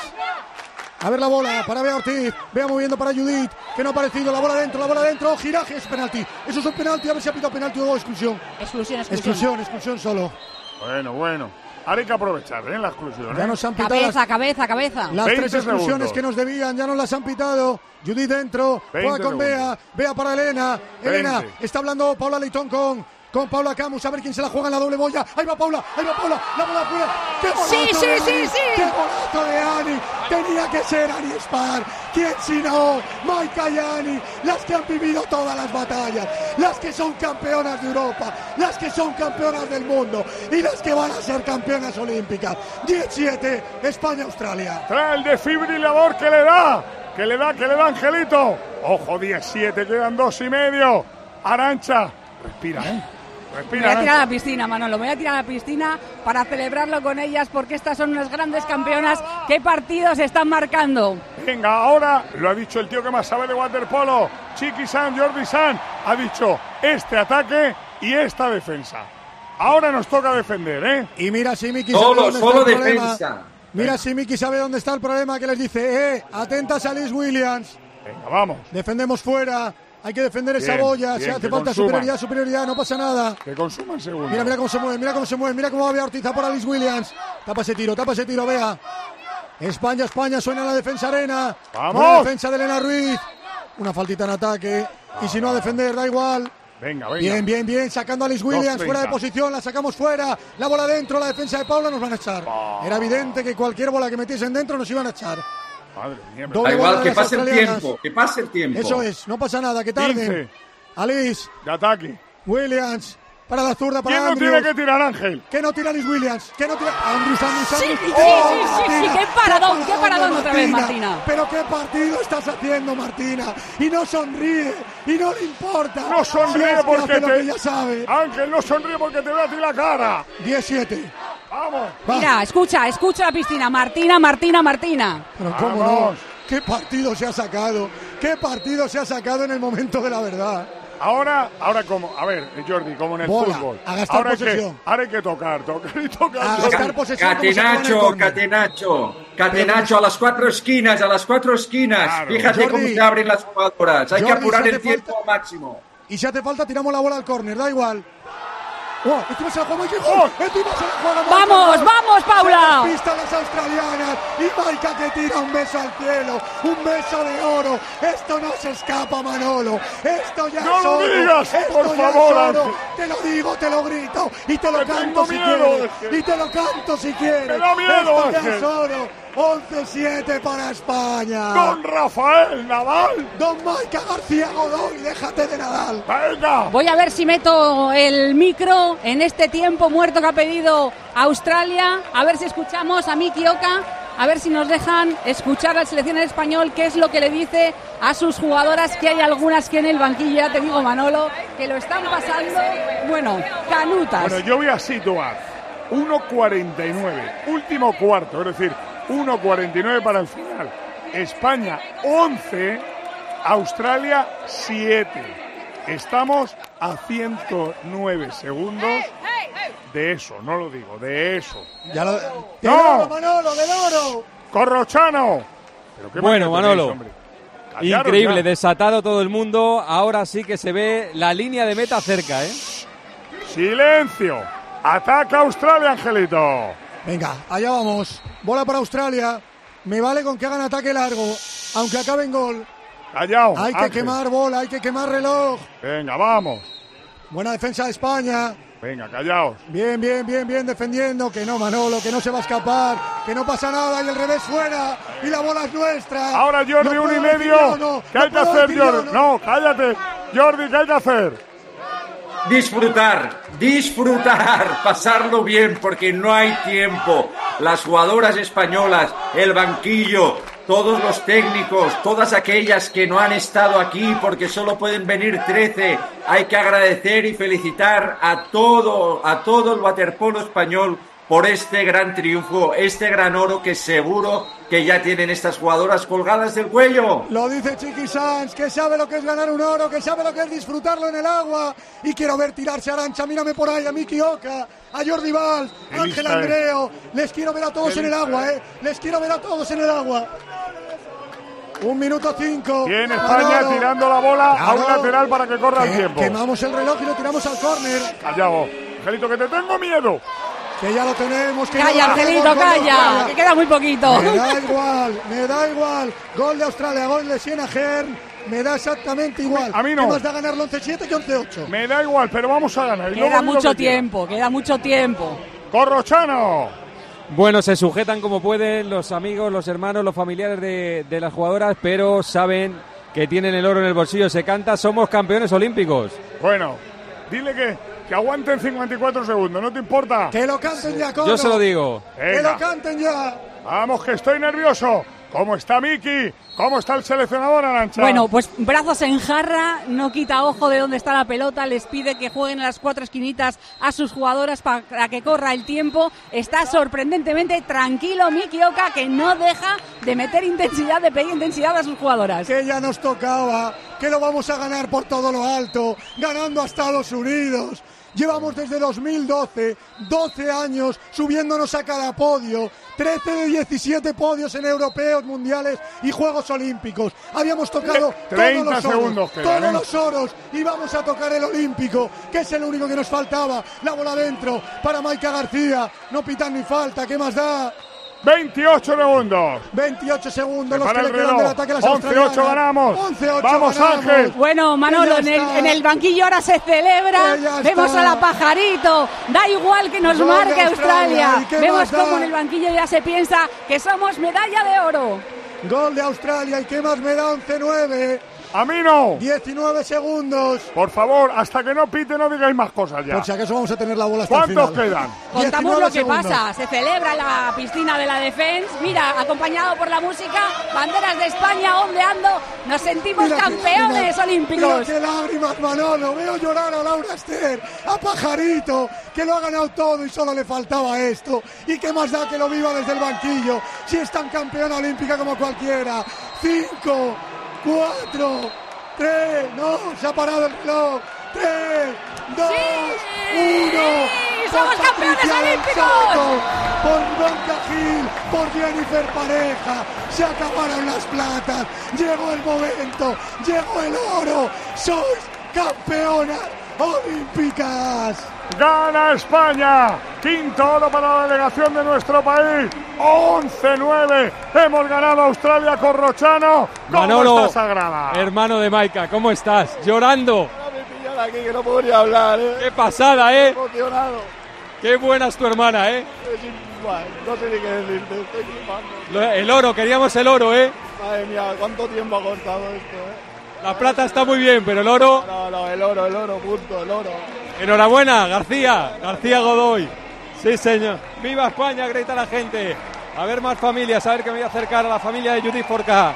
A ver la bola para Bea Ortiz. Bea moviendo para Judith, que no ha aparecido. La bola dentro, la bola dentro. Giraje, es penalti. Eso es un penalti. A ver si ha pitado penalti o exclusión. Exclusión, exclusión. Exclusión, exclusión solo. Bueno, bueno. Ahora hay que aprovechar, ¿eh? La exclusión. ¿eh? Ya nos han pitado Cabeza, las, cabeza, cabeza. las tres exclusiones segundos. que nos debían. Ya nos las han pitado. Judith dentro. Juega con Bea. Bea para Elena. Elena. veinte. Está hablando Paula Leitón con... Con Paula Camus, a ver quién se la juega en la doble boya. Ahí va Paula, ahí va Paula, la bola fuera. ¡Qué golazo Sí, sí, de Ani! sí, sí. ¡Qué golazo de Ani! Tenía que ser Ani Spar. ¿Quién si no? Maika y Ani, las que han vivido todas las batallas, las que son campeonas de Europa, las que son campeonas del mundo y las que van a ser campeonas olímpicas. diez siete, España-Australia. Trae el desfibrilador que le da, que le da, que le da Angelito. Ojo, diez siete, quedan dos y medio. Arantxa, respira, ¿eh? Respira, me voy a tirar a Arancha. la piscina, Manolo, me voy a tirar a la piscina para celebrarlo con ellas porque estas son unas grandes campeonas. ¿Qué partidos están marcando? Venga, ahora lo ha dicho el tío que más sabe de waterpolo, Chiqui San, Jordi San, ha dicho este ataque y esta defensa. Ahora nos toca defender, ¿eh? Y mira si Miki Solo, sabe dónde solo está el problema. defensa. Mira si Miki sabe dónde está el problema, que les dice, eh, atentas a Liz Williams. Venga, vamos. Defendemos fuera, hay que defender esa Bien, boya, bien, si hace que falta consuman. superioridad, superioridad, no pasa nada. Que consuman segundo. Mira, mira cómo se mueve, mira cómo se mueve, mira cómo va Bea Ortiz a por Alice Williams. Tapa ese tiro, tapa ese tiro, Bea. España, España, suena la defensa arena. ¡Vamos! Buena defensa de Elena Ruiz. Una faltita en ataque. Y si no a defender, da igual. Venga, venga. Bien, bien, bien, sacando a Alice Williams, fuera de posición, la sacamos fuera, la bola dentro, la defensa de Paula, nos van a echar. Oh. Era evidente que cualquier bola que metiesen dentro nos iban a echar. Madre mía. Doble Da igual, bola de que las pase el australianas. tiempo, que pase el tiempo. Eso es, no pasa nada, que tarden. quince. Alice, De ataque. Williams, para la zurda, para ¿Quién no Andrews. tiene que tirar, Ángel? Que no tira Alice Williams, que no tira Andrews, Andrews, Sí, Andrews. sí, ¡Oh, sí, sí, sí, Martina! qué paradón, qué paradón de otra vez, Martina. Pero qué partido estás haciendo, Martina. Y no sonríe, y no le importa. No sonríe Si es que porque hace lo te... que ya sabe. Ángel, no sonríe porque te ve a ti la cara. diez siete. Vamos. Mira, escucha, escucha la piscina. Martina, Martina, Martina. Pero cómo Vamos. no. ¿Qué partido se ha sacado? ¿Qué partido se ha sacado en el momento de la verdad? Ahora, ahora como, a ver, Jordi, como en el Bola, fútbol. a gastar ahora hay que, posesión. ahora hay que tocar, tocar y tocar. A gastar posesión como se juega en el Catenacho, córner. catenacho, catenacho a las cuatro esquinas, a las cuatro esquinas. Claro. Fíjate Jordi. cómo se abren las jugadoras. Hay que Jordi, apurar si el hace tiempo falta- máximo. Y si hace falta, tiramos la bola al córner, da igual. ¡Oh! Encima se la juega Mikey Hall. Encima se la juega Maika ¡Vamos, Hall. vamos, Paula! Se despistan las australianas. Y Maika que tira un beso al cielo. Un beso de oro. Esto no se escapa, Manolo. Esto ya ¡No es lo oro. digas, Esto por ya favor, es oro. Ángel! Te lo digo, te lo grito. Y te lo Me canto tengo si miedo, quieres. Ángel. Y te lo canto si quieres. Me da miedo, Esto ya Ángel. es oro. once siete para España. Don Rafael Nadal. Don Maika García Godoy, déjate de Nadal. Venga. Voy a ver si meto el micro en este tiempo muerto que ha pedido Australia. A ver si escuchamos a Miki Oka. A ver si nos dejan escuchar la selección en español, qué es lo que le dice a sus jugadoras, que hay algunas que en el banquillo, ya te digo, Manolo, que lo están pasando, bueno, canutas. Bueno, yo voy a situar uno cuarenta y nueve, último cuarto, es decir, uno cuarenta y nueve para el final. España once, Australia siete. Estamos a ciento nueve segundos de eso, no lo digo, de eso. Ya lo... ¡Del ¡No! oro, Manolo, del oro! ¡Corrochano! ¿Pero qué Bueno, maña Manolo. tenéis, hombre? Callaros Increíble, ya. desatado todo el mundo. Ahora sí que se ve la línea de meta cerca, ¿eh? ¡Silencio! ¡Ataca Australia, Angelito! Venga, allá vamos. Bola para Australia. Me vale con que hagan ataque largo, aunque acabe en gol. Callao, Hay que Ángel. quemar bola, hay que quemar reloj. Venga, vamos. Buena defensa de España. Venga, callaos. Bien, bien, bien, bien defendiendo. Que no, Manolo, que no se va a escapar. Que no pasa nada y el revés fuera. Y la bola es nuestra. Ahora Jordi, ¿Lo un y puedo decir medio. yo o no? ¿Qué ¿Lo hay que puedo hacer, decir yo o Jordi? no? No, cállate. Jordi, ¿qué hay que hacer? Disfrutar, disfrutar, pasarlo bien porque no hay tiempo. Las jugadoras españolas, el banquillo, todos los técnicos, todas aquellas que no han estado aquí porque solo pueden venir trece. Hay que agradecer y felicitar a todo, a todo el waterpolo español por este gran triunfo, este gran oro que seguro que ya tienen estas jugadoras colgadas del cuello. Lo dice Chiqui Sanz, que sabe lo que es ganar un oro, que sabe lo que es disfrutarlo en el agua. Y quiero ver tirarse a Arancha, mírame por ahí, a Miki Oka, a Jordi Valls, Qué Ángel lista Andreo. Les quiero ver a todos Qué en el lista agua, eh. Les quiero ver a todos en el agua. Un minuto cinco. Tiene España Manolo. tirando la bola a un Claro. lateral para que corra el Que- tiempo. Quemamos el reloj y lo tiramos al córner. Callao. Angelito, que te tengo miedo. Que ya lo tenemos. Que Calla, ya lo Angelito, hacemos, gol de calla, Australia. que queda muy poquito. Me da igual, me da igual. Gol de Australia, gol de Siena Hearn. Me da exactamente igual. A mí no. ¿Qué más da ganarlo once siete que once ocho? Me da igual, pero vamos a ganar. Y luego Queda di lo mucho que quiera. tiempo, queda mucho tiempo. ¡Corrochano! Bueno, se sujetan como pueden los amigos, los hermanos, los familiares de, de las jugadoras, pero saben que tienen el oro en el bolsillo. Se canta, somos campeones olímpicos. Bueno, dile que, que aguanten cincuenta y cuatro segundos, ¿no te importa? Que lo canten ya, Coro. Yo se lo digo. Que Venga. lo canten ya. Vamos, que estoy nervioso. ¿Cómo está Miki? ¿Cómo está el seleccionador, Arantxa? Bueno, pues brazos en jarra, no quita ojo de dónde está la pelota, les pide que jueguen a las cuatro esquinitas a sus jugadoras para que corra el tiempo. Está sorprendentemente tranquilo Miki Oka, que no deja de meter intensidad, de pedir intensidad a sus jugadoras. Que ya nos tocaba, que lo vamos a ganar por todo lo alto, ganando a Estados Unidos. Llevamos desde dos mil doce, doce años subiéndonos a cada podio, trece de diecisiete podios en europeos, mundiales y Juegos Olímpicos. Habíamos tocado todos los oros, todos los oros y vamos a tocar el olímpico, que es el único que nos faltaba. La bola dentro para Maika García, no pitan ni falta, ¿qué más da? veintiocho segundos. veintiocho segundos los para que el le quedan del ataque a las australianas. once ocho ganamos. once ocho Vamos, ganamos. Ángel. Bueno, Manolo, en el, en el banquillo ahora se celebra. Vemos a la Pajarito. Da igual que nos Gol marque Australia. Australia. Vemos cómo en el banquillo ya se piensa que somos medalla de oro. Gol de Australia. ¿Y qué más me da? once nueve. A mí no. diecinueve segundos. Por favor, hasta que no pite no digáis más cosas ya. Por si acaso vamos a tener la bola hasta el final. ¿Cuántos quedan? Contamos lo que segundos. pasa. Se celebra en la piscina de la Defense. Mira, acompañado por la música, banderas de España ondeando. Nos sentimos Mira campeones qué, olímpicos. Mira qué lágrimas, Manolo. Veo llorar a Laura Ester, a Pajarito, que lo ha ganado todo y solo le faltaba esto. ¿Y qué más da que lo viva desde el banquillo? Si es tan campeona olímpica como cualquiera. Cinco, cuatro, tres, no, se ha parado el reloj. Tres, dos, sí, uno. ¡Somos campeones olímpicos! Por Blanca Gil, por Jennifer Pareja, se acabaron las platas, llegó el momento, llegó el oro, sois campeonas olímpicas. ¡Gana España! Quinto oro para la delegación de nuestro país. once nueve. Hemos ganado a Australia con Rochano. ¿Cómo Manolo, está Sagrada? Hermano de Maika, ¿cómo estás? Llorando. Aquí que no podría hablar, ¿eh? ¡Qué pasada, eh! Emocionado. ¡Qué buena es tu hermana, eh! No sé ni qué decirte, estoy flipando. El oro, queríamos el oro, eh. Madre mía, ¿cuánto tiempo ha costado esto, eh? La plata está muy bien, pero el oro... No, no, el oro, el oro, punto, el oro. Enhorabuena, García, García Godoy. Sí, señor. ¡Viva España! Grita la gente. A ver más familias, a ver que me voy a acercar a la familia de Judith Forcá.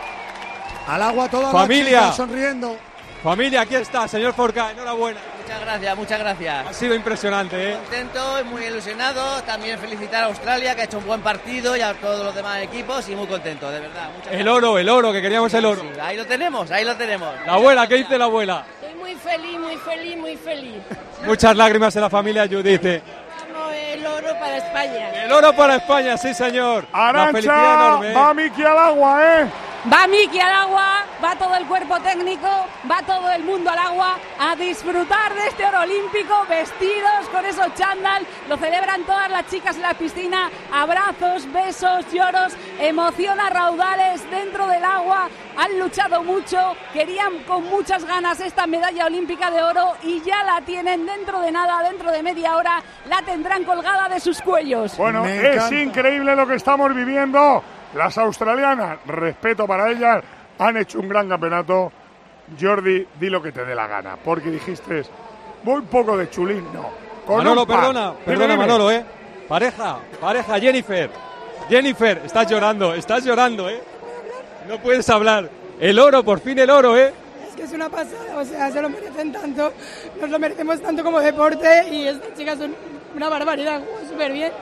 Al agua toda familia. la chica sonriendo. Familia, aquí está, señor Forcá, enhorabuena. Muchas gracias, muchas gracias. Ha sido impresionante, ¿eh? Contento y muy ilusionado. También felicitar a Australia, que ha hecho un buen partido, y a todos los demás equipos, y muy contento, de verdad. Muchas el gracias. oro, el oro, que queríamos el oro. Sí, ahí lo tenemos, ahí lo tenemos. La abuela, ¿qué dice la abuela? Estoy muy feliz, muy feliz, muy feliz. Muchas lágrimas en la familia Judith. Vamos, el oro para España. El oro para España, sí, señor. Arantxa, va Miki al agua, ¿eh? Va Miki al agua, va todo el cuerpo técnico, va todo el mundo al agua a disfrutar de este oro olímpico, vestidos con esos chándal, lo celebran todas las chicas en la piscina, abrazos, besos, lloros, emoción a raudales dentro del agua, han luchado mucho, querían con muchas ganas esta medalla olímpica de oro y ya la tienen dentro de nada, dentro de media hora, la tendrán colgada de sus cuellos. Bueno, es increíble lo que estamos viviendo. Las australianas, respeto para ellas, han hecho un gran campeonato. Jordi, di lo que te dé la gana, porque dijiste, voy un poco de chulín, no. Con Manolo, un par. perdona, Dime, perdona dime. Manolo, ¿eh? Pareja, pareja, Jennifer. Jennifer, estás llorando, estás llorando, ¿eh? No puedes hablar. El oro, por fin el oro, ¿eh? Es que es una pasada, o sea, se lo merecen tanto, nos lo merecemos tanto como deporte y estas chicas son una barbaridad, juegan súper bien.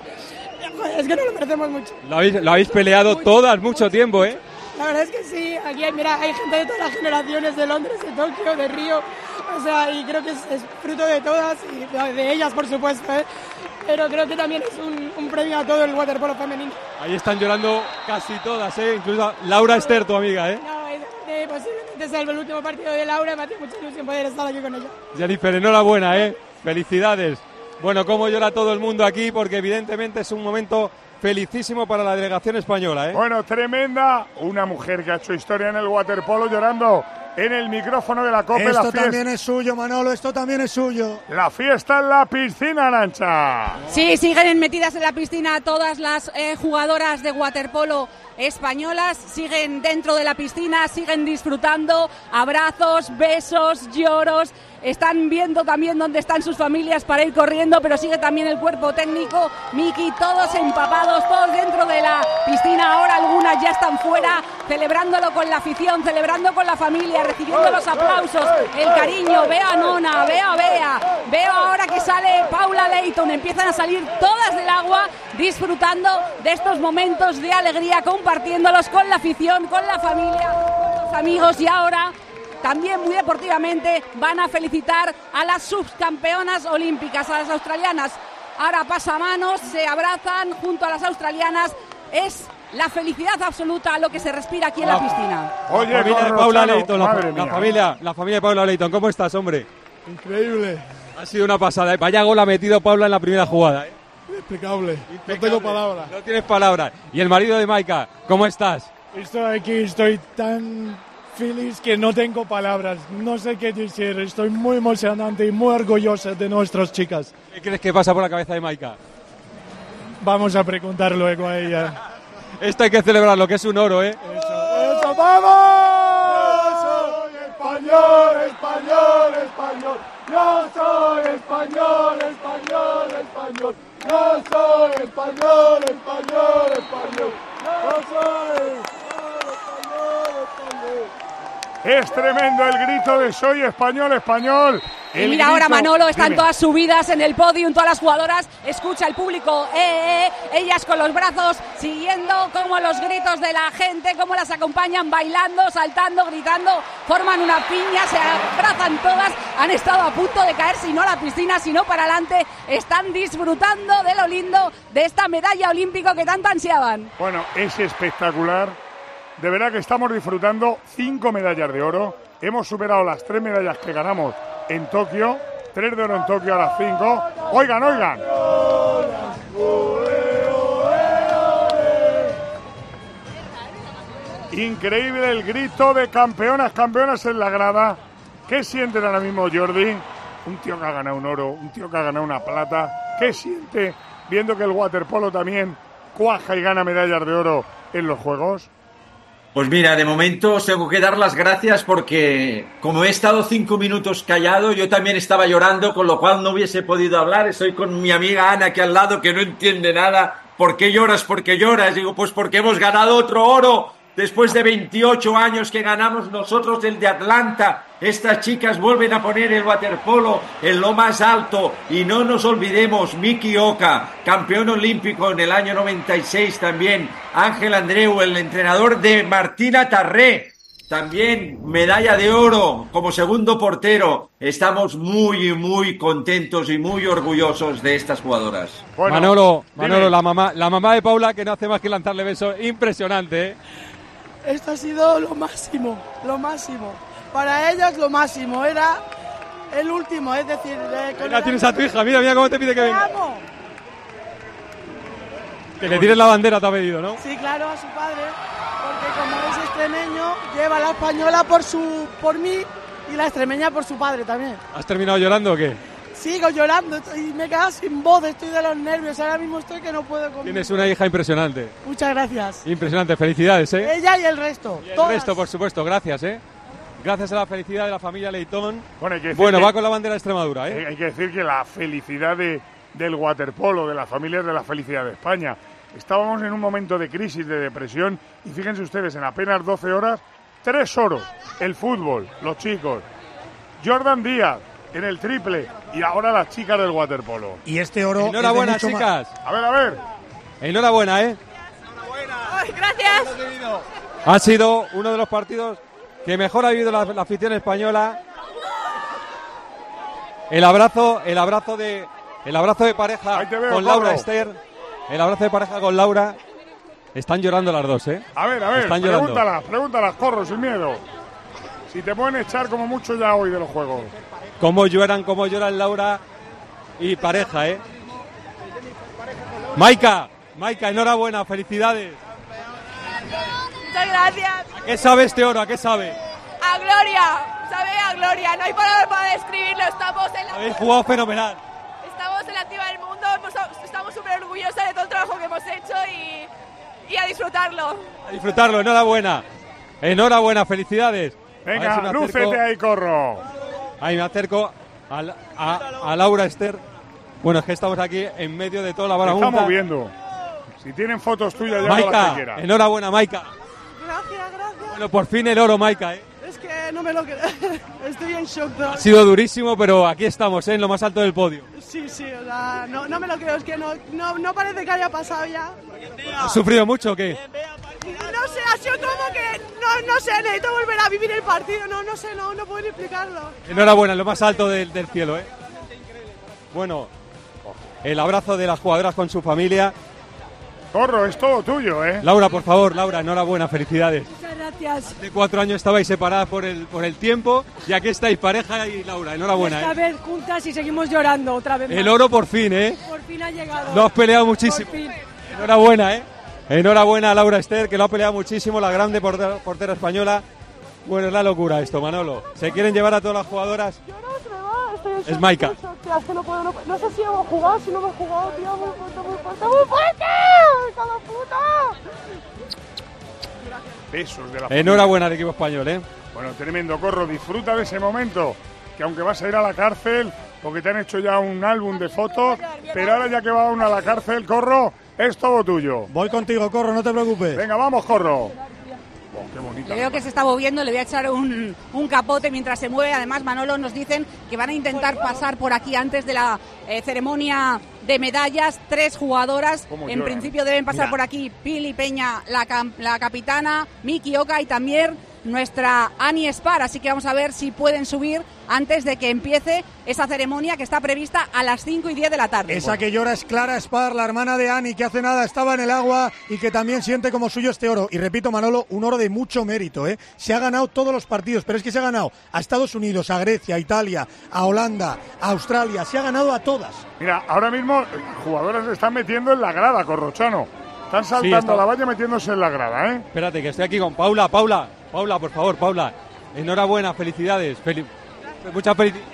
Es que no lo merecemos mucho. Lo habéis, lo habéis peleado Mucho, todas mucho tiempo, ¿eh? La verdad es que sí, aquí hay, mira, hay gente de todas las generaciones, de Londres, de Tokio, de Río, o sea, y creo que es, es fruto de todas y de, de ellas, por supuesto, ¿eh? Pero creo que también es un, un premio a todo el waterpolo femenino. Ahí están llorando casi todas, ¿eh? Incluso Laura Ester, tu amiga, ¿eh? No, es, eh, posiblemente sea el último partido de Laura, me hace mucha ilusión poder estar aquí con ella. Jennifer, enhorabuena, ¿eh? Felicidades. Bueno, cómo llora todo el mundo aquí, porque evidentemente es un momento felicísimo para la delegación española, ¿eh? Bueno, tremenda. Una mujer que ha hecho historia en el waterpolo llorando en el micrófono de la COPE. Esto la fiesta. también es suyo, Manolo, esto también es suyo. La fiesta en la piscina, Arantxa. Sí, siguen metidas en la piscina todas las eh, jugadoras de waterpolo españolas, siguen dentro de la piscina, siguen disfrutando, abrazos, besos, lloros, están viendo también dónde están sus familias para ir corriendo, pero sigue también el cuerpo técnico, Miki, todos empapados, todos dentro de la piscina, ahora algunas ya están fuera, celebrándolo con la afición, celebrando con la familia, recibiendo los aplausos, el cariño. Veo a Nona, veo a Bea, veo ahora que sale Paula Leighton, empiezan a salir todas del agua, disfrutando de estos momentos de alegría, compartiéndolos con la afición, con la familia, con los amigos, y ahora también muy deportivamente van a felicitar a las subcampeonas olímpicas, a las australianas. Ahora pasamanos, se abrazan junto a las australianas, es la felicidad absoluta lo que se respira aquí en la, la piscina. Oye, la familia de Paula Leighton, la, la familia, la familia de Paula Leighton, ¿cómo estás, hombre? Increíble. Ha sido una pasada, ¿eh? Vaya gol ha metido Paula en la primera jugada, ¿eh? Inexplicable. Inexplicable. No tengo palabras. No tienes palabras. Y el marido de Maika, ¿cómo estás? Estoy aquí, estoy tan feliz que no tengo palabras. No sé qué decir. Estoy muy emocionante y muy orgullosa de nuestras chicas. ¿Qué crees que pasa por la cabeza de Maika? Vamos a preguntar luego a ella. Esto hay que celebrarlo, que es un oro, ¿eh? ¡Eso, eso, vamos! Yo soy español, español, español. Yo soy español, español, español. Yo soy español, español, español. Yo soy español, español. Es tremendo el grito de soy español, español. Y mira grito, ahora Manolo, están dime. Todas subidas en el podium, todas las jugadoras, escucha el público, eh, eh, ellas con los brazos, siguiendo como los gritos de la gente, cómo las acompañan, bailando, saltando, gritando, forman una piña, se abrazan todas, han estado a punto de caer, si no a la piscina, sino para adelante, están disfrutando de lo lindo de esta medalla olímpica que tanto ansiaban. Bueno, es espectacular, de verdad que estamos disfrutando cinco medallas de oro, hemos superado las tres medallas que ganamos en Tokio, tres de oro en Tokio a las cinco. Oigan, oigan. Increíble el grito de campeonas, campeonas en la grada. ¿Qué sienten ahora mismo, Jordi? Un tío que ha ganado un oro, un tío que ha ganado una plata. ¿Qué siente viendo que el waterpolo también cuaja y gana medallas de oro en los Juegos? Pues mira, de momento os tengo que dar las gracias porque como he estado cinco minutos callado, yo también estaba llorando, con lo cual no hubiese podido hablar. Estoy con mi amiga Ana aquí al lado que no entiende nada. ¿Por qué lloras? ¿Por qué lloras? Digo, pues porque hemos ganado otro oro. Después de veintiocho años que ganamos nosotros el de Atlanta, estas chicas vuelven a poner el waterpolo en lo más alto. Y no nos olvidemos, Miki Oka, campeón olímpico en el año noventa y seis también. Ángel Andreu, el entrenador de Martina Tarré, también medalla de oro como segundo portero. Estamos muy, muy contentos y muy orgullosos de estas jugadoras. Bueno, Manolo, Manolo la mamá, la mamá de Paula, que no hace más que lanzarle besos. Impresionante, ¿eh? Esto ha sido lo máximo, lo máximo. Para ellas lo máximo, era el último, es decir... Eh, con mira, tienes a tu hija, mira, mira cómo te pide que venga. ¡Amo! Que le tires la bandera, te ha pedido, ¿no? Sí, claro, a su padre, porque como es extremeño, lleva la española por su, por mí y la extremeña por su padre también. ¿Has terminado llorando o qué? Sigo llorando y me he quedado sin voz, estoy de los nervios, ahora mismo estoy que no puedo comer. Tienes una hija impresionante. Muchas gracias. Impresionante, felicidades, ¿eh? Ella y el resto. Y el todas. resto, por supuesto, gracias, ¿eh? Gracias a la felicidad de la familia Leighton. Bueno, hay que decir bueno que, va con la bandera de Extremadura, ¿eh? Hay que decir que la felicidad de, del waterpolo, de las familias de la felicidad de España. Estábamos en un momento de crisis, de depresión, y fíjense ustedes, en apenas doce horas, tres oros. El fútbol, los chicos. Jordan Díaz en el triple y ahora las chicas del waterpolo. Y este oro... Enhorabuena, es de mucho chicas. Más. A ver, a ver. Enhorabuena, ¿eh? Ay, gracias. Ha sido uno de los partidos que mejor ha vivido la, la afición española. El abrazo, el abrazo de, el abrazo de pareja veo, con Laura Corro. Esther. El abrazo de pareja con Laura. Están llorando las dos, ¿eh? A ver, a ver, Están pregúntalas, llorando. pregúntalas, Corro, sin miedo. Si te pueden echar como mucho ya hoy de los Juegos. Cómo lloran, cómo lloran Laura y pareja, ¿eh? Maika, Maika, enhorabuena, felicidades. Muchas gracias. ¿A qué sabe este oro? ¿A qué sabe? A gloria, sabe a gloria. No hay palabras para describirlo. Estamos en la, Habéis jugado fenomenal. estamos en la activa del mundo. Estamos súper orgullosas de todo el trabajo que hemos hecho y, y a disfrutarlo. A disfrutarlo, enhorabuena. Enhorabuena, felicidades. Venga, lúcete ahí, Corro. Ahí me acerco a, a, a Laura Ester. Bueno, es que estamos aquí en medio de toda la marabunta. Estamos viendo. Si tienen fotos tuyas, ya Maika, las que quieras. Enhorabuena, Maika. Gracias, gracias. Bueno, por fin el oro, Maika, ¿eh? Es que no me lo creo. Estoy en shock. Ha sido durísimo, pero aquí estamos, ¿eh? En lo más alto del podio. Sí, sí, o sea, no, no me lo creo. Es que no, no, no parece que haya pasado ya. ¿Has sufrido mucho o qué? No sé, ha sido como que, no, no sé, necesito volver a vivir el partido. No, no sé, no, no puedo ni explicarlo. Enhorabuena, en lo más alto del, del cielo, ¿eh? Bueno, el abrazo de las jugadoras con su familia. Corro, es todo tuyo, ¿eh? Laura, por favor, Laura, enhorabuena, felicidades. Muchas gracias. Hace cuatro años estabais separadas por el, por el tiempo y aquí estáis pareja y Laura, enhorabuena, Esta ¿eh? vez juntas y seguimos llorando otra vez. El más. oro por fin, ¿eh? Por fin ha llegado. Lo has peleado muchísimo. Por fin. Enhorabuena, ¿eh? Enhorabuena a Laura Ester, que lo ha peleado muchísimo, la grande portera, portera española. Bueno, es la locura esto, Manolo. ¿Se quieren llevar a todas las jugadoras? Es Maika. Es que no puedo, no, no sé si hemos jugado, si no hemos jugado, tío, muy fuerte, muy fuerte, muy fuerte. ¡Hija de puta! Besos de la Enhorabuena al equipo español, ¿eh? Bueno, tremendo, Corro, disfruta de ese momento, que aunque vas a ir a la cárcel, porque te han hecho ya un álbum de fotos, pero ahora ya que va uno a la cárcel, Corro, es todo tuyo. Voy contigo, Corro, no te preocupes. Venga, vamos, Corro. Oh, qué bonita. Le veo que se está moviendo, le voy a echar un, un capote mientras se mueve. Además, Manolo, nos dicen que van a intentar pasar por aquí antes de la eh, ceremonia de medallas. Tres jugadoras, en lloran? principio deben pasar Mira. por aquí. Pili Peña, la, cam- la capitana, Miki Oka y también nuestra Ani Espar. Así que vamos a ver si pueden subir antes de que empiece esa ceremonia que está prevista a las cinco y diez de la tarde. Esa que llora es Clara Espar, la hermana de Ani, que hace nada estaba en el agua y que también siente como suyo este oro. Y repito, Manolo, un oro de mucho mérito, ¿eh? Se ha ganado todos los partidos, pero es que se ha ganado a Estados Unidos, a Grecia, a Italia, a Holanda, a Australia. Se ha ganado a todas. Mira, ahora mismo las jugadoras se están metiendo en la grada, Corrochano. Están saltando está. la valla metiéndose en la grada, ¿eh? Espérate, que estoy aquí con Paula. Paula, Paula, por favor, Paula. Enhorabuena, felicidades. Fel- Muchas felicidades.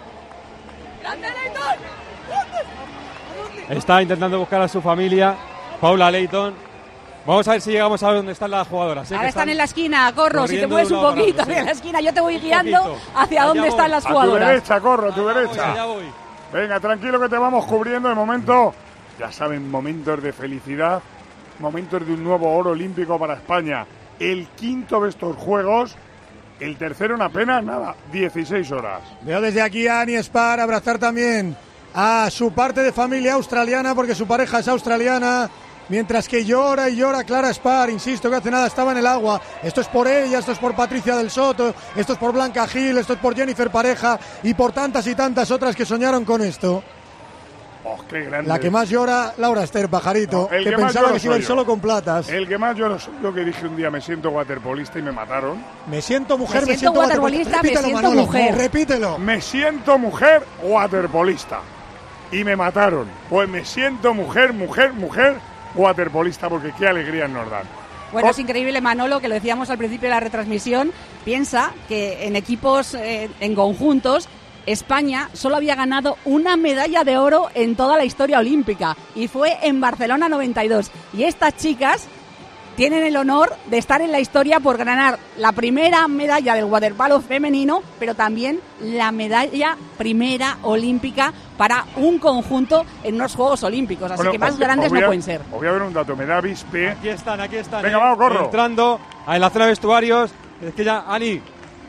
Está intentando buscar a su familia, Paula Leighton. Vamos a ver si llegamos a ver dónde están las jugadoras. ¿eh? Ahora Que están en la esquina, Corro, si te corriendo mueves de un un lado a poquito otro, hacia sí. la esquina, yo te voy guiando poquito. hacia Allá dónde voy. están las A tu jugadoras. derecha, Corro, a tu derecha. Allá voy. Venga, tranquilo que te vamos cubriendo de momento. Ya saben, momentos de felicidad, momentos de un nuevo oro olímpico para España. El quinto de estos Juegos, el tercero en apenas, nada, dieciséis horas. Veo desde aquí a Ani Espar abrazar también a su parte de familia australiana, porque su pareja es australiana, mientras que llora y llora Clara Espar, insisto que hace nada estaba en el agua. Esto es por ella, esto es por Patricia del Soto, esto es por Blanca Gil, esto es por Jennifer Pareja y por tantas y tantas otras que soñaron con esto. Oh, qué grande. La que más llora, Laura Ester, pajarito, No, el que, que más pensaba llora que se iba a ir soy yo. solo con platas. El que más lloro soy yo, que dije un día me siento waterpolista y me mataron. Me siento mujer, Me me, siento siento waterpolista, me Repítelo, siento Manolo, mujer. repítelo. Me siento mujer waterpolista y me mataron. Pues me siento mujer, mujer, mujer waterpolista, porque qué alegría nos dan. Bueno, Oh, es increíble, Manolo, que lo decíamos al principio de la retransmisión. Piensa que en equipos, eh, en conjuntos, España solo había ganado una medalla de oro en toda la historia olímpica y fue en Barcelona noventa y dos. Y estas chicas tienen el honor de estar en la historia por ganar la primera medalla del waterpolo femenino, pero también la medalla primera olímpica para un conjunto en unos Juegos Olímpicos. Así bueno, que más os- grandes os voy no a- pueden ser. Os voy a ver un dato, me da Vispe. Aquí están, aquí están. Venga, ¿eh? vamos, Corro. Entrando en la zona de vestuarios. Es que ya, Ani.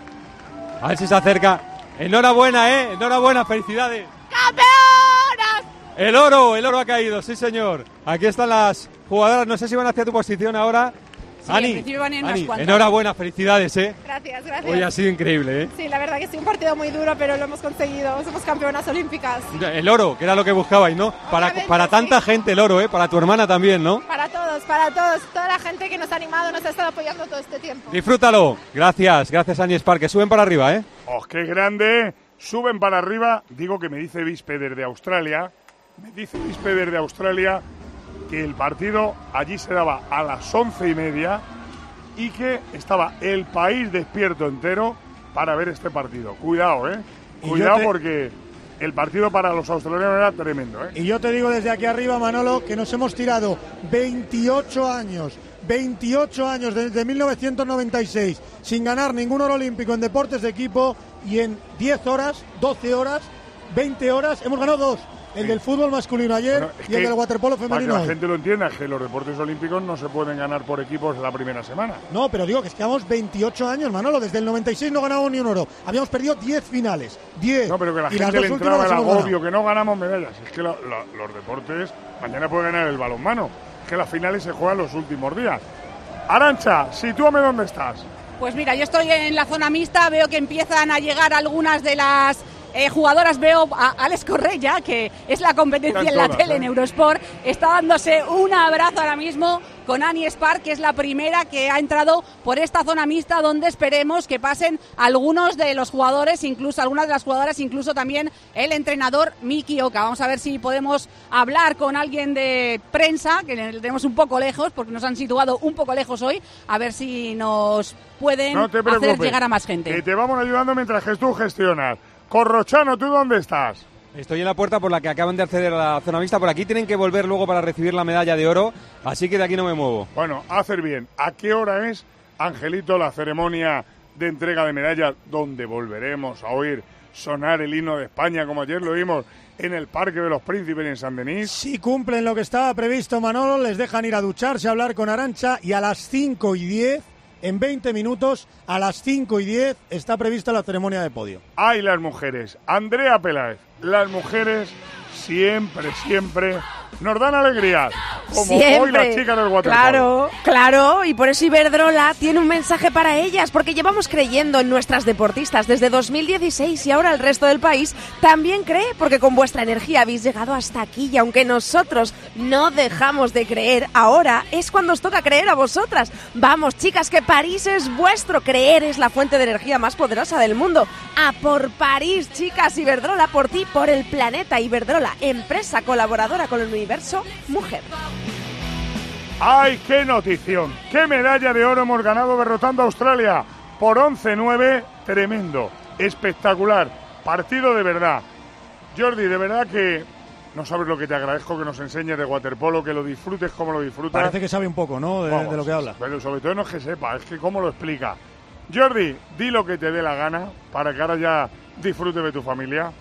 A ver si se acerca. Enhorabuena, ¿eh? Enhorabuena, felicidades. ¡Campeonas! El oro, el oro ha caído, sí señor. Aquí están las jugadoras, no sé si van hacia tu posición ahora. Sí, Ani, en principio van en unas Ani, cuantas. enhorabuena, felicidades, ¿eh? Gracias, gracias. Hoy ha sido increíble, ¿eh? Sí, la verdad que sí, un partido muy duro, pero lo hemos conseguido. Somos campeonas olímpicas. El oro, que era lo que buscabais, ¿no? Para, Obviamente, para sí. tanta gente el oro, ¿eh? Para tu hermana también, ¿no? Para todos, para todos. Toda la gente que nos ha animado, nos ha estado apoyando todo este tiempo. Disfrútalo. Gracias, gracias Ani Spar, que suben para arriba, ¿eh? ¡Oh, qué grande! Suben para arriba. Digo que me dice Vispe desde Australia. Me dice Vispe desde Australia que el partido allí se daba a las once y media y que estaba el país despierto entero para ver este partido. Cuidado, ¿eh? Y yo Cuidado te- porque el partido para los australianos era tremendo, ¿eh? Y yo te digo desde aquí arriba, Manolo, que nos hemos tirado veintiocho años veintiocho años, desde mil novecientos noventa y seis, sin ganar ningún oro olímpico en deportes de equipo, y en diez horas, doce horas, veinte horas hemos ganado dos. El del fútbol masculino ayer bueno, y el del waterpolo femenino. Para que la gente lo entienda, es que los deportes olímpicos no se pueden ganar por equipos la primera semana. No, pero digo que es que llevamos veintiocho años, Manolo. Desde el noventa y seis no ganamos ni un oro. Habíamos perdido diez finales. diez. No, pero que la y gente le entraba el agobio, que no ganamos medallas. Es que lo, lo, los deportes, mañana puede ganar el balonmano. Es que las finales se juegan los últimos días. Arantxa, sitúame dónde estás. Pues mira, yo estoy en la zona mixta. Veo que empiezan a llegar algunas de las... Eh, jugadoras. Veo a Alex Correia, que es la competencia en la todas, tele, ¿eh? En Eurosport, está dándose un abrazo ahora mismo con Annie Spark, que es la primera que ha entrado por esta zona mixta, donde esperemos que pasen algunos de los jugadores, incluso algunas de las jugadoras, incluso también el entrenador Miki Oka. Vamos a ver si podemos hablar con alguien de prensa, que le tenemos un poco lejos, porque nos han situado un poco lejos hoy, a ver si nos pueden no te hacer llegar a más gente. Que te vamos ayudando mientras que tú gestionas. Corrochano, ¿tú dónde estás? Estoy en la puerta por la que acaban de acceder a la zona mixta. Por aquí tienen que volver luego para recibir la medalla de oro, así que de aquí no me muevo. Bueno, hacer bien. ¿A qué hora es, Angelito, la ceremonia de entrega de medallas, donde volveremos a oír sonar el himno de España, como ayer lo vimos en el Parque de los Príncipes en San Denis? Si cumplen lo que estaba previsto, Manolo, les dejan ir a ducharse, a hablar con Arantxa, y a las cinco y diez... en veinte minutos, a las cinco y diez, está prevista la ceremonia de podio. ¡Ay, las mujeres! Andrea Peláez, las mujeres siempre, siempre nos dan alegrías, como siempre. Hoy las chicas del waterpolo. Claro, claro, y por eso Iberdrola tiene un mensaje para ellas, porque llevamos creyendo en nuestras deportistas desde dos mil dieciséis y ahora el resto del país también cree, porque con vuestra energía habéis llegado hasta aquí, y aunque nosotros no dejamos de creer, ahora es cuando os toca creer a vosotras. Vamos, chicas, que París es vuestro. Creer es la fuente de energía más poderosa del mundo. A por París, chicas. Iberdrola, por ti, por el planeta. Iberdrola, empresa colaboradora con el universo mujer. ¡Ay, qué notición! ¡Qué medalla de oro hemos ganado derrotando a Australia por once nueve! Tremendo, espectacular, partido de verdad. Jordi, de verdad que no sabes lo que te agradezco que nos enseñes de waterpolo, que lo disfrutes como lo disfrutas. Parece que sabe un poco, ¿no?, de, Vamos, de lo que habla. Pero sobre todo no es que sepa, es que cómo lo explica. Jordi, di lo que te dé la gana para que ahora ya disfrutes de tu familia.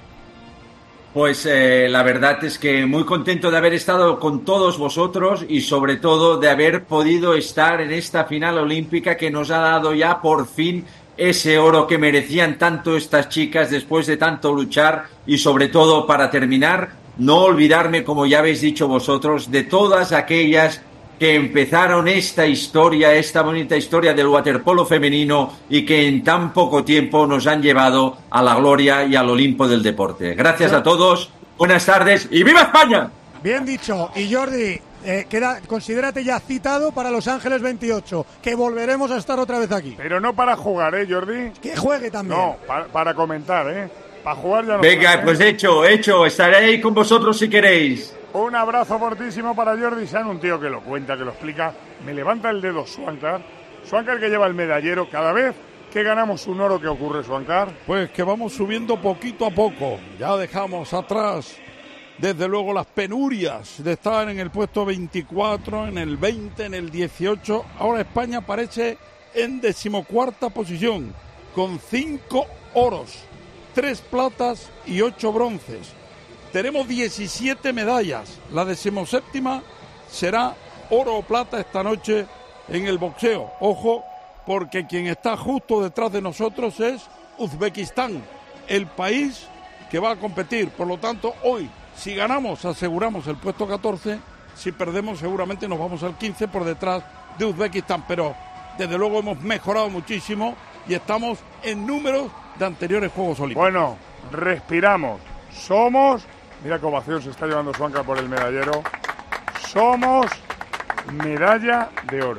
Pues eh, la verdad es que muy contento de haber estado con todos vosotros y sobre todo de haber podido estar en esta final olímpica que nos ha dado ya por fin ese oro que merecían tanto estas chicas después de tanto luchar, y sobre todo, para terminar, no olvidarme, como ya habéis dicho vosotros, de todas aquellas que empezaron esta historia, esta bonita historia del waterpolo femenino y que en tan poco tiempo nos han llevado a la gloria y al Olimpo del deporte. Gracias a todos, buenas tardes y ¡viva España! Bien dicho. Y Jordi, eh, queda, considérate ya citado para Los Ángeles veintiocho, que volveremos a estar otra vez aquí. Pero no para jugar, ¿eh, Jordi? Que juegue también. No, para, para comentar, ¿eh? Para jugar ya no. Venga, jugar, ¿eh? Pues hecho, hecho. Estaré ahí con vosotros si queréis. Un abrazo fortísimo para Jordi San, un tío que lo cuenta, que lo explica. Me levanta el dedo Swankar. Swankar, que lleva el medallero cada vez que ganamos un oro. ¿Qué ocurre, Swankar? Pues que vamos subiendo poquito a poco. Ya dejamos atrás, desde luego, las penurias de estar en el puesto veinticuatro, en el veinte, en el dieciocho. Ahora España aparece en decimocuarta posición, con cinco oros, tres platas y ocho bronces. Tenemos diecisiete medallas. La decimoséptima será oro o plata esta noche en el boxeo. Ojo, porque quien está justo detrás de nosotros es Uzbekistán, el país que va a competir. Por lo tanto, hoy, si ganamos, aseguramos el puesto catorce. Si perdemos, seguramente nos vamos al quince por detrás de Uzbekistán. Pero, desde luego, hemos mejorado muchísimo y estamos en números de anteriores Juegos Olímpicos. Bueno, respiramos. Somos... Mira qué ovación se está llevando Swankar por el medallero. Somos medalla de oro.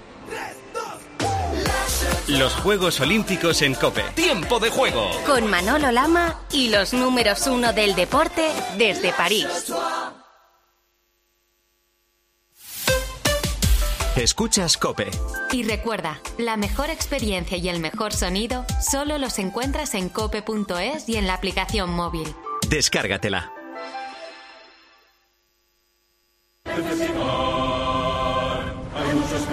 Los Juegos Olímpicos en COPE. ¡Tiempo de juego! Con Manolo Lama y los números uno del deporte desde París. Escuchas COPE. Y recuerda, la mejor experiencia y el mejor sonido solo los encuentras en cope punto es y en la aplicación móvil. Descárgatela. Hay muchos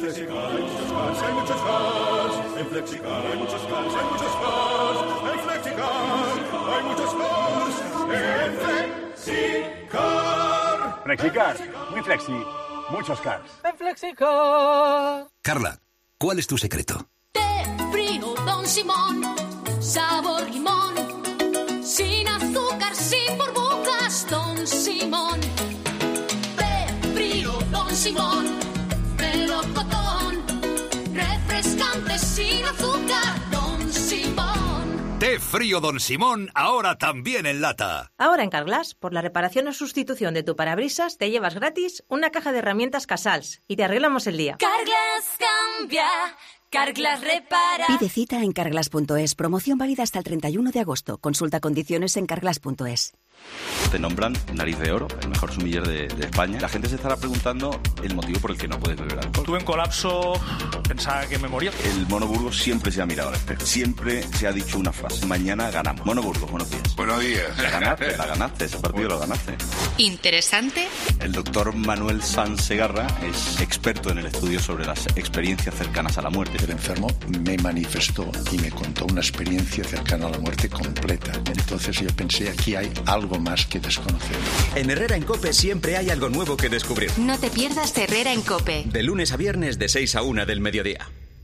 FlexiCar hay muchos cars, hay muchos cars. En FlexiCar hay muchos cars, hay muchos cars. En FlexiCar hay muchos cars. En FlexiCar. FlexiCar, muy flexi, muchos cars. En FlexiCar. Carla, ¿cuál es tu secreto? Té frío Don Simón, sabor limón, sin azúcar, sin burbujas, Don Simón. Té frío Don Simón, melocotón, refrescante, sin azúcar, Don Simón. Té frío Don Simón, ahora también en lata. Ahora en Carglass, por la reparación o sustitución de tu parabrisas, te llevas gratis una caja de herramientas Casals y te arreglamos el día. Carglass cambia, Carglass repara. Pide cita en carglass punto es. Promoción válida hasta el treinta y uno de agosto. Consulta condiciones en carglass punto es. Te nombran nariz de oro, el mejor sumiller de, de España. La gente se estará preguntando el motivo por el que no puedes beber alcohol. Tuve un colapso, pensaba que me moría. El Mono Burgos siempre se ha mirado al espejo. Siempre se ha dicho una frase: mañana ganamos. Mono Burgos, buenos días. Buenos días. La ganaste, la ganaste, ese partido lo ganaste. Interesante. El doctor Manuel Sanz Segarra es experto en el estudio sobre las experiencias cercanas a la muerte. El enfermo me manifestó y me contó una experiencia cercana a la muerte completa. Entonces yo pensé, aquí hay algo más que desconocemos. En Herrera en COPE siempre hay algo nuevo que descubrir. No te pierdas Herrera en COPE. De lunes a viernes de seis a una del mediodía.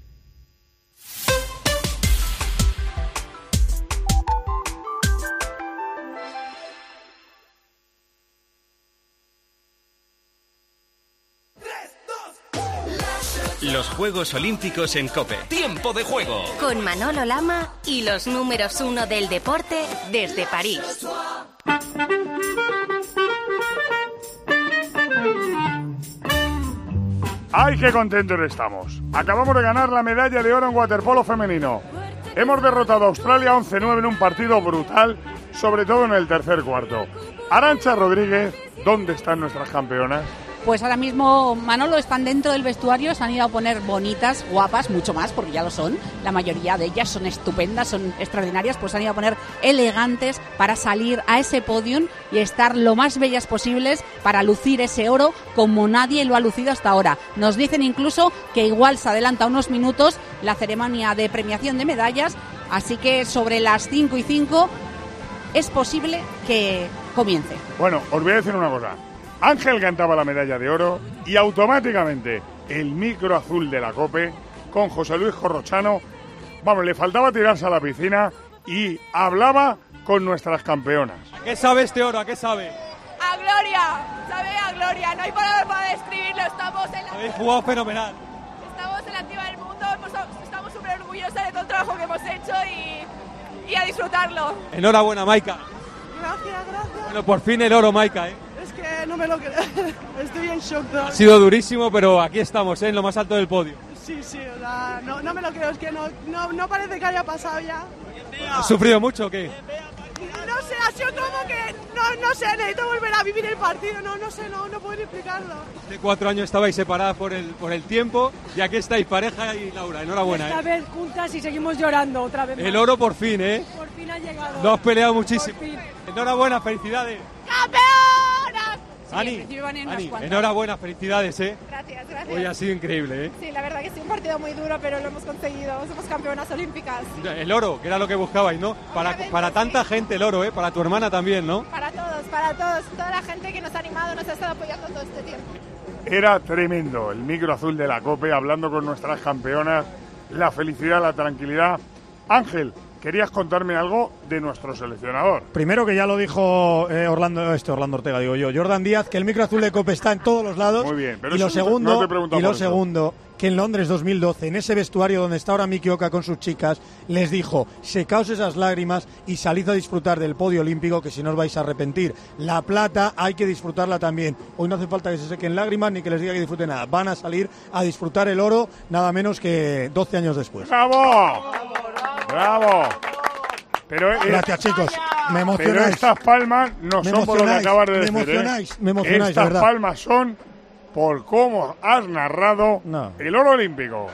Los Juegos Olímpicos en COPE. ¡Tiempo de juego! Con Manolo Lama y los números uno del deporte desde París. ¡Ay, qué contentos estamos! Acabamos de ganar la medalla de oro en waterpolo femenino. Hemos derrotado a Australia once nueve en un partido brutal, sobre todo en el tercer cuarto. Arantxa Rodríguez, ¿dónde están nuestras campeonas? Pues ahora mismo, Manolo, están dentro del vestuario, se han ido a poner bonitas, guapas, mucho más, porque ya lo son. La mayoría de ellas son estupendas, son extraordinarias, pues se han ido a poner elegantes para salir a ese podium y estar lo más bellas posibles para lucir ese oro como nadie lo ha lucido hasta ahora. Nos dicen incluso que igual se adelanta unos minutos la ceremonia de premiación de medallas, así que sobre las cinco y cinco es posible que comience. Bueno, os voy a decir una cosa. Ángel cantaba la medalla de oro y automáticamente el micro azul de la COPE con José Luis Corrochano, vamos, le faltaba tirarse a la piscina y hablaba con nuestras campeonas. ¿A qué sabe este oro? ¿A qué sabe? ¡A gloria! ¿Sabe? A gloria. No hay palabras para describirlo. Estamos en la... Habéis jugado fenomenal. Estamos en la activa del mundo. Estamos súper orgullosas de todo el trabajo que hemos hecho y, y a disfrutarlo. Enhorabuena, Maika. Gracias, gracias. Bueno, por fin el oro, Maika, ¿eh? Es que no me lo creo. Estoy en shock todavía. Ha sido durísimo, pero aquí estamos, ¿eh? En lo más alto del podio. Sí, sí, o sea, no, no me lo creo. Es que no, no, no parece que haya pasado ya. ¿Has sufrido mucho o qué? No sé, ha sido como que, no, no sé, necesito volver a vivir el partido, no, no sé, no, no puedo explicarlo. Hace cuatro años estabais separadas por el, por el tiempo y aquí estáis, pareja y Laura, enhorabuena. Esta ¿eh? vez juntas y seguimos llorando otra vez más. El oro por fin, ¿eh? Por fin ha llegado. Lo has peleado muchísimo. Enhorabuena, felicidades. ¡Campeonas! Sí, Ani, en principio van en unas Ani, cuantas. enhorabuena, felicidades, ¿eh? Gracias, gracias. Hoy ha sido increíble, ¿eh? Sí, la verdad que sí, un partido muy duro, pero lo hemos conseguido. Somos campeonas olímpicas. El oro, que era lo que buscabais, ¿no? Para, para tanta gente el oro, ¿eh? Para tu hermana también, ¿no? Para todos, para todos. Toda la gente que nos ha animado, nos ha estado apoyando todo este tiempo. Era tremendo el micro azul de la COPE, hablando con nuestras campeonas, la felicidad, la tranquilidad. Ángel, querías contarme algo de nuestro seleccionador. Primero, que ya lo dijo eh, Orlando, este Orlando Ortega, digo yo, Jordan Díaz, que el micro azul de COPE está en todos los lados. Muy bien, pero y lo eso no te- segundo, no te he preguntado y lo por eso. segundo, que en Londres dos mil doce, en ese vestuario donde está ahora Miki Oka con sus chicas, les dijo: secaos esas lágrimas y salid a disfrutar del podio olímpico, que si no os vais a arrepentir. La plata hay que disfrutarla también. Hoy no hace falta que se sequen lágrimas ni que les diga que disfruten nada. Van a salir a disfrutar el oro nada menos que doce años después. ¡Bravo! ¡Bravo! Pero es- Gracias, chicos. Me Pero emocionáis. estas palmas no Me son por lo que emocionáis, acabas de me decir. emocionáis, ¿eh? me emocionáis, de Estas verdad. palmas son por cómo has narrado el oro olímpico.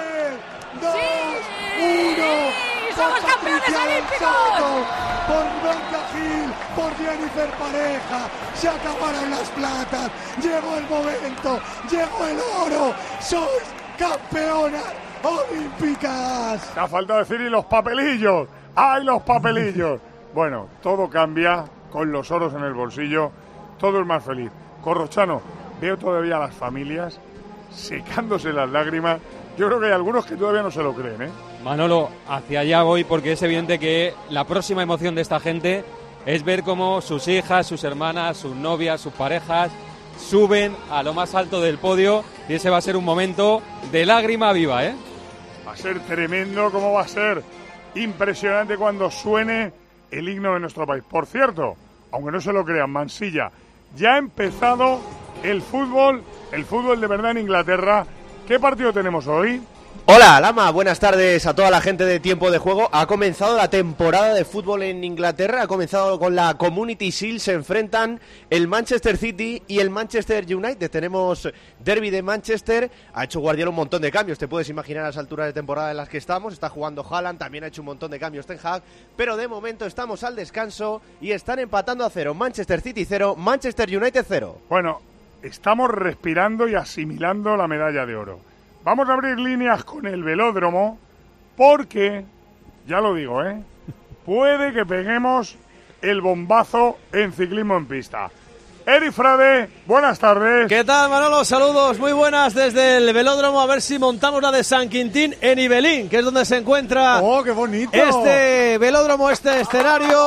Uno, ¡Somos por campeones Patricia olímpicos! Lanzato, por Blanca Gil, por Jennifer Pareja, se acabaron las platas, llegó el momento, llegó el oro, sois campeonas olímpicas. Te ha faltado decir y los papelillos. ¡Ay, los papelillos! Bueno, todo cambia con los oros en el bolsillo. Todo es más feliz. Corrochano, veo todavía a las familias secándose las lágrimas. Yo creo que hay algunos que todavía no se lo creen, ¿eh? Manolo, hacia allá voy porque es evidente que la próxima emoción de esta gente es ver cómo sus hijas, sus hermanas, sus novias, sus parejas suben a lo más alto del podio y ese va a ser un momento de lágrima viva, ¿eh? Va a ser tremendo, cómo va a ser impresionante cuando suene el himno de nuestro país. Por cierto, aunque no se lo crean, Mansilla, ya ha empezado el fútbol, el fútbol de verdad en Inglaterra. ¿Qué partido tenemos hoy? Hola, Lama, buenas tardes a toda la gente de Tiempo de Juego. Ha comenzado la temporada de fútbol en Inglaterra, ha comenzado con la Community Shield, se enfrentan el Manchester City y el Manchester United. Tenemos derbi de Manchester, ha hecho Guardiola un montón de cambios, te puedes imaginar las alturas de temporada en las que estamos, está jugando Haaland, también ha hecho un montón de cambios Ten Hag, pero de momento estamos al descanso y están empatando a cero, Manchester City cero, Manchester United cero. Bueno, estamos respirando y asimilando la medalla de oro. Vamos a abrir líneas con el velódromo porque, ya lo digo, ¿eh? puede que peguemos el bombazo en ciclismo en pista. Eri Frade, buenas tardes. ¿Qué tal, Manolo? Saludos, muy buenas desde el velódromo. A ver si montamos la de San Quintín en Ibelín, que es donde se encuentra ¡oh, qué bonito! este velódromo, este escenario.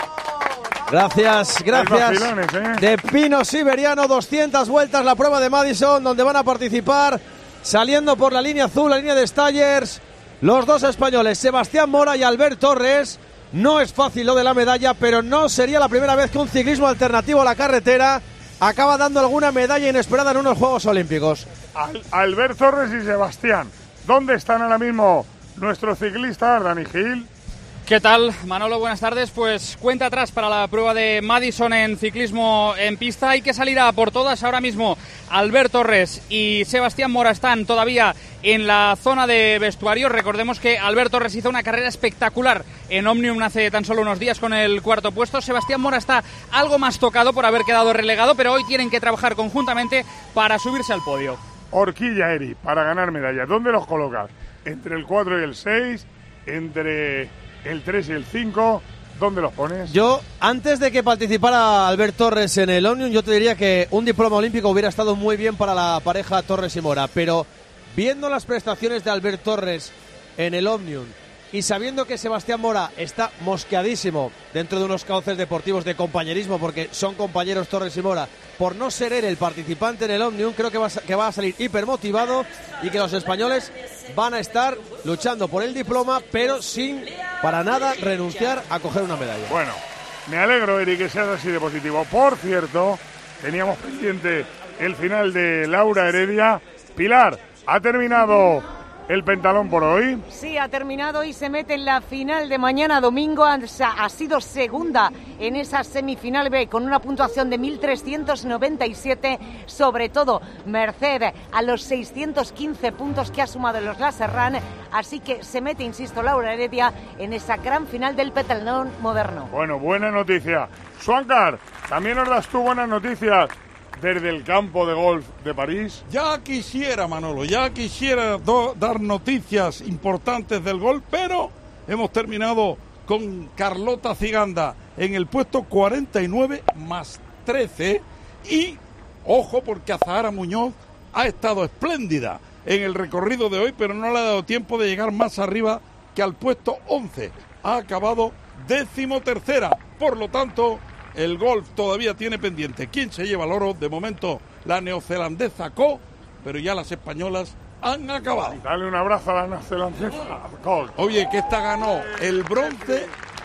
Gracias, gracias. ¿eh? De pino siberiano, doscientas vueltas la prueba de Madison, donde van a participar, saliendo por la línea azul, la línea de Stallers, los dos españoles, Sebastián Mora y Albert Torres. No es fácil lo de la medalla, pero no sería la primera vez que un ciclismo alternativo a la carretera acaba dando alguna medalla inesperada en unos Juegos Olímpicos. Al- Albert Torres y Sebastián, ¿dónde están ahora mismo nuestros ciclistas, Dani Gil? ¿Qué tal, Manolo? Buenas tardes. Pues cuenta atrás para la prueba de Madison en ciclismo en pista. Hay que salir a por todas. Ahora mismo Albert Torres y Sebastián Mora están todavía en la zona de vestuario. Recordemos que Albert Torres hizo una carrera espectacular en Omnium hace tan solo unos días con el cuarto puesto. Sebastián Mora está algo más tocado por haber quedado relegado, pero hoy tienen que trabajar conjuntamente para subirse al podio. Horquilla, Eri, para ganar medallas. ¿Dónde los colocas? ¿Entre el cuatro y el seis? ¿Entre el tres y el cinco? ¿Dónde los pones? Yo, antes de que participara Albert Torres en el Omnium, yo te diría que un diploma olímpico hubiera estado muy bien para la pareja Torres y Mora, pero viendo las prestaciones de Albert Torres en el Omnium y sabiendo que Sebastián Mora está mosqueadísimo dentro de unos cauces deportivos de compañerismo, porque son compañeros Torres y Mora, por no ser él el participante en el Omnium, creo que va, a, que va a salir hipermotivado y que los españoles van a estar luchando por el diploma, pero sin para nada renunciar a coger una medalla. Bueno, me alegro, Eri, que seas así de positivo. Por cierto, teníamos pendiente el final de Laura Heredia. Pilar, ¿ha terminado el pentalón por hoy? Sí, ha terminado y se mete en la final de mañana domingo. Ha, ha sido segunda en esa semifinal B con una puntuación de mil trescientos noventa y siete, sobre todo merced a los seiscientos quince puntos que ha sumado en los Laser Run. Así que se mete, insisto, Laura Heredia en esa gran final del pentalón moderno. Bueno, buena noticia. Suancar, también nos das tú buenas noticias desde el campo de golf de París. Ya quisiera, Manolo, ya quisiera do- dar noticias importantes del golf, pero hemos terminado con Carlota Ciganda en el puesto cuarenta y nueve más trece y, ojo, porque Azahara Muñoz ha estado espléndida en el recorrido de hoy, pero no le ha dado tiempo de llegar más arriba que al puesto once. Ha acabado décimo tercera, por lo tanto el golf todavía tiene pendiente quién se lleva el oro. De momento la neozelandesa Ko, pero ya las españolas han acabado. Dale un abrazo a la neozelandesa Ko. Oye, que esta ganó el bronce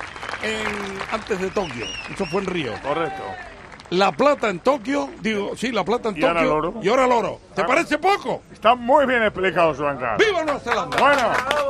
en, antes de Tokio. Eso fue en Río. Correcto. La plata en Tokio, digo, sí, la plata en ¿Y Tokio. ahora el oro? Y ahora el oro. ¿Te Ah. parece poco? Está muy bien explicado, Suancar. ¡Viva Nueva Zelanda! Bueno,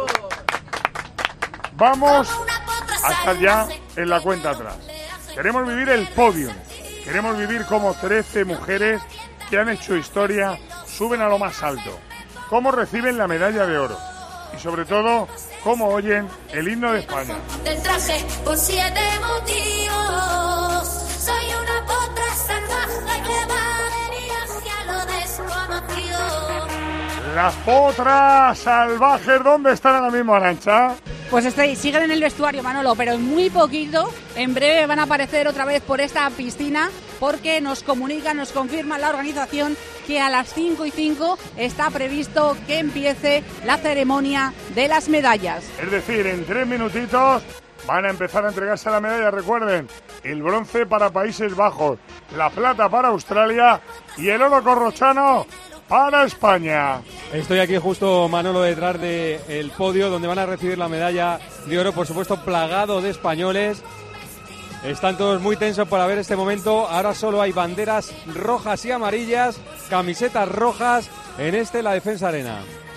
vamos a estar ya en la cuenta atrás. Queremos vivir el podium. Queremos vivir como trece mujeres que han hecho historia suben a lo más alto. Cómo reciben la medalla de oro. Y sobre todo, cómo oyen el himno de España. Del traje por siete motivos. Soy una potra salvaje que va a venir hacia lo desconocido. Las potras salvajes, ¿dónde están ahora mismo, Arantxa? Pues estoy, siguen en el vestuario, Manolo, pero en muy poquito, en breve van a aparecer otra vez por esta piscina, porque nos comunican, nos confirma la organización que a las cinco y cinco está previsto que empiece la ceremonia de las medallas. Es decir, en tres minutitos van a empezar a entregarse la medalla. Recuerden, el bronce para Países Bajos, la plata para Australia y el oro corrochano para España. Estoy aquí justo, Manolo, detrás del podio donde van a recibir la medalla de oro, por supuesto plagado de españoles. Están todos muy tensos para ver este momento. Ahora solo hay banderas rojas y amarillas, camisetas rojas en este La Defensa Arena.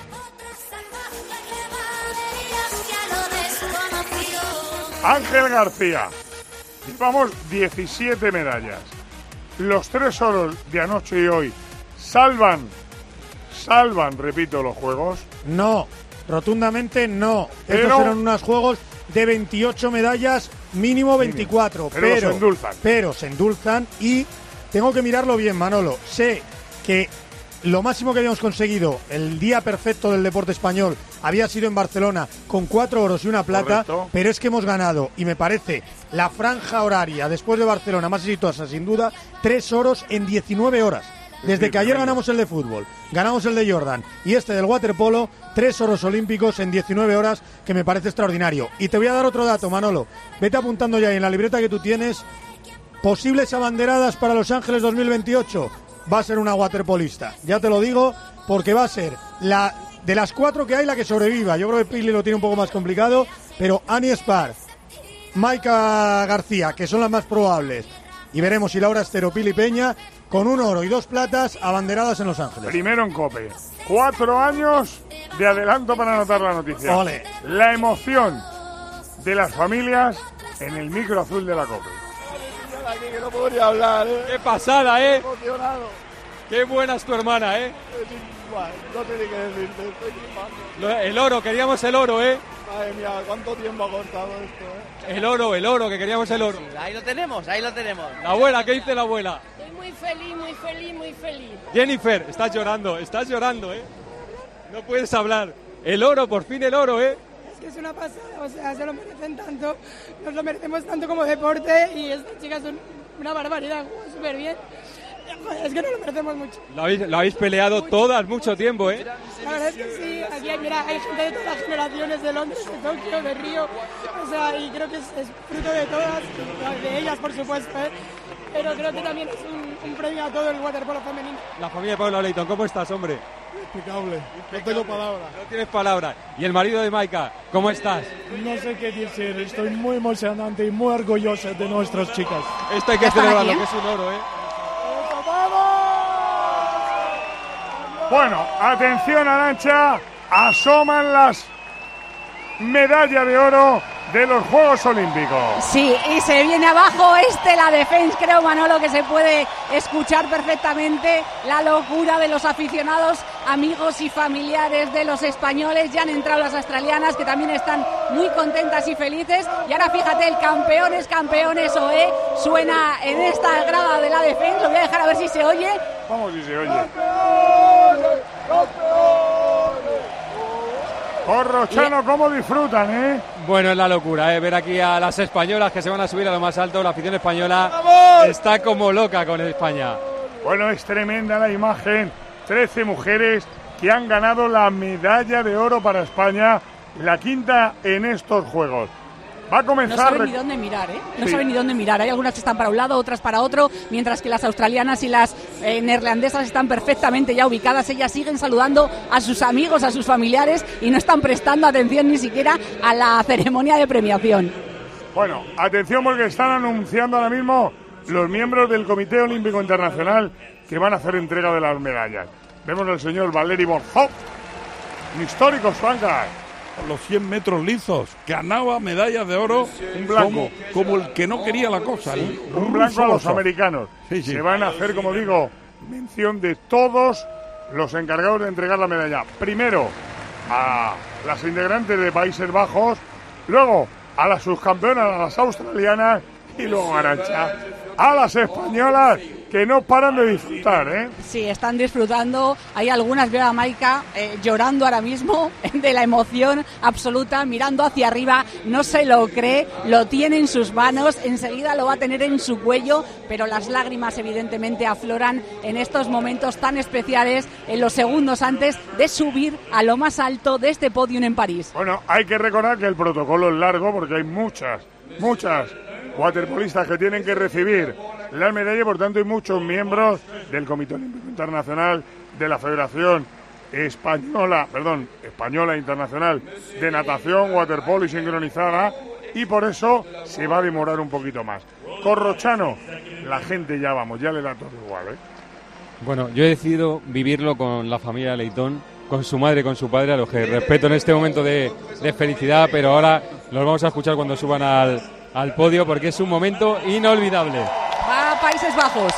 Ángel García, llevamos diecisiete medallas. Los tres oros de anoche y hoy salvan, salvan, repito, los juegos. No, rotundamente no. Pero, Estos eran unos juegos de veintiocho medallas, mínimo veinticuatro. Pero, pero se endulzan. Pero se endulzan y tengo que mirarlo bien, Manolo. Sé que lo máximo que habíamos conseguido, el día perfecto del deporte español, había sido en Barcelona con cuatro oros y una plata. Correcto. Pero es que hemos ganado, y me parece la franja horaria después de Barcelona más exitosa sin duda, tres oros en diecinueve horas. Desde que ayer ganamos el de fútbol, ganamos el de Jordan y este del waterpolo, tres oros olímpicos en diecinueve horas, que me parece extraordinario. Y te voy a dar otro dato, Manolo. Vete apuntando ya en la libreta que tú tienes. Posibles abanderadas para Los Ángeles dos mil veintiocho. Va a ser una waterpolista. Ya te lo digo, porque va a ser la de las cuatro que hay la que sobreviva. Yo creo que Pili lo tiene un poco más complicado, pero Annie Spar, Maika García, que son las más probables. Y veremos si Laura Estero, Pili Peña, con un oro y dos platas, abanderadas en Los Ángeles. Primero en COPE. Cuatro años de adelanto para anotar la noticia. Ole. La emoción de las familias en el micro azul de la COPE. Aquí que no podría hablar, ¿eh? ¡Qué pasada, eh! Estoy emocionado. ¡Qué buena es tu hermana, eh! Bueno, no sé ni qué decirte, estoy flipando. El oro, queríamos el oro, eh. Madre mía, ¿cuánto tiempo ha costado esto, eh? El oro, el oro, que queríamos el oro. Ahí lo tenemos, ahí lo tenemos. La abuela, ¿qué dice la abuela? Estoy muy feliz, muy feliz, muy feliz. Jennifer, estás llorando, estás llorando, eh. No puedes hablar. El oro, por fin el oro, eh. Es que es una pasada, o sea, se lo merecen tanto, nos lo merecemos tanto como deporte y estas chicas son una barbaridad, juegan súper bien. Es que no lo merecemos mucho. Lo habéis, lo habéis peleado mucho, todas mucho tiempo, ¿eh? La verdad es que sí, aquí hay, mira, hay gente de todas las generaciones, de Londres, de Tokio, de Río, o sea, y creo que es, es fruto de todas, de ellas por supuesto, ¿eh? Pero creo que también es un, un premio a todo el waterpolo femenino. La familia de Paula Leighton, ¿cómo estás, hombre? Inexplicable, no tengo palabras. No tienes palabras. ¿Y el marido de Maika, cómo estás? No sé qué decir, estoy muy emocionante y muy orgulloso de nuestras chicas. Esto hay que celebrarlo, que es un oro, ¿eh? Bueno, atención, Arantxa, asoman las medallas de oro de los Juegos Olímpicos. Sí, y se viene abajo este La Defensa, creo, Manolo, que se puede escuchar perfectamente la locura de los aficionados, amigos y familiares de los españoles. Ya han entrado las australianas, que también están muy contentas y felices. Y ahora fíjate, el campeones, campeones O E suena en esta grada de La Defensa. Lo voy a dejar a ver si se oye. Vamos, si se oye. Corrochano, cómo disfrutan, ¿eh? Bueno, es la locura, ¿eh? Ver aquí a las españolas que se van a subir a lo más alto. La afición española ¡vamos! Está como loca con España. Bueno, es tremenda la imagen. trece mujeres que han ganado la medalla de oro para España, la quinta en estos Juegos. Va a comenzar... No saben ni dónde mirar, ¿eh? No sí. saben ni dónde mirar. Hay algunas que están para un lado, otras para otro, mientras que las australianas y las eh, neerlandesas están perfectamente ya ubicadas. Ellas siguen saludando a sus amigos, a sus familiares y no están prestando atención ni siquiera a la ceremonia de premiación. Bueno, atención porque están anunciando ahora mismo los miembros del Comité Olímpico Internacional que van a hacer entrega de las medallas. Vemos al señor Valeri Borzov, un histórico Francas. Los cien metros lisos, ganaba medallas de oro, un blanco, como, como el que no quería la cosa. Sí, un, un blanco a los americanos. Sí, sí. Se van a hacer, como digo, mención de todos los encargados de entregar la medalla. Primero a las integrantes de Países Bajos, luego a las subcampeonas, a las australianas y luego, Arantxa, a las españolas que no paran de disfrutar, ¿eh? Sí, están disfrutando. Hay algunas, veo a Maika eh, llorando ahora mismo de la emoción absoluta, mirando hacia arriba, no se lo cree, lo tiene en sus manos, enseguida lo va a tener en su cuello, pero las lágrimas evidentemente afloran en estos momentos tan especiales, en los segundos antes de subir a lo más alto de este podium en París. Bueno, hay que recordar que el protocolo es largo porque hay muchas, muchas waterpolistas que tienen que recibir las medallas, por tanto hay muchos miembros del Comité Olímpico Internacional, de la Federación Española, perdón, Española Internacional de Natación, Waterpolo y Sincronizada, y por eso se va a demorar un poquito más. Corrochano, la gente ya vamos, ya le da todo igual, ¿eh? Bueno, yo he decidido vivirlo con la familia Leitón, con su madre y con su padre, a los que respeto en este momento de, de felicidad, pero ahora los vamos a escuchar cuando suban al, al podio porque es un momento inolvidable. Va a Países Bajos.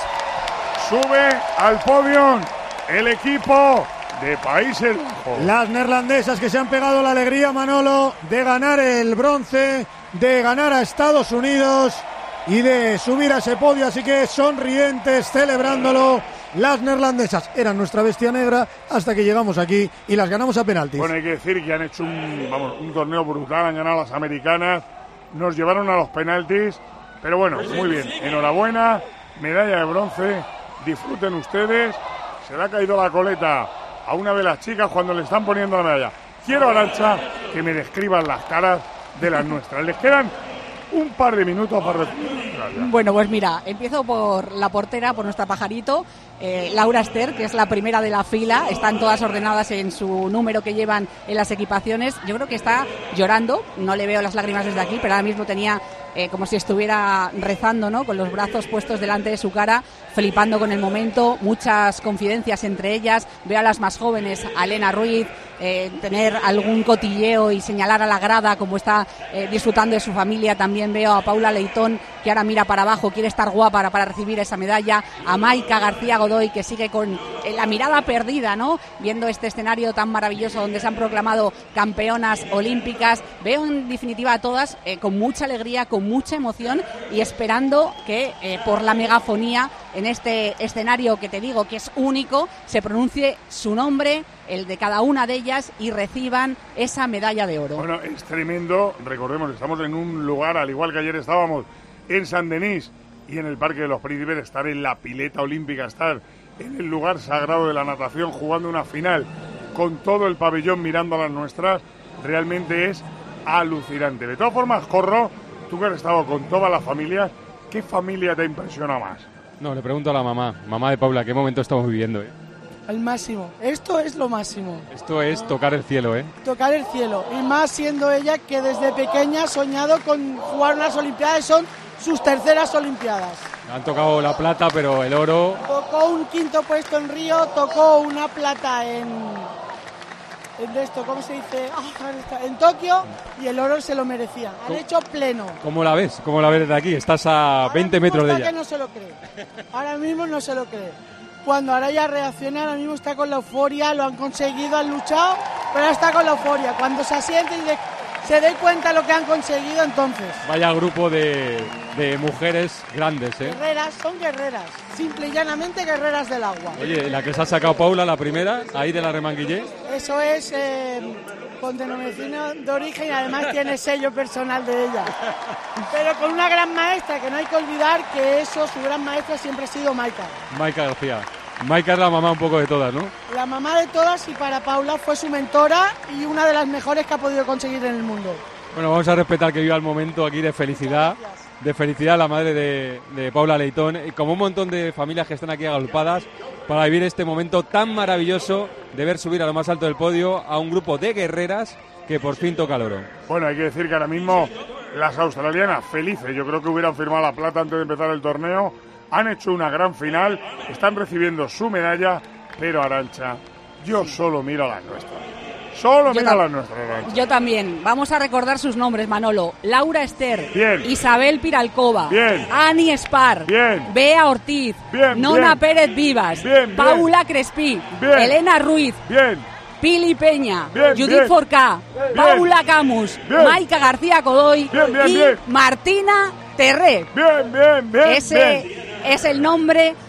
Sube al podio el equipo de Países Bajos. Las neerlandesas que se han pegado la alegría, Manolo, de ganar el bronce, de ganar a Estados Unidos y de subir a ese podio, así que sonrientes, celebrándolo. Las neerlandesas eran nuestra bestia negra hasta que llegamos aquí y las ganamos a penaltis. Bueno, hay que decir que han hecho un, vamos, un torneo brutal, han ganado las americanas, nos llevaron a los penaltis, pero bueno, muy bien, enhorabuena, medalla de bronce, disfruten ustedes, se le ha caído la coleta a una de las chicas cuando le están poniendo la medalla. Quiero, Arantxa, que me describan las caras de las nuestras, les quedan un par de minutos para recuperar. Bueno, pues mira, empiezo por la portera, por nuestra pajarito, eh, Laura Ester, que es la primera de la fila. Están todas ordenadas en su número que llevan en las equipaciones. Yo creo que está llorando, no le veo las lágrimas desde aquí, pero ahora mismo tenía eh, como si estuviera rezando, ¿no? Con los brazos puestos delante de su cara, flipando con el momento, muchas confidencias entre ellas. Veo a las más jóvenes, a Elena Ruiz, eh, tener algún cotilleo y señalar a la grada como está eh, disfrutando de su familia. También veo a Paula Leitón, que ahora mira para abajo, quiere estar guapa para, para recibir esa medalla, a Maika García Godoy, que sigue con eh, la mirada perdida, ¿no? Viendo este escenario tan maravilloso donde se han proclamado campeonas olímpicas. Veo en definitiva a todas eh, con mucha alegría, con mucha emoción y esperando que eh, por la megafonía en este escenario que te digo que es único, se pronuncie su nombre, el de cada una de ellas, y reciban esa medalla de oro. Bueno, es tremendo, recordemos, estamos en un lugar, al igual que ayer estábamos en Saint-Denis y en el Parque de los Príncipes, estar en la pileta olímpica, estar en el lugar sagrado de la natación, jugando una final con todo el pabellón mirando a las nuestras, realmente es alucinante. De todas formas, Corro, tú que has estado con toda la familia, ¿qué familia te impresiona más? No, le pregunto a la mamá, mamá de Paula, ¿qué momento estamos viviendo? Eh? Al máximo, esto es lo máximo. Esto es tocar el cielo, ¿eh? Tocar el cielo, y más siendo ella que desde pequeña ha soñado con jugar unas Olimpiadas, son sus terceras Olimpiadas. Han tocado la plata, pero el oro... Tocó un quinto puesto en Río, tocó una plata en... en esto, ¿cómo se dice? Oh, en Tokio, y el oro se lo merecía. Han ¿Cómo? hecho pleno. ¿Cómo la ves? ¿Cómo la ves desde aquí? Estás a veinte metros de ella. Que no se lo cree. Ahora mismo no se lo cree. Cuando ahora ella reacciona, ahora mismo está con la euforia, lo han conseguido, han luchado, pero ahora está con la euforia. Cuando se asiente y de, se dé cuenta de lo que han conseguido, entonces... Vaya grupo de, de mujeres grandes, ¿eh? Guerreras, son guerreras, simple y llanamente guerreras del agua. Oye, la que se ha sacado Paula, la primera, ahí de la Remanguillé. Eso es eh, con denominación de origen y además tiene sello personal de ella. Pero con una gran maestra, que no hay que olvidar que eso, su gran maestra siempre ha sido Maika. Maika García. Maika es la mamá un poco de todas, ¿no? La mamá de todas, y para Paula fue su mentora y una de las mejores que ha podido conseguir en el mundo. Bueno, vamos a respetar que viva el momento aquí de felicidad, de felicidad la madre de, de Paula Leitón, y como un montón de familias que están aquí agolpadas para vivir este momento tan maravilloso de ver subir a lo más alto del podio a un grupo de guerreras que por fin toca el oro. Bueno, hay que decir que ahora mismo las australianas felices, yo creo que hubieran firmado la plata antes de empezar el torneo, han hecho una gran final, están recibiendo su medalla, pero Arantxa, yo solo miro a las nuestras. Solo yo mira tam- las nuestras, Arantxa. Yo también. Vamos a recordar sus nombres, Manolo. Laura Ester. Bien. Isabel Piralcova. Bien. Ani Espar. Bien. Bea Ortiz. Bien, Nona bien. Pérez Vivas. Bien, bien. Paula Crespí. Bien. Elena Ruiz. Bien. Pili Peña. Bien, Judith bien. Forcá. Bien. Paula Camus. Bien. Maika García Godoy. Bien, bien, y bien. Martina Terré. Bien, bien, bien. Ese bien. es el nombre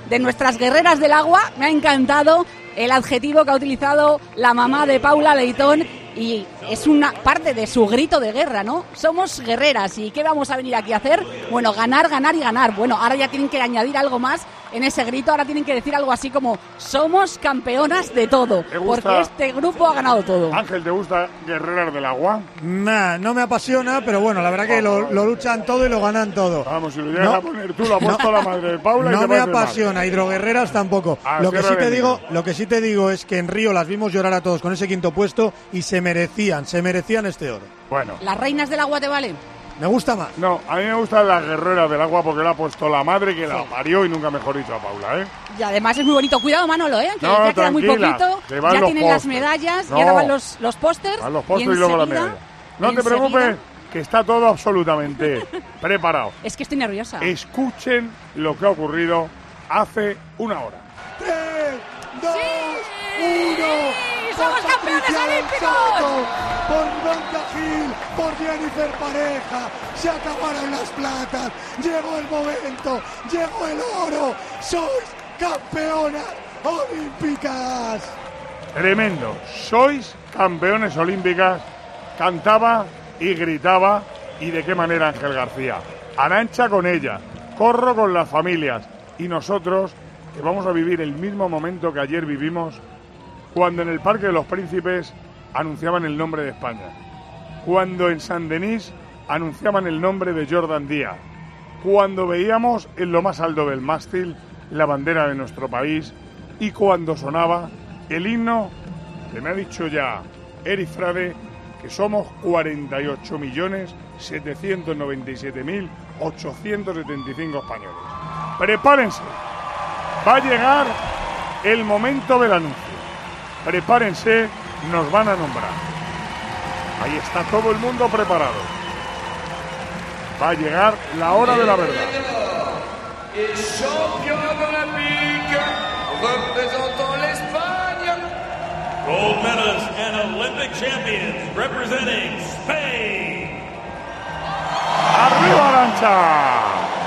de nuestras guerreras del agua. Me ha encantado el adjetivo que ha utilizado la mamá de Paula Leitón y es una parte de su grito de guerra, ¿no? Somos guerreras y ¿qué vamos a venir aquí a hacer? Bueno, ganar, ganar y ganar. Bueno, ahora ya tienen que añadir algo más en ese grito, ahora tienen que decir algo así como somos campeonas de todo, porque este grupo ha ganado todo. Ángel, ¿te gusta Guerreras del Agua? Nah, no me apasiona, pero bueno, la verdad que lo, lo luchan todo y lo ganan todo. Vamos, si lo llegas no, a poner tú, lo ha puesto no, la madre de Paula. No y te me apasiona, hidroguerreras tampoco. Ah, lo que sí te digo, lo que sí te digo es que en Río las vimos llorar a todos con ese quinto puesto y se merecían, se merecían este oro. Bueno. ¿Las reinas del agua te valen? Me gusta más. No, a mí me gustan las guerreras del agua porque la ha puesto la madre que sí. la parió y nunca mejor dicho a Paula, ¿eh? Y además es muy bonito. Cuidado, Manolo, ¿eh? Que no, ya queda muy poquito. Ya tienen pósters. Las medallas, no. y ahora van los, los pósters. Van los pósters y, y luego la medalla. No te preocupes, que está todo absolutamente preparado. Es que estoy nerviosa. Escuchen lo que ha ocurrido hace una hora. ¡Tres, dos, sí. uno! ¡Somos campeones olímpicos! Por Blanca Gil, por Jennifer Pareja, se acabaron las platas, llegó el momento, llegó el oro, sois campeonas olímpicas. Tremendo, sois campeones olímpicas, cantaba y gritaba, y de qué manera Ángel García. Arantxa con ella, corro con las familias, y nosotros que vamos a vivir el mismo momento que ayer vivimos, cuando en el Parque de los Príncipes anunciaban el nombre de España, cuando en Saint-Denis anunciaban el nombre de Jordan Díaz, cuando veíamos en lo más alto del mástil la bandera de nuestro país y cuando sonaba el himno que me ha dicho ya Eric Frade que somos cuarenta y ocho millones setecientos noventa y siete mil ochocientos setenta y cinco españoles. Prepárense, va a llegar el momento del anuncio. Prepárense, nos van a nombrar. Ahí está todo el mundo preparado. Va a llegar la hora de la verdad. Gold medalist and Olympic champions representing Spain. ¡Arriba, Arantxa!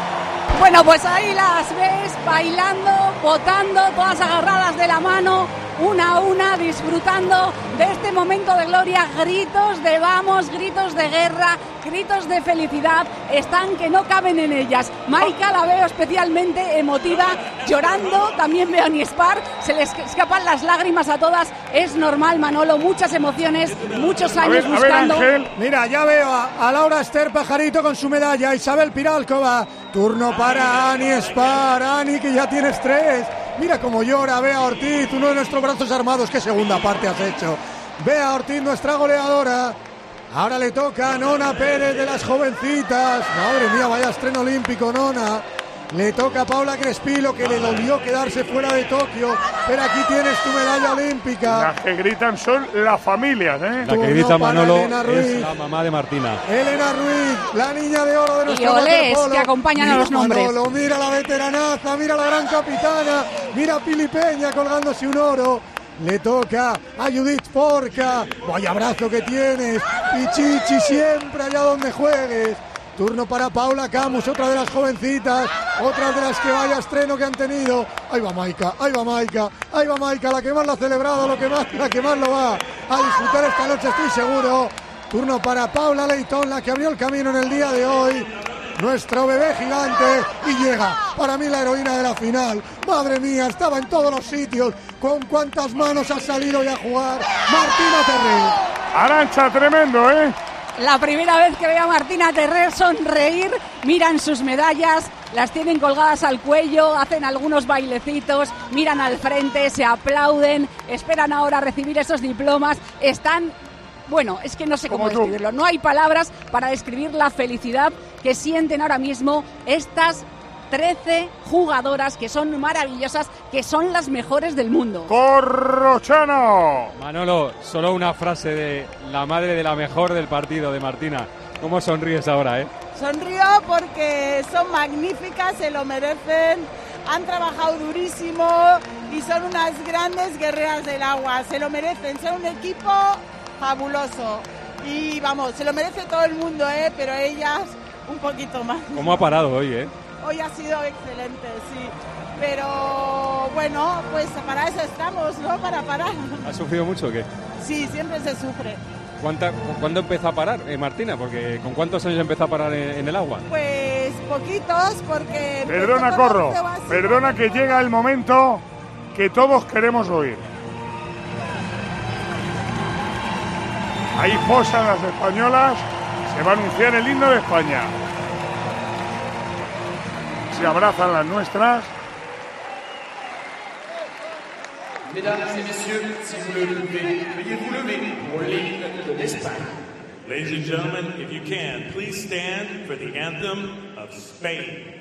Bueno, pues ahí las ves bailando, votando, todas agarradas de la mano, una a una, disfrutando de este momento de gloria, gritos de vamos, gritos de guerra, gritos de felicidad, están que no caben en ellas. Maika la veo especialmente emotiva, llorando, también veo a Niespar, se les escapan las lágrimas a todas, es normal, Manolo, muchas emociones, muchos años a ver, buscando. A ver, Ángel. Mira, ya veo a, a Laura Ester Pajarito con su medalla, Isabel Piralcova, turno para Ani Espar, Ani que ya tienes tres. Mira cómo llora Bea Ortiz, uno de nuestros brazos armados. Qué segunda parte has hecho. Bea Ortiz, nuestra goleadora. Ahora le toca a Nona Pérez de las jovencitas. Madre mía, vaya estreno olímpico, Nona. Le toca a Paula Crespilo, que le dolió quedarse fuera de Tokio. Pero aquí tienes tu medalla olímpica. Las que gritan son las familias, ¿eh? La que grita Manolo es la mamá de Martina. Elena Ruiz, la niña de oro de nuestro y olés, waterpolo. Que acompañan mira a los nombres. Manolo, mira la veteranaza, mira la gran capitana, mira a Pili Peña colgándose un oro. Le toca a Judith Forca. Vaya abrazo que tienes. Pichichi siempre allá donde juegues. Turno para Paula Camus, otra de las jovencitas, otra de las que vaya estreno que han tenido. Ahí va Maika, ahí va Maika, ahí va Maika, la que más lo ha celebrado, lo que más, la que más lo va a disfrutar esta noche, estoy seguro. Turno para Paula Leitón, la que abrió el camino en el día de hoy. Nuestro bebé gigante y llega para mí la heroína de la final. Madre mía, estaba en todos los sitios. Con cuántas manos ha salido y a jugar Martina Terrer. Arantxa, tremendo, ¿eh? La primera vez que veo a Martina Terrer sonreír, miran sus medallas, las tienen colgadas al cuello, hacen algunos bailecitos, miran al frente, se aplauden, esperan ahora recibir esos diplomas, están... Bueno, es que no sé cómo describirlo, no hay palabras para describir la felicidad que sienten ahora mismo estas trece jugadoras que son maravillosas, que son las mejores del mundo. ¡Corrochano! Manolo, solo una frase de la madre de la mejor del partido, de Martina. ¿Cómo sonríes ahora, eh? Sonrío porque son magníficas, se lo merecen, han trabajado durísimo y son unas grandes guerreras del agua, se lo merecen, son un equipo fabuloso y vamos, se lo merece todo el mundo, ¿eh? Pero ellas un poquito más. ¿Cómo ha parado hoy, eh? Hoy ha sido excelente, sí. pero bueno, pues para eso estamos, ¿no? Para parar. ¿Has sufrido mucho o qué? Sí, siempre se sufre. ¿Cuánta, ¿Cuándo empezó a parar, eh, Martina? Porque ¿con cuántos años empezó a parar en, en el agua? Pues poquitos, porque... Perdona, Corro, perdona que llega el momento que todos queremos oír. Ahí posan las españolas, se va a anunciar el himno de España. Se abrazan las nuestras. Mesdames et messieurs, si vous le levez, veuillez vous lever pour l'hymne de l'Espagne. Ladies and gentlemen, if you can, please stand for the anthem of Spain.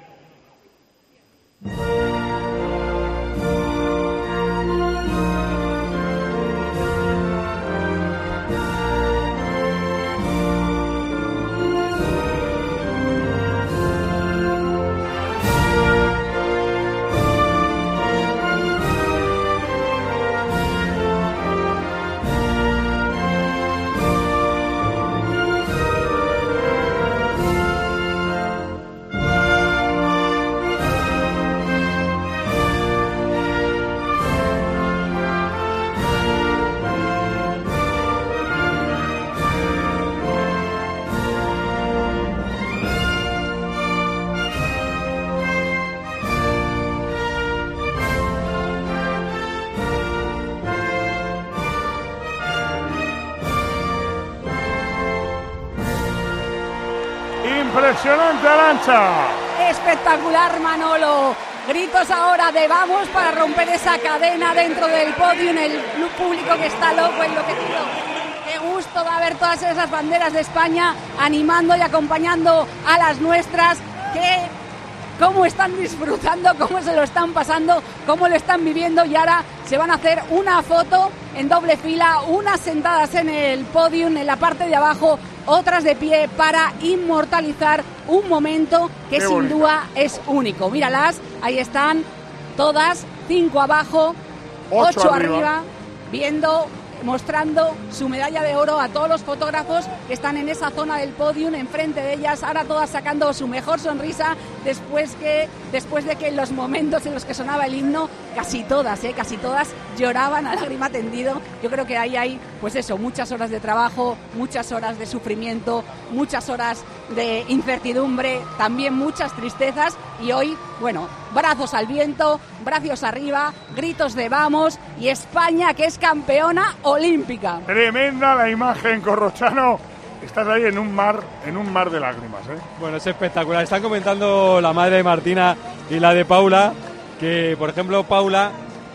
Impresionante, Arantxa. Espectacular, Manolo. Gritos ahora de vamos para romper esa cadena dentro del podio, en el público que está loco, enloquecido. Qué gusto va a ver todas esas banderas de España animando y acompañando a las nuestras. Que cómo están disfrutando, cómo se lo están pasando, cómo lo están viviendo, y ahora se van a hacer una foto en doble fila, unas sentadas en el podium, en la parte de abajo, otras de pie, para inmortalizar un momento que Qué sin bonita. duda es único. Míralas, ahí están todas, cinco abajo, Ocho ocho, arriba. arriba, viendo, mostrando su medalla de oro a todos los fotógrafos que están en esa zona del podium, enfrente de ellas, ahora todas sacando su mejor sonrisa después que después de que en los momentos en los que sonaba el himno, casi todas, eh, casi todas lloraban a lágrima tendido. Yo creo que ahí hay, pues eso, muchas horas de trabajo, muchas horas de sufrimiento, muchas horas de incertidumbre, también muchas tristezas, y hoy, bueno, brazos al viento, brazos arriba, gritos de vamos, y España, que es campeona olímpica. Tremenda la imagen, Corrochano. Estás ahí en un mar, en un mar de lágrimas, ¿eh? Bueno, es espectacular. Están comentando la madre de Martina y la de Paula, que, por ejemplo, Paula...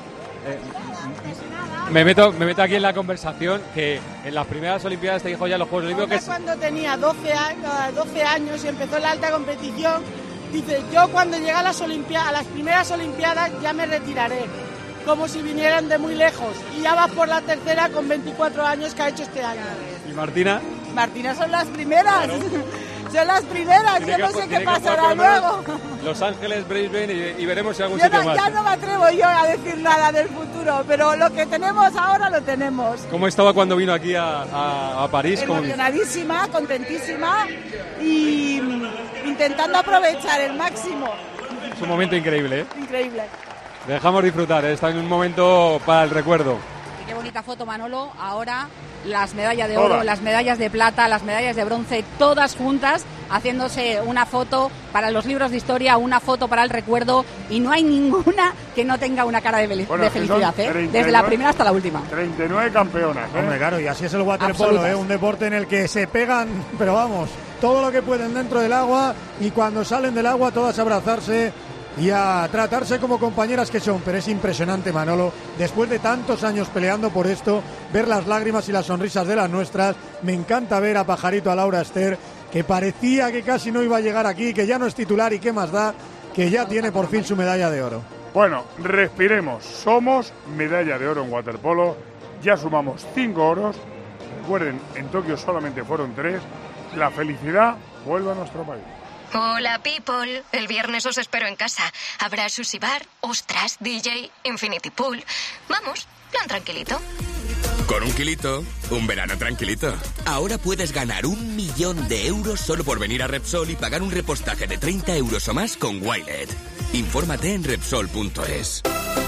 eh, me meto, me meto aquí en la conversación, que en las primeras Olimpiadas te dijo ya los Juegos Olímpicos que es... Cuando tenía doce años, doce años y empezó la alta competición, dice, yo cuando llegue a las, Olimpiadas, a las primeras Olimpiadas ya me retiraré, como si vinieran de muy lejos. Y ya va por la tercera con veinticuatro años que ha hecho este año. ¿Y Martina? Martina son las primeras. Claro. Son las primeras. Tiene Yo que no ju- sé qué tiene que jugar pasará por lo menos luego. Los Ángeles, Brisbane y, y veremos si algún Yo sitio no, más. ya no me atrevo yo a decir nada del futuro, pero lo que tenemos ahora lo tenemos. ¿Cómo estaba cuando vino aquí a, a, a París? ¿Cómo- Emocionadísima, contentísima y intentando aprovechar el máximo. Es un momento increíble, ¿eh? Increíble. Dejamos disfrutar, ¿eh? Está en un momento para el recuerdo. Y qué bonita foto, Manolo. Ahora las medallas de oro, Todas. las medallas de plata, las medallas de bronce, todas juntas, haciéndose una foto para los libros de historia, una foto para el recuerdo, y no hay ninguna que no tenga una cara de, fel- Bueno, de es que son felicidad, ¿eh? treinta y Desde la nueve primera hasta la última. treinta y nueve campeonas, ¿eh? Hombre, claro, y así es el waterpolo, Absolutas. ¿eh? Un deporte en el que se pegan, pero vamos, todo lo que pueden dentro del agua, y cuando salen del agua todas a abrazarse y a tratarse como compañeras que son. Pero es impresionante, Manolo, después de tantos años peleando por esto, ver las lágrimas y las sonrisas de las nuestras. Me encanta ver a Pajarito, a Laura Ester, que parecía que casi no iba a llegar aquí, que ya no es titular y qué más da, que ya tiene por fin su medalla de oro. Bueno, respiremos. Somos medalla de oro en waterpolo. Ya sumamos cinco oros. Recuerden, en Tokio solamente fueron tres. La felicidad vuelve a nuestro país. Hola, people. El viernes os espero en casa. Habrá sushi bar, ostras, D J, infinity pool. Vamos, plan tranquilito. Con un kilito, un verano tranquilito. Ahora puedes ganar un millón de euros solo por venir a Repsol y pagar un repostaje de treinta euros o más con Wilet. Infórmate en Repsol punto es.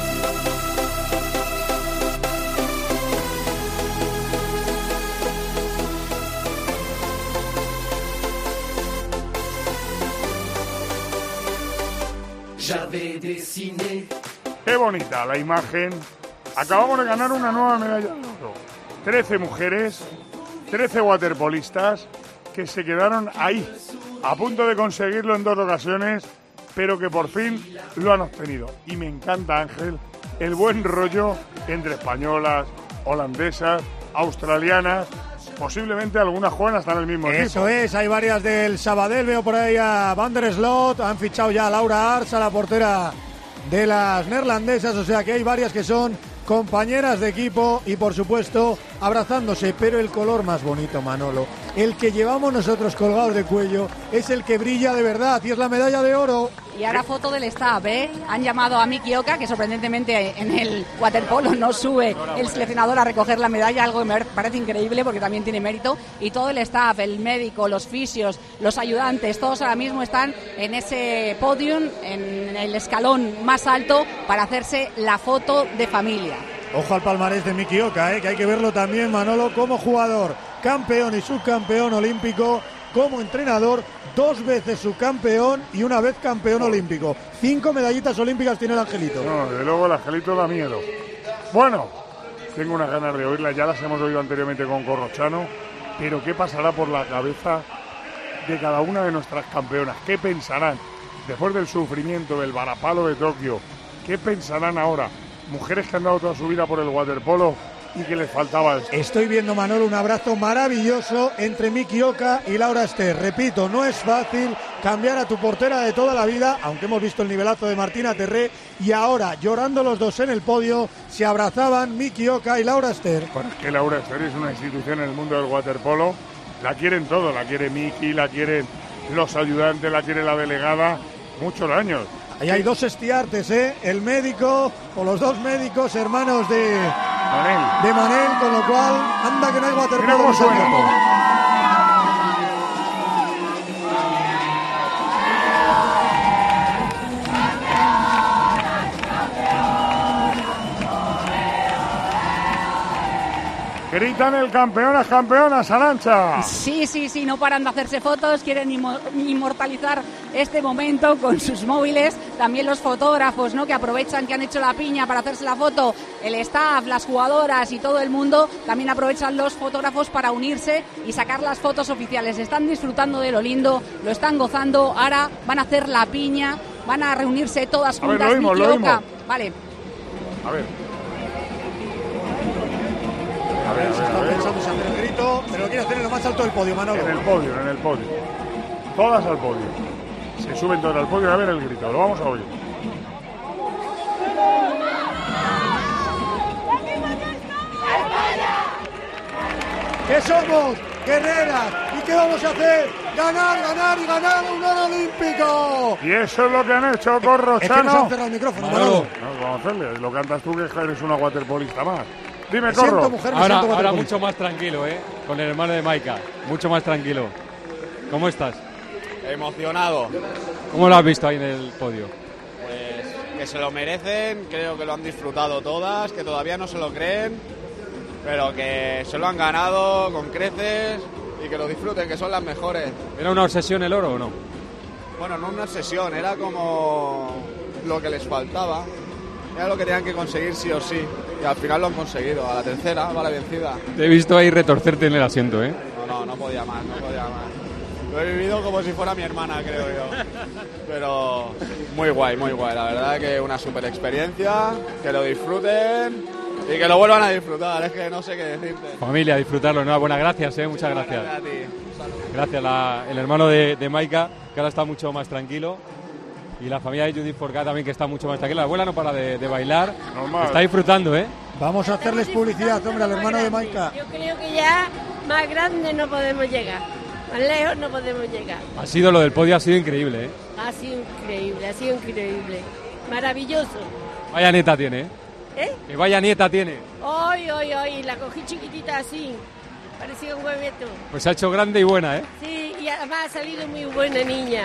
Qué bonita la imagen. Acabamos de ganar una nueva medalla de oro. trece mujeres, trece waterpolistas que se quedaron ahí, a punto de conseguirlo en dos ocasiones, pero que por fin lo han obtenido. Y me encanta, Ángel, el buen rollo entre españolas, holandesas, australianas, posiblemente algunas juegan hasta en el mismo equipo. Eso es, hay varias del Sabadell, veo por ahí a Van der Slot, han fichado ya a Laura Arts, a la portera de las neerlandesas, o sea que hay varias que son compañeras de equipo y por supuesto abrazándose, pero el color más bonito, Manolo, el que llevamos nosotros colgados de cuello, es el que brilla de verdad y es la medalla de oro. Y ahora foto del staff, ¿eh? Han llamado a Miki Oka, que sorprendentemente en el waterpolo no sube el seleccionador a recoger la medalla, algo que me parece increíble porque también tiene mérito. Y todo el staff, el médico, los fisios, los ayudantes, todos ahora mismo están en ese podium, en el escalón más alto para hacerse la foto de familia. Ojo al palmarés de Miki Oka, ¿eh? Que hay que verlo también, Manolo, como jugador, campeón y subcampeón olímpico, como entrenador, dos veces subcampeón y una vez campeón olímpico. Cinco medallitas olímpicas tiene el Angelito. No, de luego el Angelito da miedo. Bueno, tengo unas ganas de oírlas, ya las hemos oído anteriormente con Corrochano, pero ¿qué pasará por la cabeza de cada una de nuestras campeonas? ¿Qué pensarán después del sufrimiento del varapalo de Tokio? ¿Qué pensarán ahora? Mujeres que han dado toda su vida por el waterpolo y que les faltaba esto. Estoy viendo, Manolo, un abrazo maravilloso entre Miki Oka y Laura Ester. Repito, no es fácil cambiar a tu portera de toda la vida, aunque hemos visto el nivelazo de Martina Terré, y ahora, llorando los dos en el podio, se abrazaban Miki Oka y Laura Ester. Bueno, es que Laura Ester es una institución en el mundo del waterpolo, la quieren todo, la quiere Miki, la quieren los ayudantes, la quiere la delegada, muchos años. Ahí hay dos estiartes, ¿eh? El médico, o los dos médicos hermanos de Manel, de Manel, con lo cual, anda que no hay waterpolo. Mira cómo suena. Gritan el campeonas, campeonas, Arantxa. Sí, sí, sí, no paran de hacerse fotos, quieren inmortalizar este momento con sus móviles. También los fotógrafos, ¿no?, que aprovechan que han hecho la piña para hacerse la foto. El staff, las jugadoras y todo el mundo también aprovechan los fotógrafos para unirse y sacar las fotos oficiales. Están disfrutando de lo lindo, lo están gozando. Ahora van a hacer la piña, van a reunirse todas juntas. A ver, lo oímos, lo oímos. Vale. A ver. A ver, se está pensando si hacer el grito, pero lo quiere hacer en lo más alto del podio, Manolo. En el podio, en el podio. Todas al podio. Se suben todas al podio, a ver el grito, lo vamos a oír. ¿Qué somos? Guerreras. ¿Y qué vamos a hacer? Ganar, ganar y ganar un oro olímpico. Y eso es lo que han hecho Corrochano. Es que nos han cerrado el micrófono, Manolo. No, vamos a hacerle. Lo cantas tú, que eres una waterpolista más. Dime, me Corro. siento mujer, me ahora, siento ahora mucho más tranquilo, ¿eh? Con el hermano de Maika. Mucho más tranquilo. ¿Cómo estás? Emocionado. ¿Cómo lo has visto ahí en el podio? Pues que se lo merecen, creo que lo han disfrutado todas, que todavía no se lo creen, pero que se lo han ganado con creces y que lo disfruten, que son las mejores. ¿Era una obsesión el oro o no? Bueno, no una obsesión, era como lo que les faltaba. Era lo que tenían que conseguir sí o sí. Y al final lo han conseguido. A la tercera, va la vencida. Te he visto ahí retorcerte en el asiento, ¿eh? No, no, no podía más, no podía más. Lo he vivido como si fuera mi hermana, creo yo. Pero muy guay, muy guay. La verdad que una super experiencia. Que lo disfruten y que lo vuelvan a disfrutar. Es que no sé qué decirte. Familia, disfrutarlo. Enhorabuena, gracias, ¿eh? Muchas gracias. Gracias a ti. Gracias, la, el hermano de, de Maika, que ahora está mucho más tranquilo. Y la familia de Judith Forcada también, que está mucho más tranquila. La abuela no para de, de bailar. Normal. Está disfrutando, ¿eh? Vamos a hacerles publicidad, hombre, al hermano de Maika. Yo creo que ya más grande no podemos llegar. Más lejos no podemos llegar. Ha sido lo del podio, ha sido increíble, ¿eh? Ha sido increíble, ha sido increíble. Maravilloso. Vaya nieta tiene, ¿eh? ¿Eh? Que vaya nieta tiene. Hoy, hoy, hoy, la cogí chiquitita así. Parecía un hueveto. Pues se ha hecho grande y buena, ¿eh? Sí, y además ha salido muy buena niña.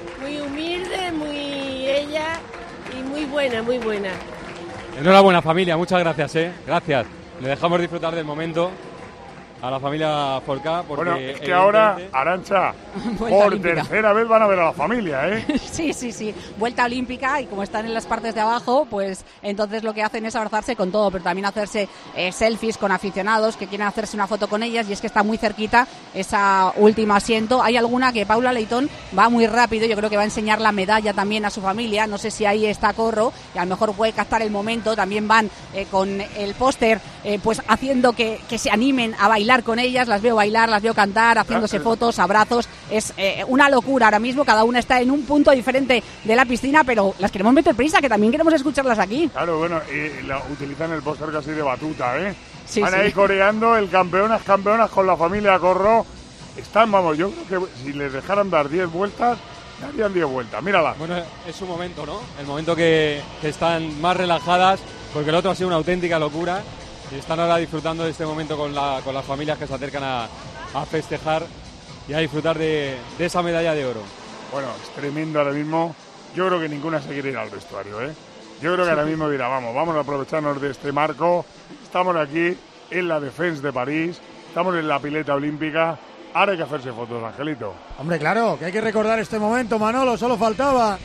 Muy humilde, muy ella y muy buena, muy buena. Enhorabuena, familia, muchas gracias, ¿eh? Gracias. Le dejamos disfrutar del momento a la familia Forcá. Porque bueno, es que ahora, Arantxa, por olímpica. tercera vez van a ver a la familia, ¿eh? Sí, sí, sí. Vuelta olímpica y como están en las partes de abajo, pues entonces lo que hacen es abrazarse con todo, pero también hacerse eh, selfies con aficionados que quieren hacerse una foto con ellas y es que está muy cerquita esa última asiento. Hay alguna que Paula Leitón va muy rápido, yo creo que va a enseñar la medalla también a su familia, no sé si ahí está Corro, que a lo mejor puede captar el momento, también van eh, con el póster eh, pues haciendo que, que se animen a bailar con ellas, las veo bailar, las veo cantar, haciéndose fotos, abrazos, es eh, una locura ahora mismo, cada una está en un punto diferente de la piscina, pero las queremos meter prisa, que también queremos escucharlas aquí. Claro, bueno, y la, utilizan el póster casi de batuta, ¿eh? Sí, Van sí. ahí coreando el campeonas, campeonas con la familia Corro. Están, vamos, yo creo que si les dejaran dar diez vueltas, darían diez vueltas, mírala. Bueno, es su momento, ¿no? El momento que, que están más relajadas, porque el otro ha sido una auténtica locura. Y están ahora disfrutando de este momento con, la, con las familias que se acercan a, a festejar y a disfrutar de, de esa medalla de oro. Bueno, es tremendo ahora mismo. Yo creo que ninguna se quiere ir al vestuario, ¿eh? Yo creo que ahora mismo dirá, vamos, vamos a aprovecharnos de este marco. Estamos aquí en la Défense de París, estamos en la pileta olímpica. Ahora hay que hacerse fotos, Angelito. Hombre, claro, que hay que recordar este momento, Manolo, solo faltaba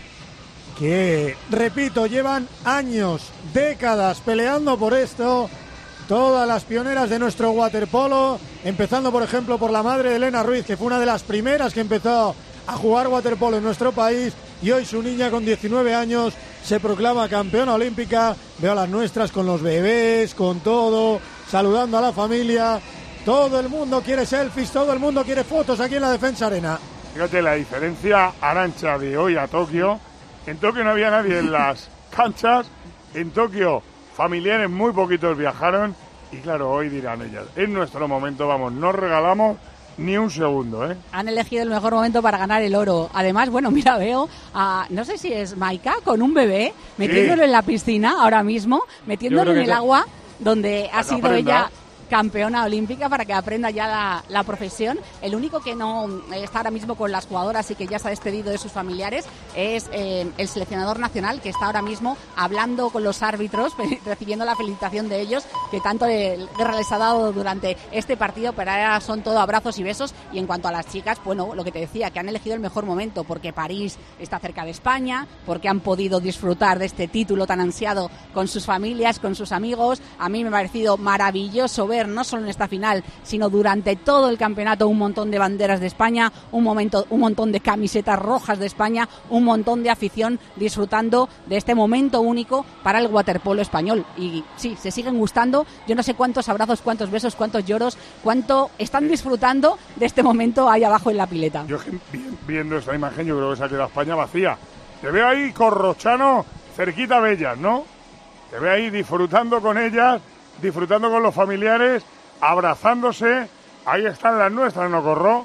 que, repito, llevan años, décadas peleando por esto. Todas las pioneras de nuestro waterpolo, empezando por ejemplo por la madre de Elena Ruiz, que fue una de las primeras que empezó a jugar waterpolo en nuestro país, y hoy su niña con diecinueve años se proclama campeona olímpica. Veo a las nuestras con los bebés, con todo, saludando a la familia. Todo el mundo quiere selfies, todo el mundo quiere fotos aquí en la Defensa Arena. Fíjate la diferencia, Arantxa, de hoy a Tokio. En Tokio no había nadie en las canchas, en Tokio familiares muy poquitos viajaron y claro, hoy dirán ellas, es nuestro momento, vamos, no regalamos ni un segundo, ¿eh? Han elegido el mejor momento para ganar el oro. Además, bueno, mira, veo a, no sé si es Maika con un bebé, metiéndolo Sí. en la piscina ahora mismo, metiéndolo en el que- agua, donde ha Para que sido aprenda. ella campeona olímpica, para que aprenda ya la, la profesión. El único que no está ahora mismo con las jugadoras y que ya se ha despedido de sus familiares es eh, el seleccionador nacional, que está ahora mismo hablando con los árbitros, recibiendo la felicitación de ellos, que tanto el guerra les ha dado durante este partido, pero ahora son todo abrazos y besos. Y en cuanto a las chicas, bueno, lo que te decía, que han elegido el mejor momento, porque París está cerca de España, porque han podido disfrutar de este título tan ansiado con sus familias, con sus amigos. A mí me ha parecido maravilloso ver, no solo en esta final, sino durante todo el campeonato, un montón de banderas de España, un momento, un montón de camisetas rojas de España, un montón de afición disfrutando de este momento único para el waterpolo español. Y sí, se siguen gustando. Yo no sé cuántos abrazos, cuántos besos, cuántos lloros, cuánto están disfrutando de este momento ahí abajo en la pileta. Yo vi- viendo esta imagen, yo creo que se ha quedado España vacía. Te veo ahí, Corrochano, cerquita de ellas, ¿no? Te veo ahí disfrutando con ellas, disfrutando con los familiares, abrazándose. Ahí están las nuestras, ¿no, Corro?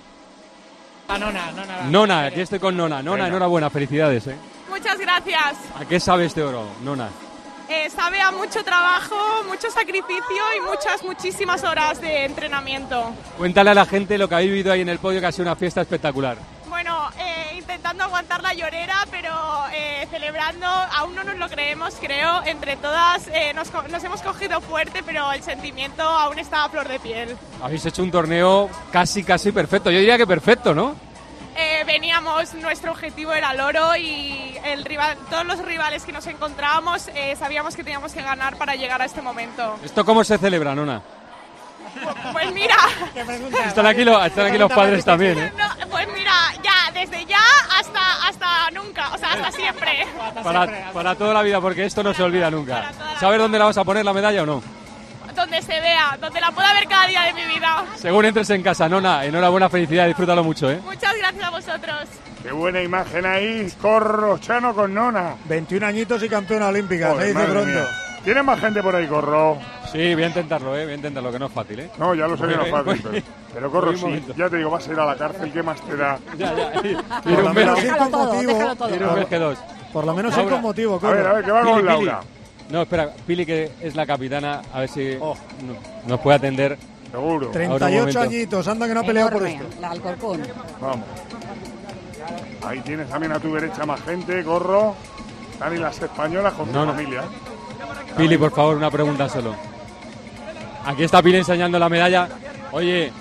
La nona, nona. Nona, aquí estoy con Nona. Nona, Venga. enhorabuena, felicidades, ¿eh? Muchas gracias. ¿A qué sabe este oro, Nona? Eh, sabe a mucho trabajo, mucho sacrificio y muchas, muchísimas horas de entrenamiento. Cuéntale a la gente lo que habéis vivido ahí en el podio, que ha sido una fiesta espectacular. Bueno, eh, intentando aguantar la llorera, pero eh, celebrando, aún no nos lo creemos, creo. Entre todas eh, nos, co- nos hemos cogido fuerte, pero el sentimiento aún está a flor de piel. Habéis hecho un torneo casi, casi perfecto. Yo diría que perfecto, ¿no? Eh, veníamos, nuestro objetivo era el oro y el rival, todos los rivales que nos encontrábamos eh, sabíamos que teníamos que ganar para llegar a este momento. ¿Esto cómo se celebra, Nona? Pues mira, Están aquí, lo- están aquí los padres también, ¿eh? no, pues mira, ya, desde ya hasta, hasta nunca, o sea, hasta siempre. Para, para toda la vida, porque esto no se olvida nunca. ¿Sabes dónde la vas a poner la medalla o no? Donde se vea, donde la pueda ver cada día de mi vida. Según entres en casa, Nona, enhorabuena, felicidad, disfrútalo mucho, ¿eh? Muchas gracias a vosotros. Qué buena imagen ahí, Corrochano con Nona. veintiún añitos y campeona olímpica, Joder, se dice madre pronto. mía. ¿Tiene más gente por ahí, Corro? Sí, voy a intentarlo, ¿eh? Voy a intentarlo, que no es fácil, ¿eh? No, ya lo sé que no es Voy- fácil, voy- pero, pero Corro, voy un sí, momento. ya te digo, vas a ir a la cárcel, ¿qué más te da? Ya, ya. Por Ir lo un menos mes, ir con motivo. ir un mes que dos. Por lo menos ir Laura. con motivo, A ver, a ver, que va Pili, con Pili. Laura. No, espera, Pili, que es la capitana, a ver si no- nos puede atender. Seguro. treinta y ocho añitos, anda que no ha peleado por Enorme, esto. la Alcorcón. Vamos. Ahí tienes también a tu derecha más gente, Corro. Están y las españolas con No, su no. familia. Pili, por favor, una pregunta solo. Aquí está Pili enseñando la medalla. Oye,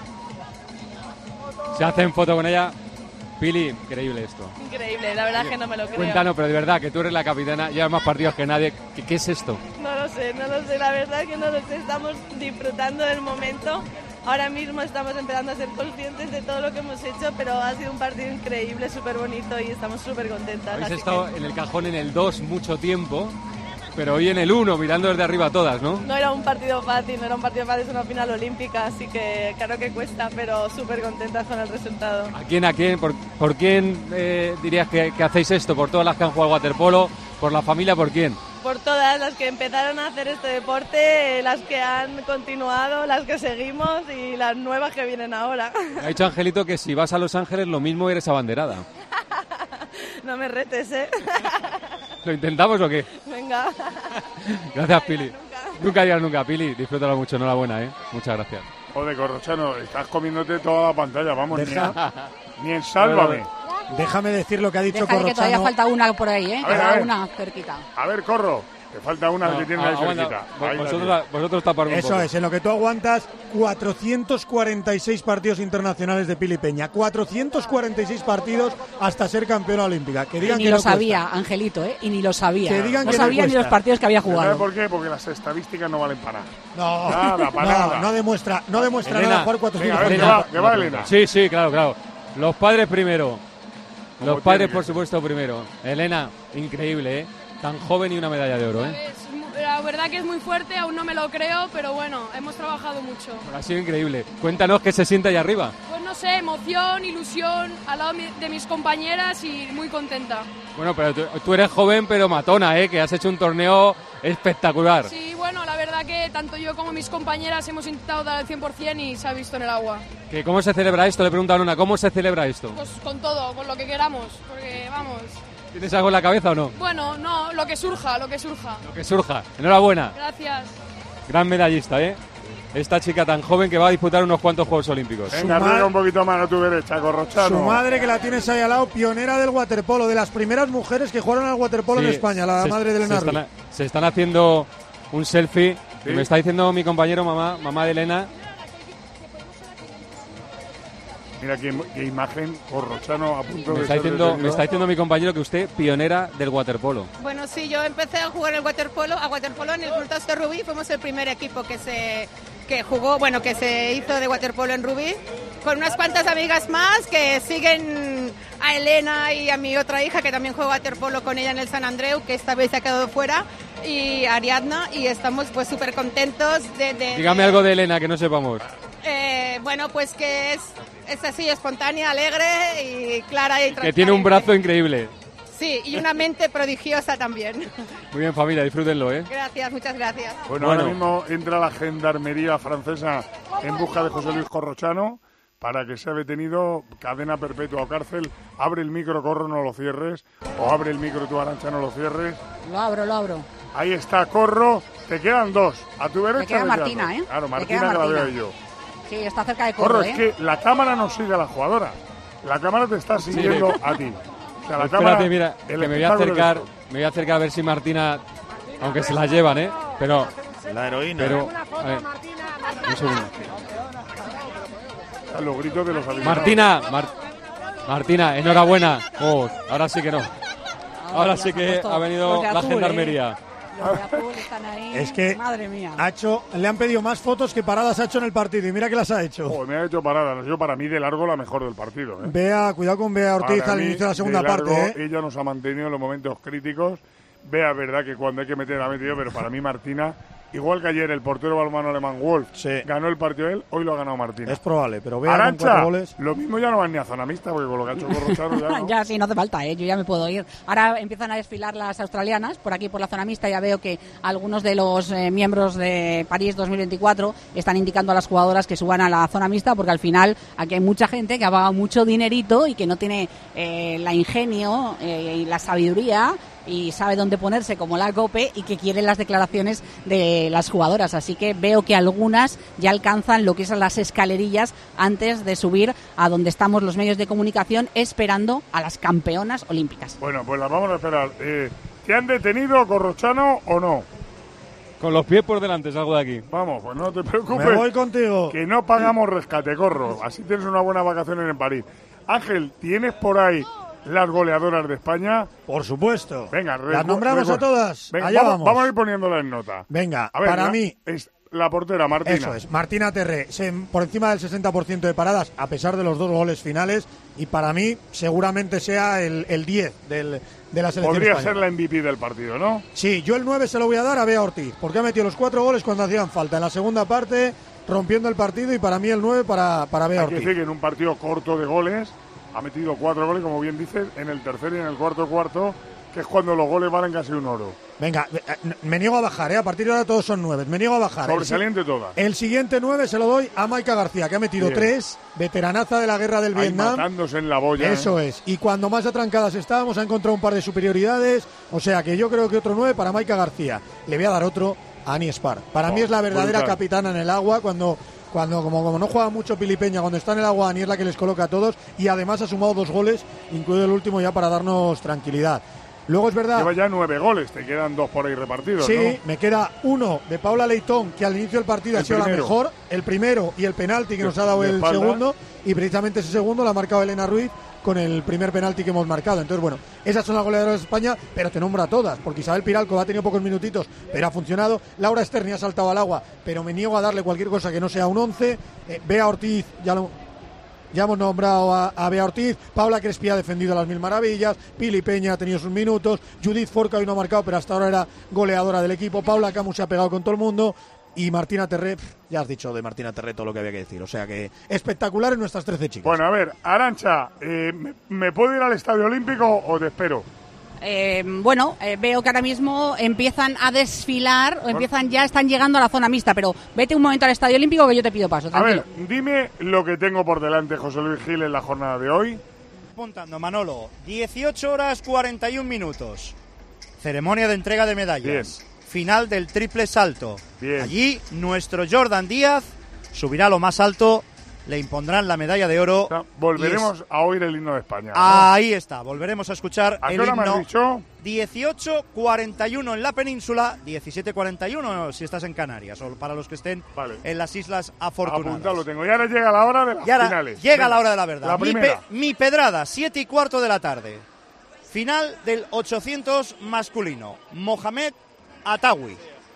se hacen foto con ella. Pili, increíble esto. Increíble, la verdad que no me lo creo. Cuéntanos, pero de verdad, que tú eres la capitana, llevas más partidos que nadie. ¿Qué, qué es esto? No lo sé, no lo sé, la verdad que no lo sé. Estamos disfrutando del momento. Ahora mismo estamos empezando a ser conscientes de todo lo que hemos hecho, pero ha sido un partido increíble, súper bonito y estamos súper contentas. Habéis así estado que en el cajón en el dos mucho tiempo, pero hoy en el uno, mirando desde arriba a todas, ¿no? no era un partido fácil, no era un partido fácil, es una final olímpica, así que claro que cuesta, pero súper contentas con el resultado. ¿A quién, a quién, por, por quién eh, dirías que, que hacéis esto? ¿Por todas las que han jugado al waterpolo? ¿Por la familia? ¿Por quién? Por todas las que empezaron a hacer este deporte, las que han continuado, las que seguimos y las nuevas que vienen ahora. Me ha dicho Angelito que si vas a Los Ángeles lo mismo eres abanderada. No me retes, ¿eh? ¿Lo intentamos o qué? Venga. Gracias, Pili. Nunca digas nunca, Pili. Disfrútalo mucho, enhorabuena, ¿eh? Muchas gracias. Joder, Corrochano, estás comiéndote toda la pantalla, vamos, ni, Deja- ni en Sálvame. Déjame decir lo que ha dicho Déjale que todavía Corrochano. falta una por ahí, ¿eh? A ver, Queda a ver. una cerquita. A ver, Corro, te falta una No, que tienes ahí aguanta, cerquita. vos- Ahí la vosotros, tienes. la- vosotros taparme un Eso poco. es, en lo que tú aguantas cuatrocientos cuarenta y seis partidos internacionales de Pili Peña. cuatrocientos cuarenta y seis partidos hasta ser campeona olímpica. Que Y digan ni que lo no cuesta. sabía, Angelito, ¿eh? Y ni lo sabía. Que digan no que no sabía ni cuesta. los partidos que había ¿Sabes jugado. por qué? Porque las estadísticas no valen para nada. No, Nada, para no, nada. no demuestra, no demuestra Elena, nada jugar cuatrocientos venga, a ver, cuarenta. que va, que va, Elena. Sí, sí, claro, claro. Los padres primero. Como Los padres, tiene por que supuesto, primero. Elena, increíble, ¿eh? Tan joven y una medalla de oro, ¿eh? Es- la verdad que es muy fuerte, aún no me lo creo, pero bueno, hemos trabajado mucho. Ha sido increíble. Cuéntanos qué se siente ahí arriba. Pues no sé, emoción, ilusión, al lado mi- de mis compañeras y muy contenta. Bueno, pero tú, tú eres joven, pero matona, ¿eh? Que has hecho un torneo espectacular. Sí, bueno, la verdad que tanto yo como mis compañeras hemos intentado dar el cien por ciento y se ha visto en el agua. ¿Que ¿Cómo se celebra esto? Le pregunta a Luna, ¿cómo se celebra esto? Pues con todo, con lo que queramos, porque vamos. ¿Tienes algo en la cabeza o no? Bueno, no, lo que surja, lo que surja. Lo que surja. Enhorabuena. Gracias. Gran medallista, ¿eh? Esta chica tan joven que va a disputar unos cuantos Juegos Olímpicos. Venga, Su arriba ma- un poquito más a tu derecha, Corrochano. Su madre, que la tienes ahí al lado, pionera del waterpolo, de las primeras mujeres que jugaron al waterpolo Sí, en España, la se- madre de se Elena están, Ruiz. se están haciendo un selfie. Sí. Me está diciendo mi compañero, mamá, mamá de Elena. Mira qué, qué imagen, Corrochano a punto Me de está, ser diciendo, detenido. me está diciendo mi compañero que usted, pionera del waterpolo. Bueno, sí, yo empecé a jugar el waterpolo, a waterpolo en el Club de Rubí, fuimos el primer equipo que se que jugó, bueno, que se hizo de waterpolo en Rubí, con unas cuantas amigas más que siguen a Elena y a mi otra hija que también juega waterpolo con ella en el San Andreu, que esta vez se ha quedado fuera, y Ariadna, y estamos pues súper contentos de, de- Dígame de- algo de Elena que no sepamos. eh, bueno, pues que es, es así, espontánea, alegre y clara y Que tiene un transparente. brazo increíble. Sí, y una mente prodigiosa también. Muy bien, familia, disfrútenlo, ¿eh? Gracias, muchas gracias. Bueno, Bueno. ahora mismo entra la gendarmería francesa en busca de José Luis Corrochano para que sea detenido, cadena perpetua o cárcel. Abre el micro, Corro, no lo cierres. O abre el micro, tú, Arantxa, no lo cierres. Lo abro, lo abro. Ahí está, Corro. Te quedan dos. A tu derecha. queda te quedan Martina, dos. ¿eh? Claro, Te Martina, queda que la Martina. veo yo. Sí, está cerca de Corro, Corro, es ¿eh? que la cámara no sigue a la jugadora. La cámara te está siguiendo a ti. O sea, la Espérate, cámara, mira, el que me voy a espectáculo acercar, eres me voy a acercar a ver si Martina, aunque se la llevan, ¿eh? Pero, La heroína. pero, a ver, un segundo. tú. Los gritos de los aficionados. Martina, Mar- Martina, enhorabuena. Oh, ahora sí que no. Ahora sí que ha venido los de la azul, gendarmería. Los de azul están ahí. Es que Madre mía. ha hecho, le han pedido más fotos que paradas ha hecho en el partido y mira que las ha hecho. Joder, me ha hecho parada. Yo, para mí, de largo, la mejor del partido. ¿eh? Bea, cuidado con Bea Ortiz Para al mí, inicio de la segunda de largo, parte. ¿eh? Ella nos ha mantenido en los momentos críticos. Vea, verdad que cuando hay que meter ha metido, pero para mí Martina, igual que ayer el portero balonmano alemán Wolf ganó el partido él, hoy lo ha ganado Martina. Es probable, pero Bea con Arantxa, cuatro goles. lo mismo ya no van ni a zona mixta, porque con lo que ha hecho Corrochano ya no. Ya, sí, no hace falta, ¿eh? Yo ya me puedo ir. Ahora empiezan a desfilar las australianas, por aquí por la zona mixta. Ya veo que algunos de los eh, miembros de París dos mil veinticuatro están indicando a las jugadoras que suban a la zona mixta, porque al final aquí hay mucha gente que ha pagado mucho dinerito y que no tiene eh, la ingenio eh, y la sabiduría y sabe dónde ponerse como la COPE y que quiere las declaraciones de las jugadoras. Así que veo que algunas ya alcanzan lo que son las escalerillas antes de subir a donde estamos los medios de comunicación esperando a las campeonas olímpicas. Bueno, pues las vamos a esperar. Eh, ¿Te han detenido, Corrochano, o no? Con los pies por delante salgo de aquí. Vamos, pues no te preocupes. Me voy contigo. Que no pagamos rescate, Corro. Así tienes una buena vacación en París. Ángel, ¿tienes por ahí las goleadoras de España? Por supuesto. Venga, ¿las nombramos a todas? Venga, Allá vamos, vamos. vamos a ir poniéndolas en nota. Venga, a ver, para la, mí... es la portera, Martina. Eso es, Martina Terré, se, por encima del sesenta por ciento de paradas, a pesar de los dos goles finales, y para mí seguramente sea el, el diez del, de la selección Podría española. ser la M V P del partido, ¿no? Sí, yo el nueve se lo voy a dar a Bea Ortiz, porque ha metido los cuatro goles cuando hacían falta. En la segunda parte, rompiendo el partido, y para mí el nueve para, para Bea Hay Ortiz. que decir que en un partido corto de goles ha metido cuatro goles, como bien dices, en el tercer y en el cuarto cuarto, que es cuando los goles valen casi un oro. Venga, me niego a bajar, ¿eh? A partir de ahora todos son nueve. Me niego a bajar. Sobresaliente todas. El siguiente nueve se lo doy a Maika García, que ha metido Bien. tres, veteranaza de la guerra del Ahí Vietnam. matándose en la boya. Eso ¿eh? es. Y cuando más atrancadas estábamos, ha encontrado un par de superioridades. O sea que yo creo que otro nueve para Maika García. Le voy a dar otro a Ani Spar. Para Oh, mí es la verdadera brutal. capitana en el agua. Cuando, cuando como, como no juega mucho Pilipeña, cuando está en el agua, Ani es la que les coloca a todos. Y además ha sumado dos goles, incluido el último, ya para darnos tranquilidad. Luego es verdad. Lleva ya nueve goles, te quedan dos por ahí repartidos, Sí, ¿no? me queda uno de Paula Leitón, que al inicio del partido El ha sido la primero. mejor. El primero y el penalti que De- nos ha dado de el espalda. segundo. Y precisamente ese segundo lo ha marcado Elena Ruiz con el primer penalti que hemos marcado. Entonces, bueno, esas son las goleadoras de España, pero te nombro a todas, porque Isabel Piralco ha tenido pocos minutitos, pero ha funcionado. Laura Sterni ha saltado al agua, pero me niego a darle cualquier cosa que no sea un once. Eh, Bea Ortiz, ya lo... Ya hemos nombrado a, a Bea Ortiz. Paula Crespi ha defendido a las mil maravillas. Pili Peña ha tenido sus minutos. Judith Forca hoy no ha marcado, pero hasta ahora era goleadora del equipo. Paula Camus se ha pegado con todo el mundo. Y Martina Terré, pff, ya has dicho de Martina Terré todo lo que había que decir. O sea que espectacular en nuestras trece chicas. Bueno, a ver, Arantxa, eh, ¿me, ¿me puedo ir al Estadio Olímpico o te espero? Eh, bueno, eh, veo que ahora mismo empiezan a desfilar, o empiezan ya, están llegando a la zona mixta, pero vete un momento al Estadio Olímpico que yo te pido paso, A tranquilo. ver, dime lo que tengo por delante, José Luis Gil, en la jornada de hoy. Apuntando, Manolo, dieciocho horas cuarenta y un minutos. Ceremonia de entrega de medallas. Final del triple salto. Bien. Allí, nuestro Jordan Díaz subirá lo más alto, le impondrán la medalla de oro. Volveremos y es- a oír el himno de España, ¿no? Ahí está, volveremos a escuchar ¿A qué el hora me has himno. dicho? dieciocho cuarenta y uno en la península, diecisiete cuarenta y uno si estás en Canarias, o para los que estén en las Islas Afortunadas. Apuntado lo tengo. Y ahora llega la hora de las Y ahora finales. llega Venga, la hora de la verdad. La mi, primera. pe- mi pedrada, siete y cuarto de la tarde. Final del ochocientos masculino. Mohamed Atawi.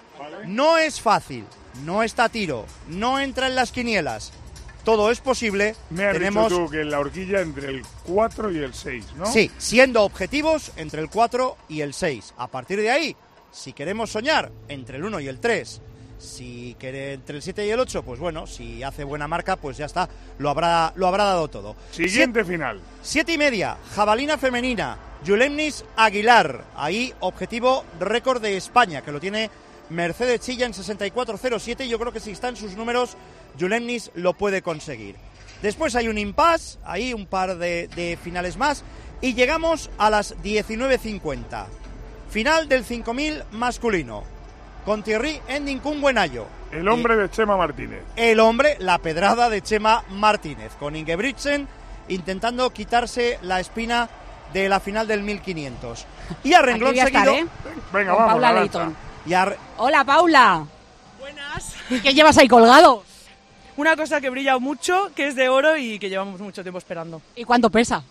No es fácil, no está a tiro, no entra en las quinielas. Todo es posible. Me has Tenemos, dicho tú que en la horquilla entre el cuatro y el seis, ¿no? sí, siendo objetivos entre el cuatro y el seis. A partir de ahí, si queremos soñar entre el uno y el tres, si quiere entre el siete y el ocho, pues bueno, si hace buena marca, pues ya está, lo habrá, lo habrá dado todo. Siguiente final. Siete y media, jabalina femenina, Yulemnis Aguilar. Ahí, objetivo récord de España, que lo tiene Mercedes Chilla en sesenta y cuatro cero siete. Yo creo que si están sus números, Yulemnis lo puede conseguir. Después hay un impasse, ahí un par de, de finales más. Y llegamos a las diecinueve cincuenta. Final del cinco mil masculino. Con Thierry Endicún-Buenayo. El hombre de Chema Martínez. El hombre, la pedrada de Chema Martínez, con Ingebrigtsen intentando quitarse la espina de la final del mil quinientos. Y a renglón Aquí voy a estar, seguido... ¿eh? Venga, Con vamos, Paula Arantxa. Leitón. Y a re- Hola, Paula. Buenas. ¿Qué llevas ahí colgado? Una cosa que brilla mucho, que es de oro y que llevamos mucho tiempo esperando. ¿Y cuánto pesa?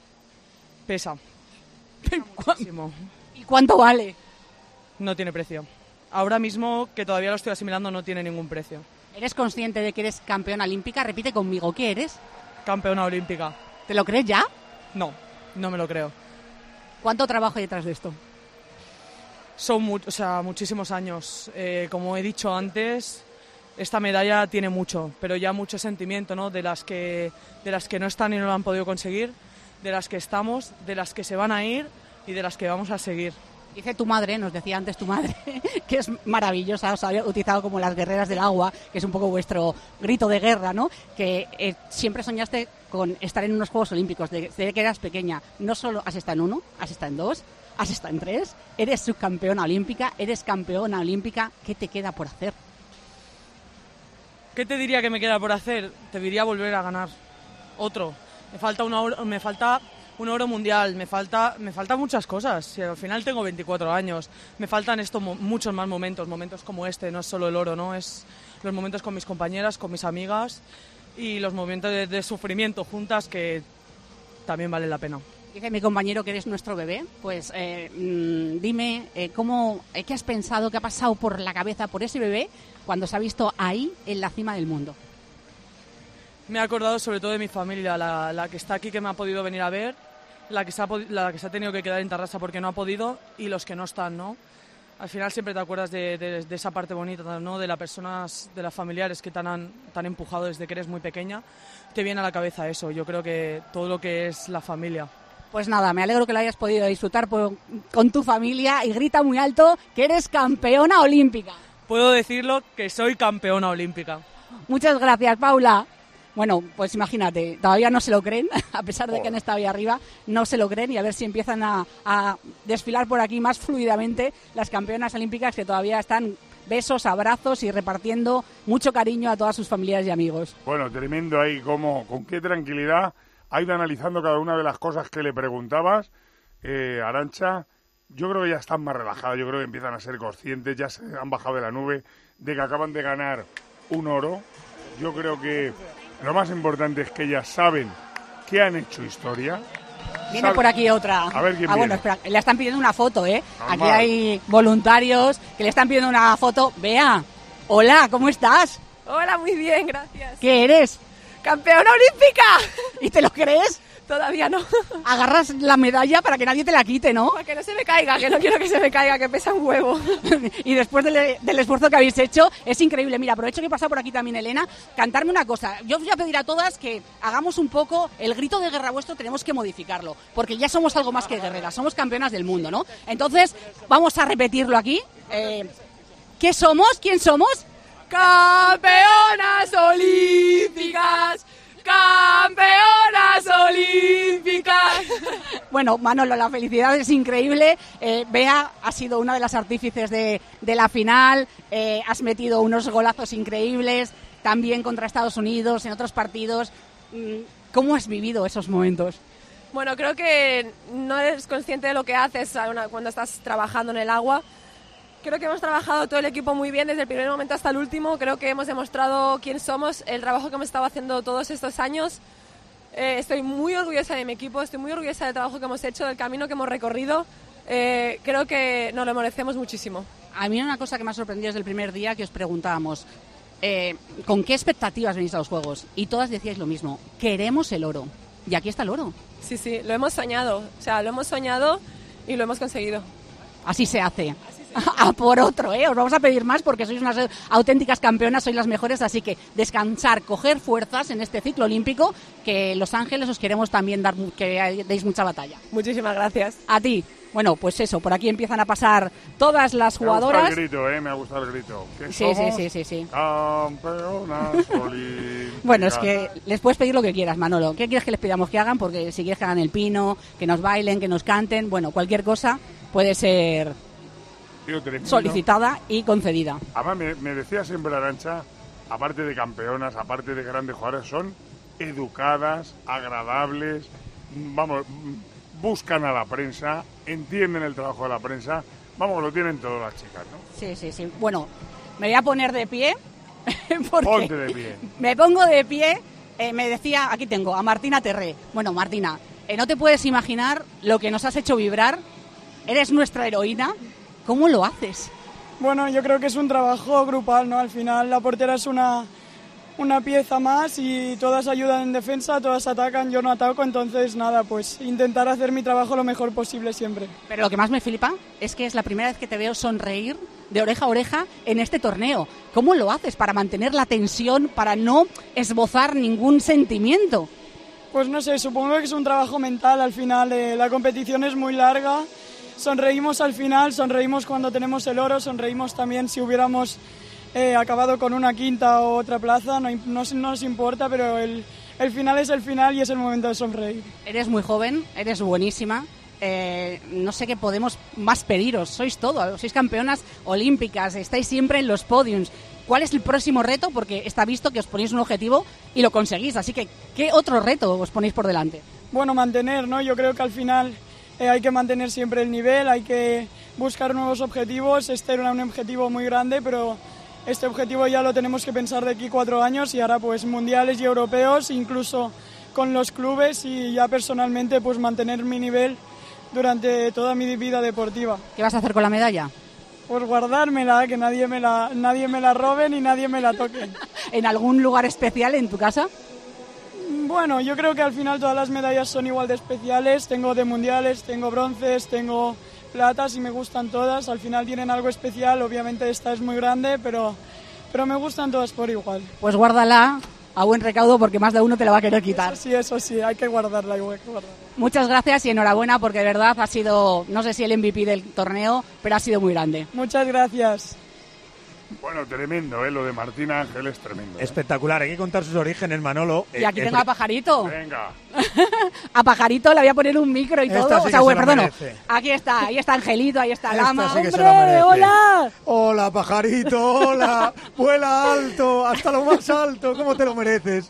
Pesa. Muchísimo. ¿Y cuánto vale? No tiene precio. Ahora mismo, que todavía lo estoy asimilando, no tiene ningún precio. ¿Eres consciente de que eres campeona olímpica? Repite conmigo, ¿qué eres? Campeona olímpica. ¿Te lo crees ya? No, no me lo creo. ¿Cuánto trabajo hay detrás de esto? Son mu- o sea, muchísimos años. Eh, como he dicho antes, esta medalla tiene mucho, pero ya mucho sentimiento, ¿no? De las que, de las que no están y no lo han podido conseguir, de las que estamos, de las que se van a ir y de las que vamos a seguir. Dice tu madre, nos decía antes tu madre, que es maravillosa, os había utilizado como las guerreras del agua, que es un poco vuestro grito de guerra, ¿no? Que eh, siempre soñaste con estar en unos Juegos Olímpicos desde que eras pequeña. No solo has estado en uno, has estado en dos, has estado en tres, eres subcampeona olímpica, eres campeona olímpica, ¿qué te queda por hacer? ¿Qué te diría que me queda por hacer? Te diría volver a ganar otro. Me falta un oro, me falta un oro mundial, me falta, me faltan muchas cosas. Si al final tengo veinticuatro años, me faltan esto, muchos más momentos, momentos como este, no es solo el oro, ¿no? Es los momentos con mis compañeras, con mis amigas y los momentos de, de sufrimiento juntas que también vale la pena. Dice mi compañero que eres nuestro bebé, pues eh, mmm, dime eh, cómo, eh, qué has pensado, qué ha pasado por la cabeza por ese bebé cuando se ha visto ahí en la cima del mundo. Me he acordado sobre todo de mi familia, la, la que está aquí, que me ha podido venir a ver, la que, se ha, la que se ha tenido que quedar en Tarrasa porque no ha podido y los que no están, ¿no? Al final siempre te acuerdas de, de, de esa parte bonita, ¿no? De las personas, de las familiares que te han, te han empujado desde que eres muy pequeña. Te viene a la cabeza eso, yo creo que todo lo que es la familia. Pues nada, me alegro que lo hayas podido disfrutar por, con tu familia y grita muy alto que eres campeona olímpica. Puedo decirlo que soy campeona olímpica. Muchas gracias, Paula. Bueno, pues imagínate, todavía no se lo creen, a pesar de que han estado ahí arriba, no se lo creen y a ver si empiezan a, a desfilar por aquí más fluidamente las campeonas olímpicas que todavía están besos, abrazos y repartiendo mucho cariño a todas sus familiares y amigos. Bueno, tremendo ahí, como, con qué tranquilidad ha ido analizando cada una de las cosas que le preguntabas, eh, Arantxa. Yo creo que ya están más relajadas, yo creo que empiezan a ser conscientes, ya se han bajado de la nube de que acaban de ganar un oro. Yo creo que lo más importante es que ellas saben que han hecho historia. Viene por aquí otra. A ver quién ah, viene. Bueno, espera, le están pidiendo una foto, ¿eh? Normal. Aquí hay voluntarios que le están pidiendo una foto. Bea, hola, ¿cómo estás? Hola, muy bien, gracias. ¿Qué eres? ¡Campeona olímpica! ¿Y te lo crees? Todavía no. Agarras la medalla para que nadie te la quite, ¿no? Para que no se me caiga, que no quiero que se me caiga, que pesa un huevo. Y después del, del esfuerzo que habéis hecho, es increíble. Mira, aprovecho que pasa por aquí también Elena, cantarme una cosa. Yo os voy a pedir a todas que hagamos un poco el grito de guerra vuestro, tenemos que modificarlo, porque ya somos algo más que guerreras, somos campeonas del mundo, ¿no? Entonces, vamos a repetirlo aquí. Eh, ¿Qué somos? ¿Quién somos? ¡Campeonas olímpicas! ¡Campeonas olímpicas! Bueno, Manolo, la felicidad es increíble. Eh, Bea ha sido una de las artífices de, de la final. Eh, has metido unos golazos increíbles, también contra Estados Unidos, en otros partidos. ¿Cómo has vivido esos momentos? Bueno, creo que no eres consciente de lo que haces cuando estás trabajando en el agua. Creo que hemos trabajado todo el equipo muy bien desde el primer momento hasta el último. Creo que hemos demostrado quién somos, el trabajo que hemos estado haciendo todos estos años. Eh, estoy muy orgullosa de mi equipo, estoy muy orgullosa del trabajo que hemos hecho, del camino que hemos recorrido. Eh, creo que nos lo merecemos muchísimo. A mí una cosa que me ha sorprendido desde el primer día que os preguntábamos, eh, ¿con qué expectativas venís a los Juegos? Y todas decíais lo mismo, queremos el oro. Y aquí está el oro. Sí, sí, lo hemos soñado. O sea, lo hemos soñado y lo hemos conseguido. Así se hace. A por otro, ¿eh? Os vamos a pedir más porque sois unas auténticas campeonas, sois las mejores, así que descansar, coger fuerzas en este ciclo olímpico, que Los Ángeles os queremos también dar, que deis mucha batalla. Muchísimas gracias. A ti. Bueno, pues eso, por aquí empiezan a pasar todas las jugadoras. Me ha gustado el grito, ¿eh? Me ha gustado el grito. Sí, sí, sí, sí, sí. Campeonas olímpicas. Bueno, es que les puedes pedir lo que quieras, Manolo. ¿Qué quieres que les pidamos que hagan? Porque si quieres que hagan el pino, que nos bailen, que nos canten, bueno, cualquier cosa puede ser solicitada y concedida. Además, me, me decía siempre Arantxa, aparte de campeonas, aparte de grandes jugadoras, son educadas, agradables, vamos, buscan a la prensa, entienden el trabajo de la prensa, vamos, lo tienen todas las chicas, ¿no? Sí, sí, sí. Bueno, me voy a poner de pie. Porque Ponte de pie. Me pongo de pie. Eh, me decía, aquí tengo, a Martina Terré. Bueno, Martina, eh, no te puedes imaginar lo que nos has hecho vibrar. Eres nuestra heroína. ¿Cómo lo haces? Bueno, yo creo que es un trabajo grupal, ¿no? Al final la portera es una, una pieza más y todas ayudan en defensa, todas atacan, yo no ataco, entonces nada, pues intentar hacer mi trabajo lo mejor posible siempre. Pero lo que más me flipa es que es la primera vez que te veo sonreír de oreja a oreja en este torneo. ¿Cómo lo haces para mantener la tensión, para no esbozar ningún sentimiento? Pues no sé, supongo que es un trabajo mental, al final eh, la competición es muy larga. Sonreímos al final, sonreímos cuando tenemos el oro, sonreímos también si hubiéramos eh, acabado con una quinta o otra plaza, no, no, no nos importa, pero el, el final es el final y es el momento de sonreír. Eres muy joven, eres buenísima, eh, no sé qué podemos más pediros. Sois todo, sois campeonas olímpicas, estáis siempre en los podiums. ¿Cuál es el próximo reto? Porque está visto que os ponéis un objetivo y lo conseguís. Así que, ¿qué otro reto os ponéis por delante? Bueno, mantener, ¿no? Yo creo que al final eh, hay que mantener siempre el nivel, hay que buscar nuevos objetivos. Este era un objetivo muy grande, pero este objetivo ya lo tenemos que pensar de aquí cuatro años y ahora pues mundiales y europeos, incluso con los clubes y ya personalmente pues mantener mi nivel durante toda mi vida deportiva. ¿Qué vas a hacer con la medalla? Pues guardármela, que nadie me la, nadie me la robe ni nadie me la toque. ¿En algún lugar especial en tu casa? Bueno, yo creo que al final todas las medallas son igual de especiales. Tengo de mundiales, tengo bronces, tengo platas y me gustan todas. Al final tienen algo especial, obviamente esta es muy grande, pero, pero me gustan todas por igual. Pues guárdala a buen recaudo porque más de uno te la va a querer quitar. Eso sí, eso sí, hay que guardarla, hay que guardarla. Muchas gracias y enhorabuena porque de verdad ha sido, no sé si el M V P del torneo, pero ha sido muy grande. Muchas gracias. Bueno, tremendo, ¿eh? Lo de Martina Ángel es tremendo. ¿eh? Espectacular, hay que contar sus orígenes, Manolo. Y aquí eh, tengo eh, a Pajarito. Venga. A Pajarito le voy a poner un micro y Esta todo. Sí o sea, bueno, perdón. Merece. Aquí está, ahí está Angelito, ahí está Esta Lama. Sí ¡Hombre, hola! Hola, Pajarito, hola. Vuela alto, hasta lo más alto. ¿Cómo te lo mereces?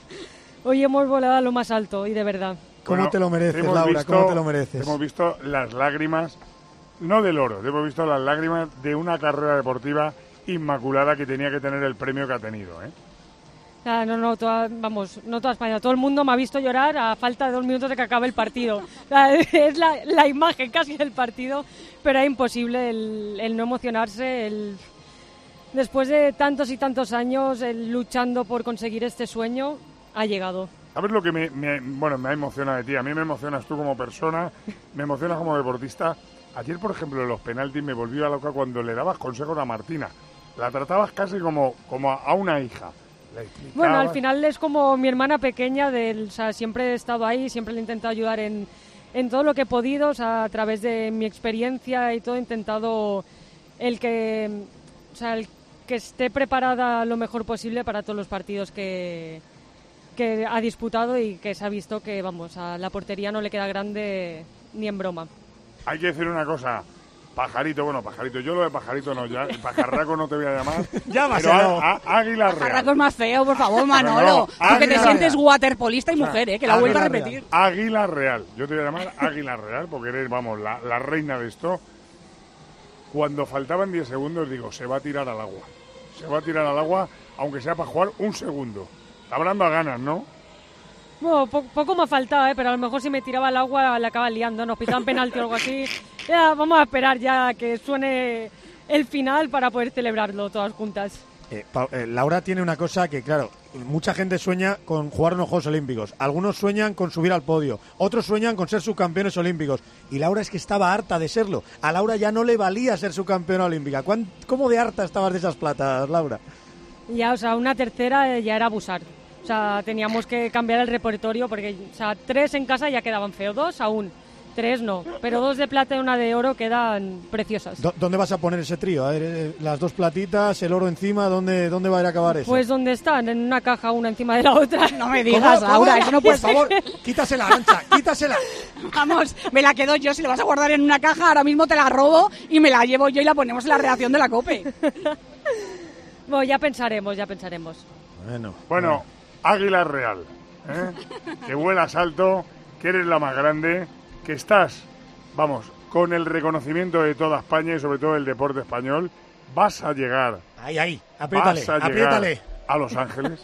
Hoy hemos volado a lo más alto y de verdad. ¿Cómo Bueno, te lo mereces, hemos Laura? visto- ¿Cómo te lo mereces? Hemos visto las lágrimas, no del oro, hemos visto las lágrimas de una carrera deportiva inmaculada que tenía que tener el premio que ha tenido, ¿eh? Ah, no, no, toda, vamos, no toda España, todo el mundo me ha visto llorar a falta de dos minutos de que acabe el partido. O sea, es la, la imagen casi del partido, pero era imposible el, el no emocionarse, el, después de tantos y tantos años el luchando por conseguir este sueño, ha llegado. ¿Sabes lo que me, me- bueno, me emociona de ti? A mí me emocionas tú como persona, me emocionas como deportista. Ayer, por ejemplo, en los penaltis me volvió a loca cuando le dabas consejos a Martina. La tratabas casi como, como a una hija. Le explicabas. Bueno, al final es como mi hermana pequeña, del, o sea, siempre he estado ahí, siempre le he intentado ayudar en, en todo lo que he podido, o sea, a través de mi experiencia y todo, he intentado el que, o sea, el que esté preparada lo mejor posible para todos los partidos que, que ha disputado y que se ha visto que, vamos, a la portería no le queda grande ni en broma. Hay que decir una cosa, Pajarito, bueno, Pajarito, yo lo de Pajarito no, ya, Pajarraco no te voy a llamar. Llámaselo. Pero a- a- Águila Real. Pajarraco es más feo, por favor, Manolo. No, no, Tú que te Águila sientes Real. waterpolista y mujer, ¿eh? Que la Águila vuelvo a Real. repetir. Águila Real. Yo te voy a llamar Águila Real porque eres, vamos, la, la reina de esto. Cuando faltaban diez segundos, digo, se va a tirar al agua. Se va a tirar al agua, aunque sea para jugar un segundo. Está hablando a ganas, ¿no? Bueno, po- poco me ha faltado, ¿eh? Pero a lo mejor si me tiraba al agua la acaba liando, nos pitaban penalti o algo así. Ya, vamos a esperar ya que suene el final para poder celebrarlo todas juntas. Eh, Pa- eh, Laura tiene una cosa que, claro, mucha gente sueña con jugar unos Juegos Olímpicos. Algunos sueñan con subir al podio. Otros sueñan con ser subcampeones olímpicos. Y Laura es que estaba harta de serlo. A Laura ya no le valía ser subcampeona olímpica. ¿Cuán- ¿Cómo de harta estabas de esas platas, Laura? Ya, o sea, una tercera eh, ya era abusar. O sea, teníamos que cambiar el repertorio porque, o sea, tres en casa ya quedaban feos, dos aún. Tres no, pero dos de plata y una de oro quedan preciosas. ¿Dó- ¿Dónde vas a poner ese trío? A ver, eh, las dos platitas, el oro encima, ¿dónde, dónde va a ir a acabar eso? Pues donde están, en una caja una encima de la otra. No me digas, Laura, eso no puede Por favor, quítasela, Arancha, quítasela. Vamos, me la quedo yo. Si la vas a guardar en una caja, ahora mismo te la robo y me la llevo yo y la ponemos en la redacción de la COPE. Bueno, ya pensaremos, ya pensaremos. Bueno, Bueno, Águila Real, ¿eh? Que vuelas alto, que eres la más grande, que estás, vamos, con el reconocimiento de toda España y sobre todo el deporte español, vas a llegar. Ahí, ahí, apriétale, vas a llegar apriétale. a Los Ángeles.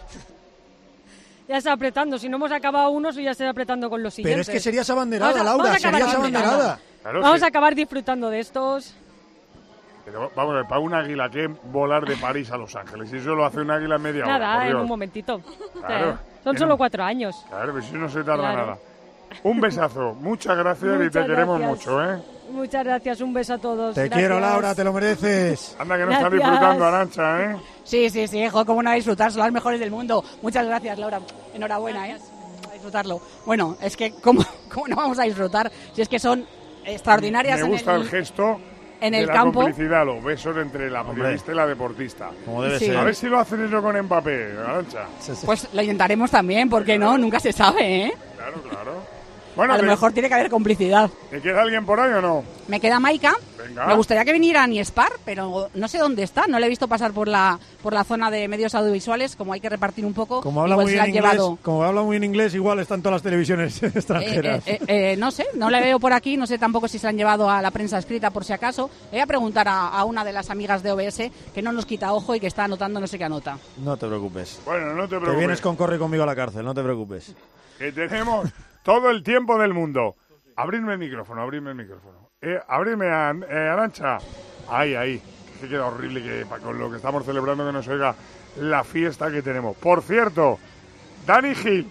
Ya está apretando, si no hemos acabado unos, ya estoy apretando con los Pero siguientes. es que serías abanderada, Vamos a- Laura, vamos a acabar serías disfrutando. abanderada. Claro, Vamos sí. a acabar disfrutando de estos. Pero vamos a ver, para un águila que volar de París a Los Ángeles, y eso lo hace un águila en media hora. Nada, por en Dios. un momentito. Claro. Eh, Son En solo un- cuatro años. Claro, pero si no se tarda Claro. nada. Un besazo, muchas gracias y te Muchas queremos gracias. mucho, ¿eh? Muchas gracias, un beso a todos. Te Gracias. quiero, Laura, te lo mereces. Anda que no Gracias. estás disfrutando, Arancha, ¿eh? Sí, sí, sí, jo, cómo no a disfrutar, son las mejores del mundo. Muchas gracias, Laura. Enhorabuena, ¿eh? A disfrutarlo. Bueno, es que, ¿cómo, cómo no vamos a disfrutar? Si es que son extraordinarias Me en gusta el, el, gesto en de el la campo. complicidad, los besos entre la periodista y la deportista. Como debe Sí. ser. A ver si lo hacen eso con Mbappé, Arancha. Pues lo intentaremos también, ¿por qué no? Nunca se sabe, ¿eh? Claro, claro. Bueno, a lo te- mejor tiene que haber complicidad. ¿Te queda alguien por ahí o no? Me queda Maika. Venga. Me gustaría que viniera Niespar, pero no sé dónde está. No le he visto pasar por la por la zona de medios audiovisuales, como hay que repartir un poco. Como habla, igual muy se en la han inglés, llevado. como habla muy en inglés, igual están todas las televisiones extranjeras. Eh, eh, eh, no sé, no le veo por aquí, no sé tampoco si se la han llevado a la prensa escrita por si acaso. Voy a preguntar a, a una de las amigas de O B S que no nos quita ojo y que está anotando no sé qué anota. No te preocupes. Bueno, no te Que preocupes. vienes con Corre conmigo a la cárcel, no te preocupes. Que tenemos todo el tiempo del mundo. Abridme el micrófono, abridme el micrófono. Eh, abridme, a, eh, Arantxa. Ahí, ahí. Que queda horrible que pa- con lo que estamos celebrando que nos oiga la fiesta que tenemos. Por cierto, Dani Gil,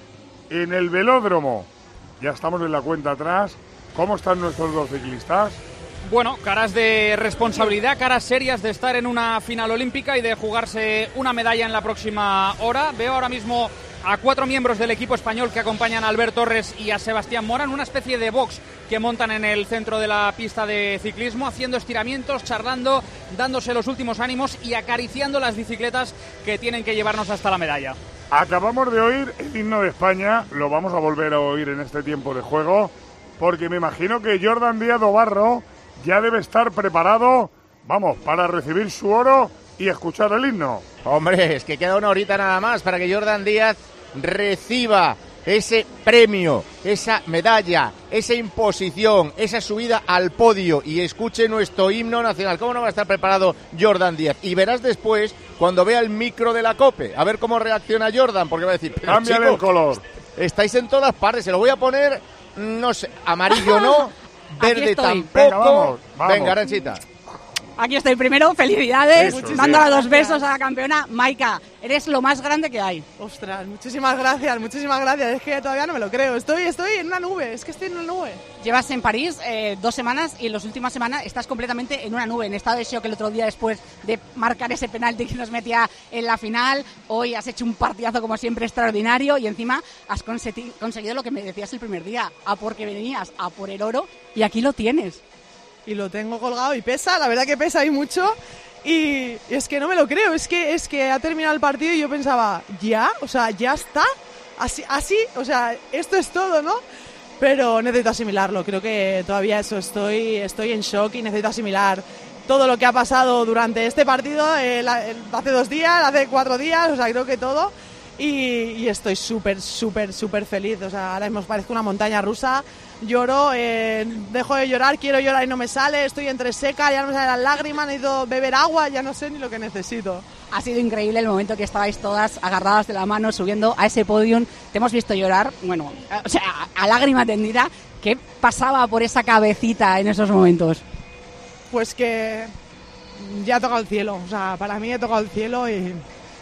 en el velódromo. Ya estamos en la cuenta atrás. ¿Cómo están nuestros dos ciclistas? Bueno, caras de responsabilidad, caras serias de estar en una final olímpica y de jugarse una medalla en la próxima hora. Veo ahora mismo a cuatro miembros del equipo español que acompañan a Albert Torres y a Sebastián Mora en una especie de box que montan en el centro de la pista de ciclismo, haciendo estiramientos, charlando, dándose los últimos ánimos y acariciando las bicicletas que tienen que llevarnos hasta la medalla. Acabamos de oír el himno de España, lo vamos a volver a oír en este tiempo de juego, porque me imagino que Jordan Díaz Obarro ya debe estar preparado, vamos, para recibir su oro y escuchar el himno. Hombre, es que queda una horita nada más para que Jordan Díaz reciba ese premio, esa medalla, esa imposición, esa subida al podio y escuche nuestro himno nacional. ¿Cómo no va a estar preparado Jordan Díaz? Y verás después, cuando vea el micro de la COPE, a ver cómo reacciona Jordan, porque va a decir, pero Cámbiale chico, el color. estáis en todas partes, se lo voy a poner, no sé, amarillo no, verde estoy. tampoco. Venga, vamos, vamos. Venga, Aranchita. Aquí estoy primero, felicidades, Eso, dándole sí. dos besos a la campeona. Maika, eres lo más grande que hay. Ostras, muchísimas gracias, muchísimas gracias. Es que todavía no me lo creo. Estoy, estoy en una nube, es que estoy en una nube. Llevas en París eh, dos semanas y en las últimas semanas estás completamente en una nube, en estado de shock el otro día después de marcar ese penalti que nos metía en la final. Hoy has hecho un partidazo como siempre extraordinario y encima has consegui- conseguido lo que me decías el primer día, a porque venías, a por el oro y aquí lo tienes. Y lo tengo colgado y pesa, la verdad que pesa y mucho. Y es que no me lo creo, es que es que ha terminado el partido y yo pensaba, ¿ya? O sea, ¿ya está? Así, así, o sea, esto es todo, ¿no? Pero necesito asimilarlo, creo que todavía eso, estoy, estoy en shock y necesito asimilar todo lo que ha pasado durante este partido, eh, la- el- hace dos días, hace cuatro días, o sea, creo que todo. Y, y estoy súper, súper, súper feliz, o sea, ahora mismo parezco una montaña rusa. Lloro, eh, dejo de llorar, quiero llorar y no me sale, estoy entre seca, ya no me salen las lágrimas, necesito beber agua, ya no sé ni lo que necesito. Ha sido increíble el momento que estabais todas agarradas de la mano subiendo a ese podium. Te hemos visto llorar, bueno, o sea, a, a lágrima tendida. ¿Qué pasaba por esa cabecita en esos momentos? Pues que ya he tocado el cielo, o sea, para mí he tocado el cielo y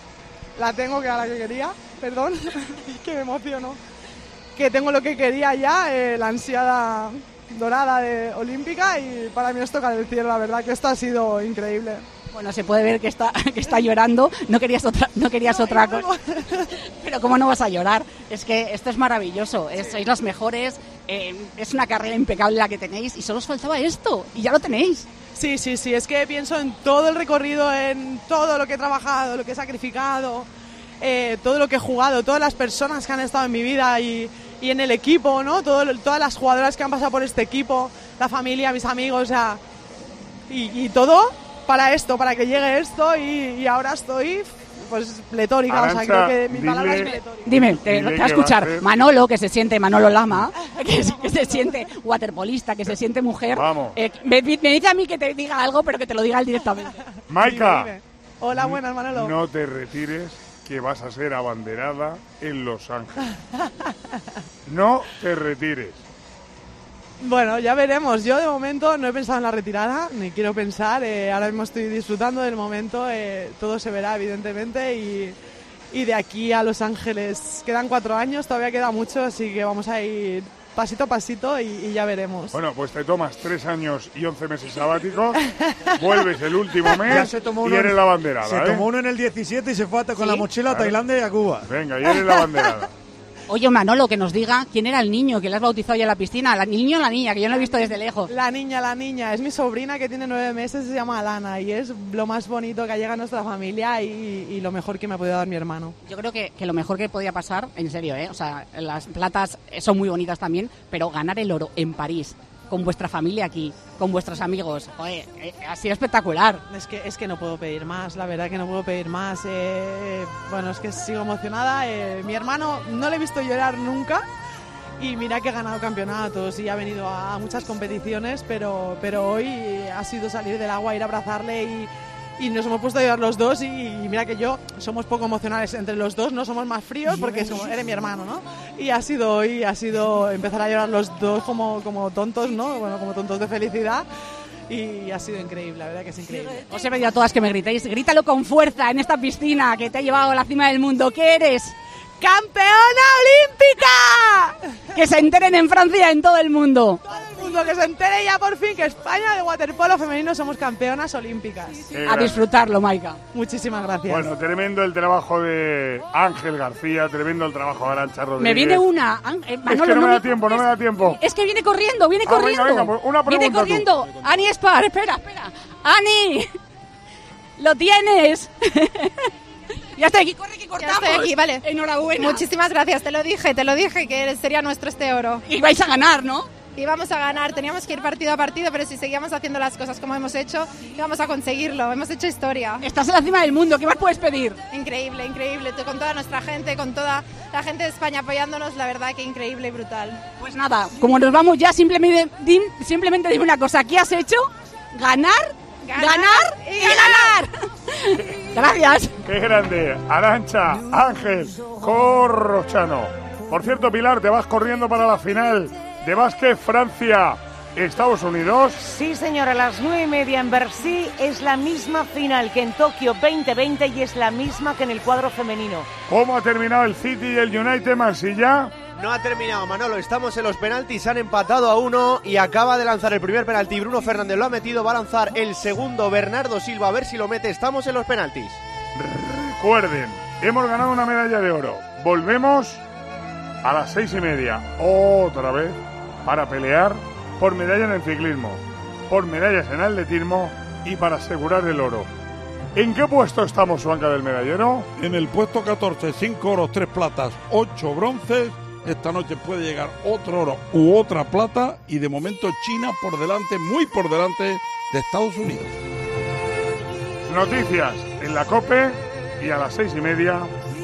la tengo que a la que quería, perdón, que me emociono. Que tengo lo que quería ya, eh, la ansiada dorada de olímpica y para mí es tocar el cielo, la verdad que esto ha sido increíble. Bueno, se puede ver que está, que está llorando, no querías otra, no querías otra cosa. Pero ¿cómo no vas a llorar? Es que esto es maravilloso, es- sois las mejores, eh, es una carrera impecable la que tenéis y solo os faltaba esto y ya lo tenéis. Sí, sí, sí, es que pienso en todo el recorrido, en todo lo que he trabajado, lo que he sacrificado, eh, todo lo que he jugado, todas las personas que han estado en mi vida y, y en el equipo, ¿no? Todo, lo- todas las jugadoras que han pasado por este equipo, la familia, mis amigos, o sea, y, y todo para esto, para que llegue esto y, y ahora estoy pues pletórica, o sea, Arantxa, creo que mi palabra dile- es pletórica. Dime, te, Dile te va que a escuchar va a ser- Manolo, que se siente Manolo Lama, que, se- que se siente waterpolista, que se siente mujer. Vamos. Eh, me, me dice a mí que te diga algo, pero que te lo diga él directamente. Maika, Dime, dime. Hola, buenas, Manolo. no te retires, que vas a ser abanderada en Los Ángeles. No te retires. Bueno, ya veremos. Yo de momento no he pensado en la retirada, ni quiero pensar. Eh, ahora mismo estoy disfrutando del momento. Eh, todo se verá, evidentemente. Y, y de aquí a Los Ángeles quedan cuatro años, todavía queda mucho, así que vamos a ir pasito a pasito y, y ya veremos. Bueno, pues te tomas tres años y once meses sabáticos, vuelves el último mes Ya se tomó y uno en- eres la banderada, Se ¿eh? tomó uno en el diecisiete y se fue a- con la mochila a Claro. Tailandia y a Cuba. Venga, y eres la banderada. Oye, Manolo, que nos diga quién era el niño que le has bautizado ya en la piscina. ¿El niño o la niña? Que yo no lo he visto desde lejos. La niña, la niña. Es mi sobrina que tiene nueve meses, se llama Alana y es lo más bonito que ha llegado a nuestra familia y, y lo mejor que me ha podido dar mi hermano. Yo creo que, que lo mejor que podía pasar, en serio, ¿eh? O sea, las platas son muy bonitas también, pero ganar el oro en París, con vuestra familia aquí, con vuestros amigos, joder, eh, ha sido espectacular. Es que, es que no puedo pedir más, la verdad que no puedo pedir más. Eh, bueno, es que sigo emocionada. Eh, mi hermano no le he visto llorar nunca y mira que ha ganado campeonatos y ha venido a, a muchas competiciones, pero, pero hoy ha sido salir del agua, ir a abrazarle y... Y nos hemos puesto a llorar los dos y, y mira que yo somos poco emocionales entre los dos, no somos más fríos porque es como, eres mi hermano, ¿no? Y ha sido hoy, ha sido empezar a llorar los dos como, como tontos, ¿no? Bueno, como tontos de felicidad y ha sido increíble, la verdad que es increíble. Os he pedido a todas que me gritéis, grítalo con fuerza en esta piscina que te ha llevado a la cima del mundo. ¿Qué eres? ¡Campeona olímpica! Que se enteren en Francia, en todo el mundo. Que se entere ya por fin que España de waterpolo femenino somos campeonas olímpicas. A disfrutarlo, Maika. Muchísimas gracias. Bueno, tremendo el trabajo de Ángel García, tremendo el trabajo de Arantxa Rodríguez. Me viene una. Eh, Manolo, es que no, no me da me... tiempo, no me da tiempo. Es que viene corriendo, viene ah, corriendo. Venga, venga, una pregunta viene corriendo. Tú. Ani Espar, espera, espera. Ani, lo tienes. Ya estoy aquí, corre que cortamos. Ya estoy aquí, vale. Enhorabuena. Muchísimas gracias, te lo dije, te lo dije que sería nuestro este oro. Y vais a ganar, ¿no? Y vamos a ganar, teníamos que ir partido a partido, pero si seguíamos haciendo las cosas como hemos hecho, íbamos a conseguirlo, hemos hecho historia. Estás en la cima del mundo, ¿qué más puedes pedir? Increíble, increíble, con toda nuestra gente, con toda la gente de España apoyándonos, la verdad que increíble y brutal. Pues nada, como nos vamos ya, simplemente, dim, simplemente dime una cosa, ¿qué has hecho? Ganar, ganar, ganar y ganar. Gracias. Qué grande, Arantxa, Ángel, Corrochano. Por cierto, Pilar, te vas corriendo para la final de básquet Francia, Estados Unidos. Sí, señora, a las nueve y media en Bercy es la misma final que en Tokio veinte veinte y es la misma que en el cuadro femenino. ¿Cómo ha terminado el City y el United, Mansilla? No ha terminado, Manolo, estamos en los penaltis, han empatado a uno y acaba de lanzar el primer penalti, Bruno Fernández lo ha metido, va a lanzar el segundo Bernardo Silva, a ver si lo mete, estamos en los penaltis. Recuerden, hemos ganado una medalla de oro, volvemos a las seis y media, otra vez, para pelear por medallas en el ciclismo, por medallas en atletismo y para asegurar el oro. ¿En qué puesto estamos, Juanca, del medallero? En el puesto catorce, cinco oros, tres platas, ocho bronces. Esta noche puede llegar otro oro u otra plata y de momento China por delante, muy por delante de Estados Unidos. Noticias en la COPE y a las seis y media,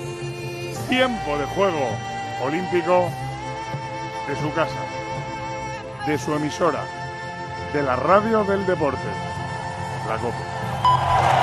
tiempo de juego olímpico de su casa, de su emisora, de la radio del deporte, la COPE.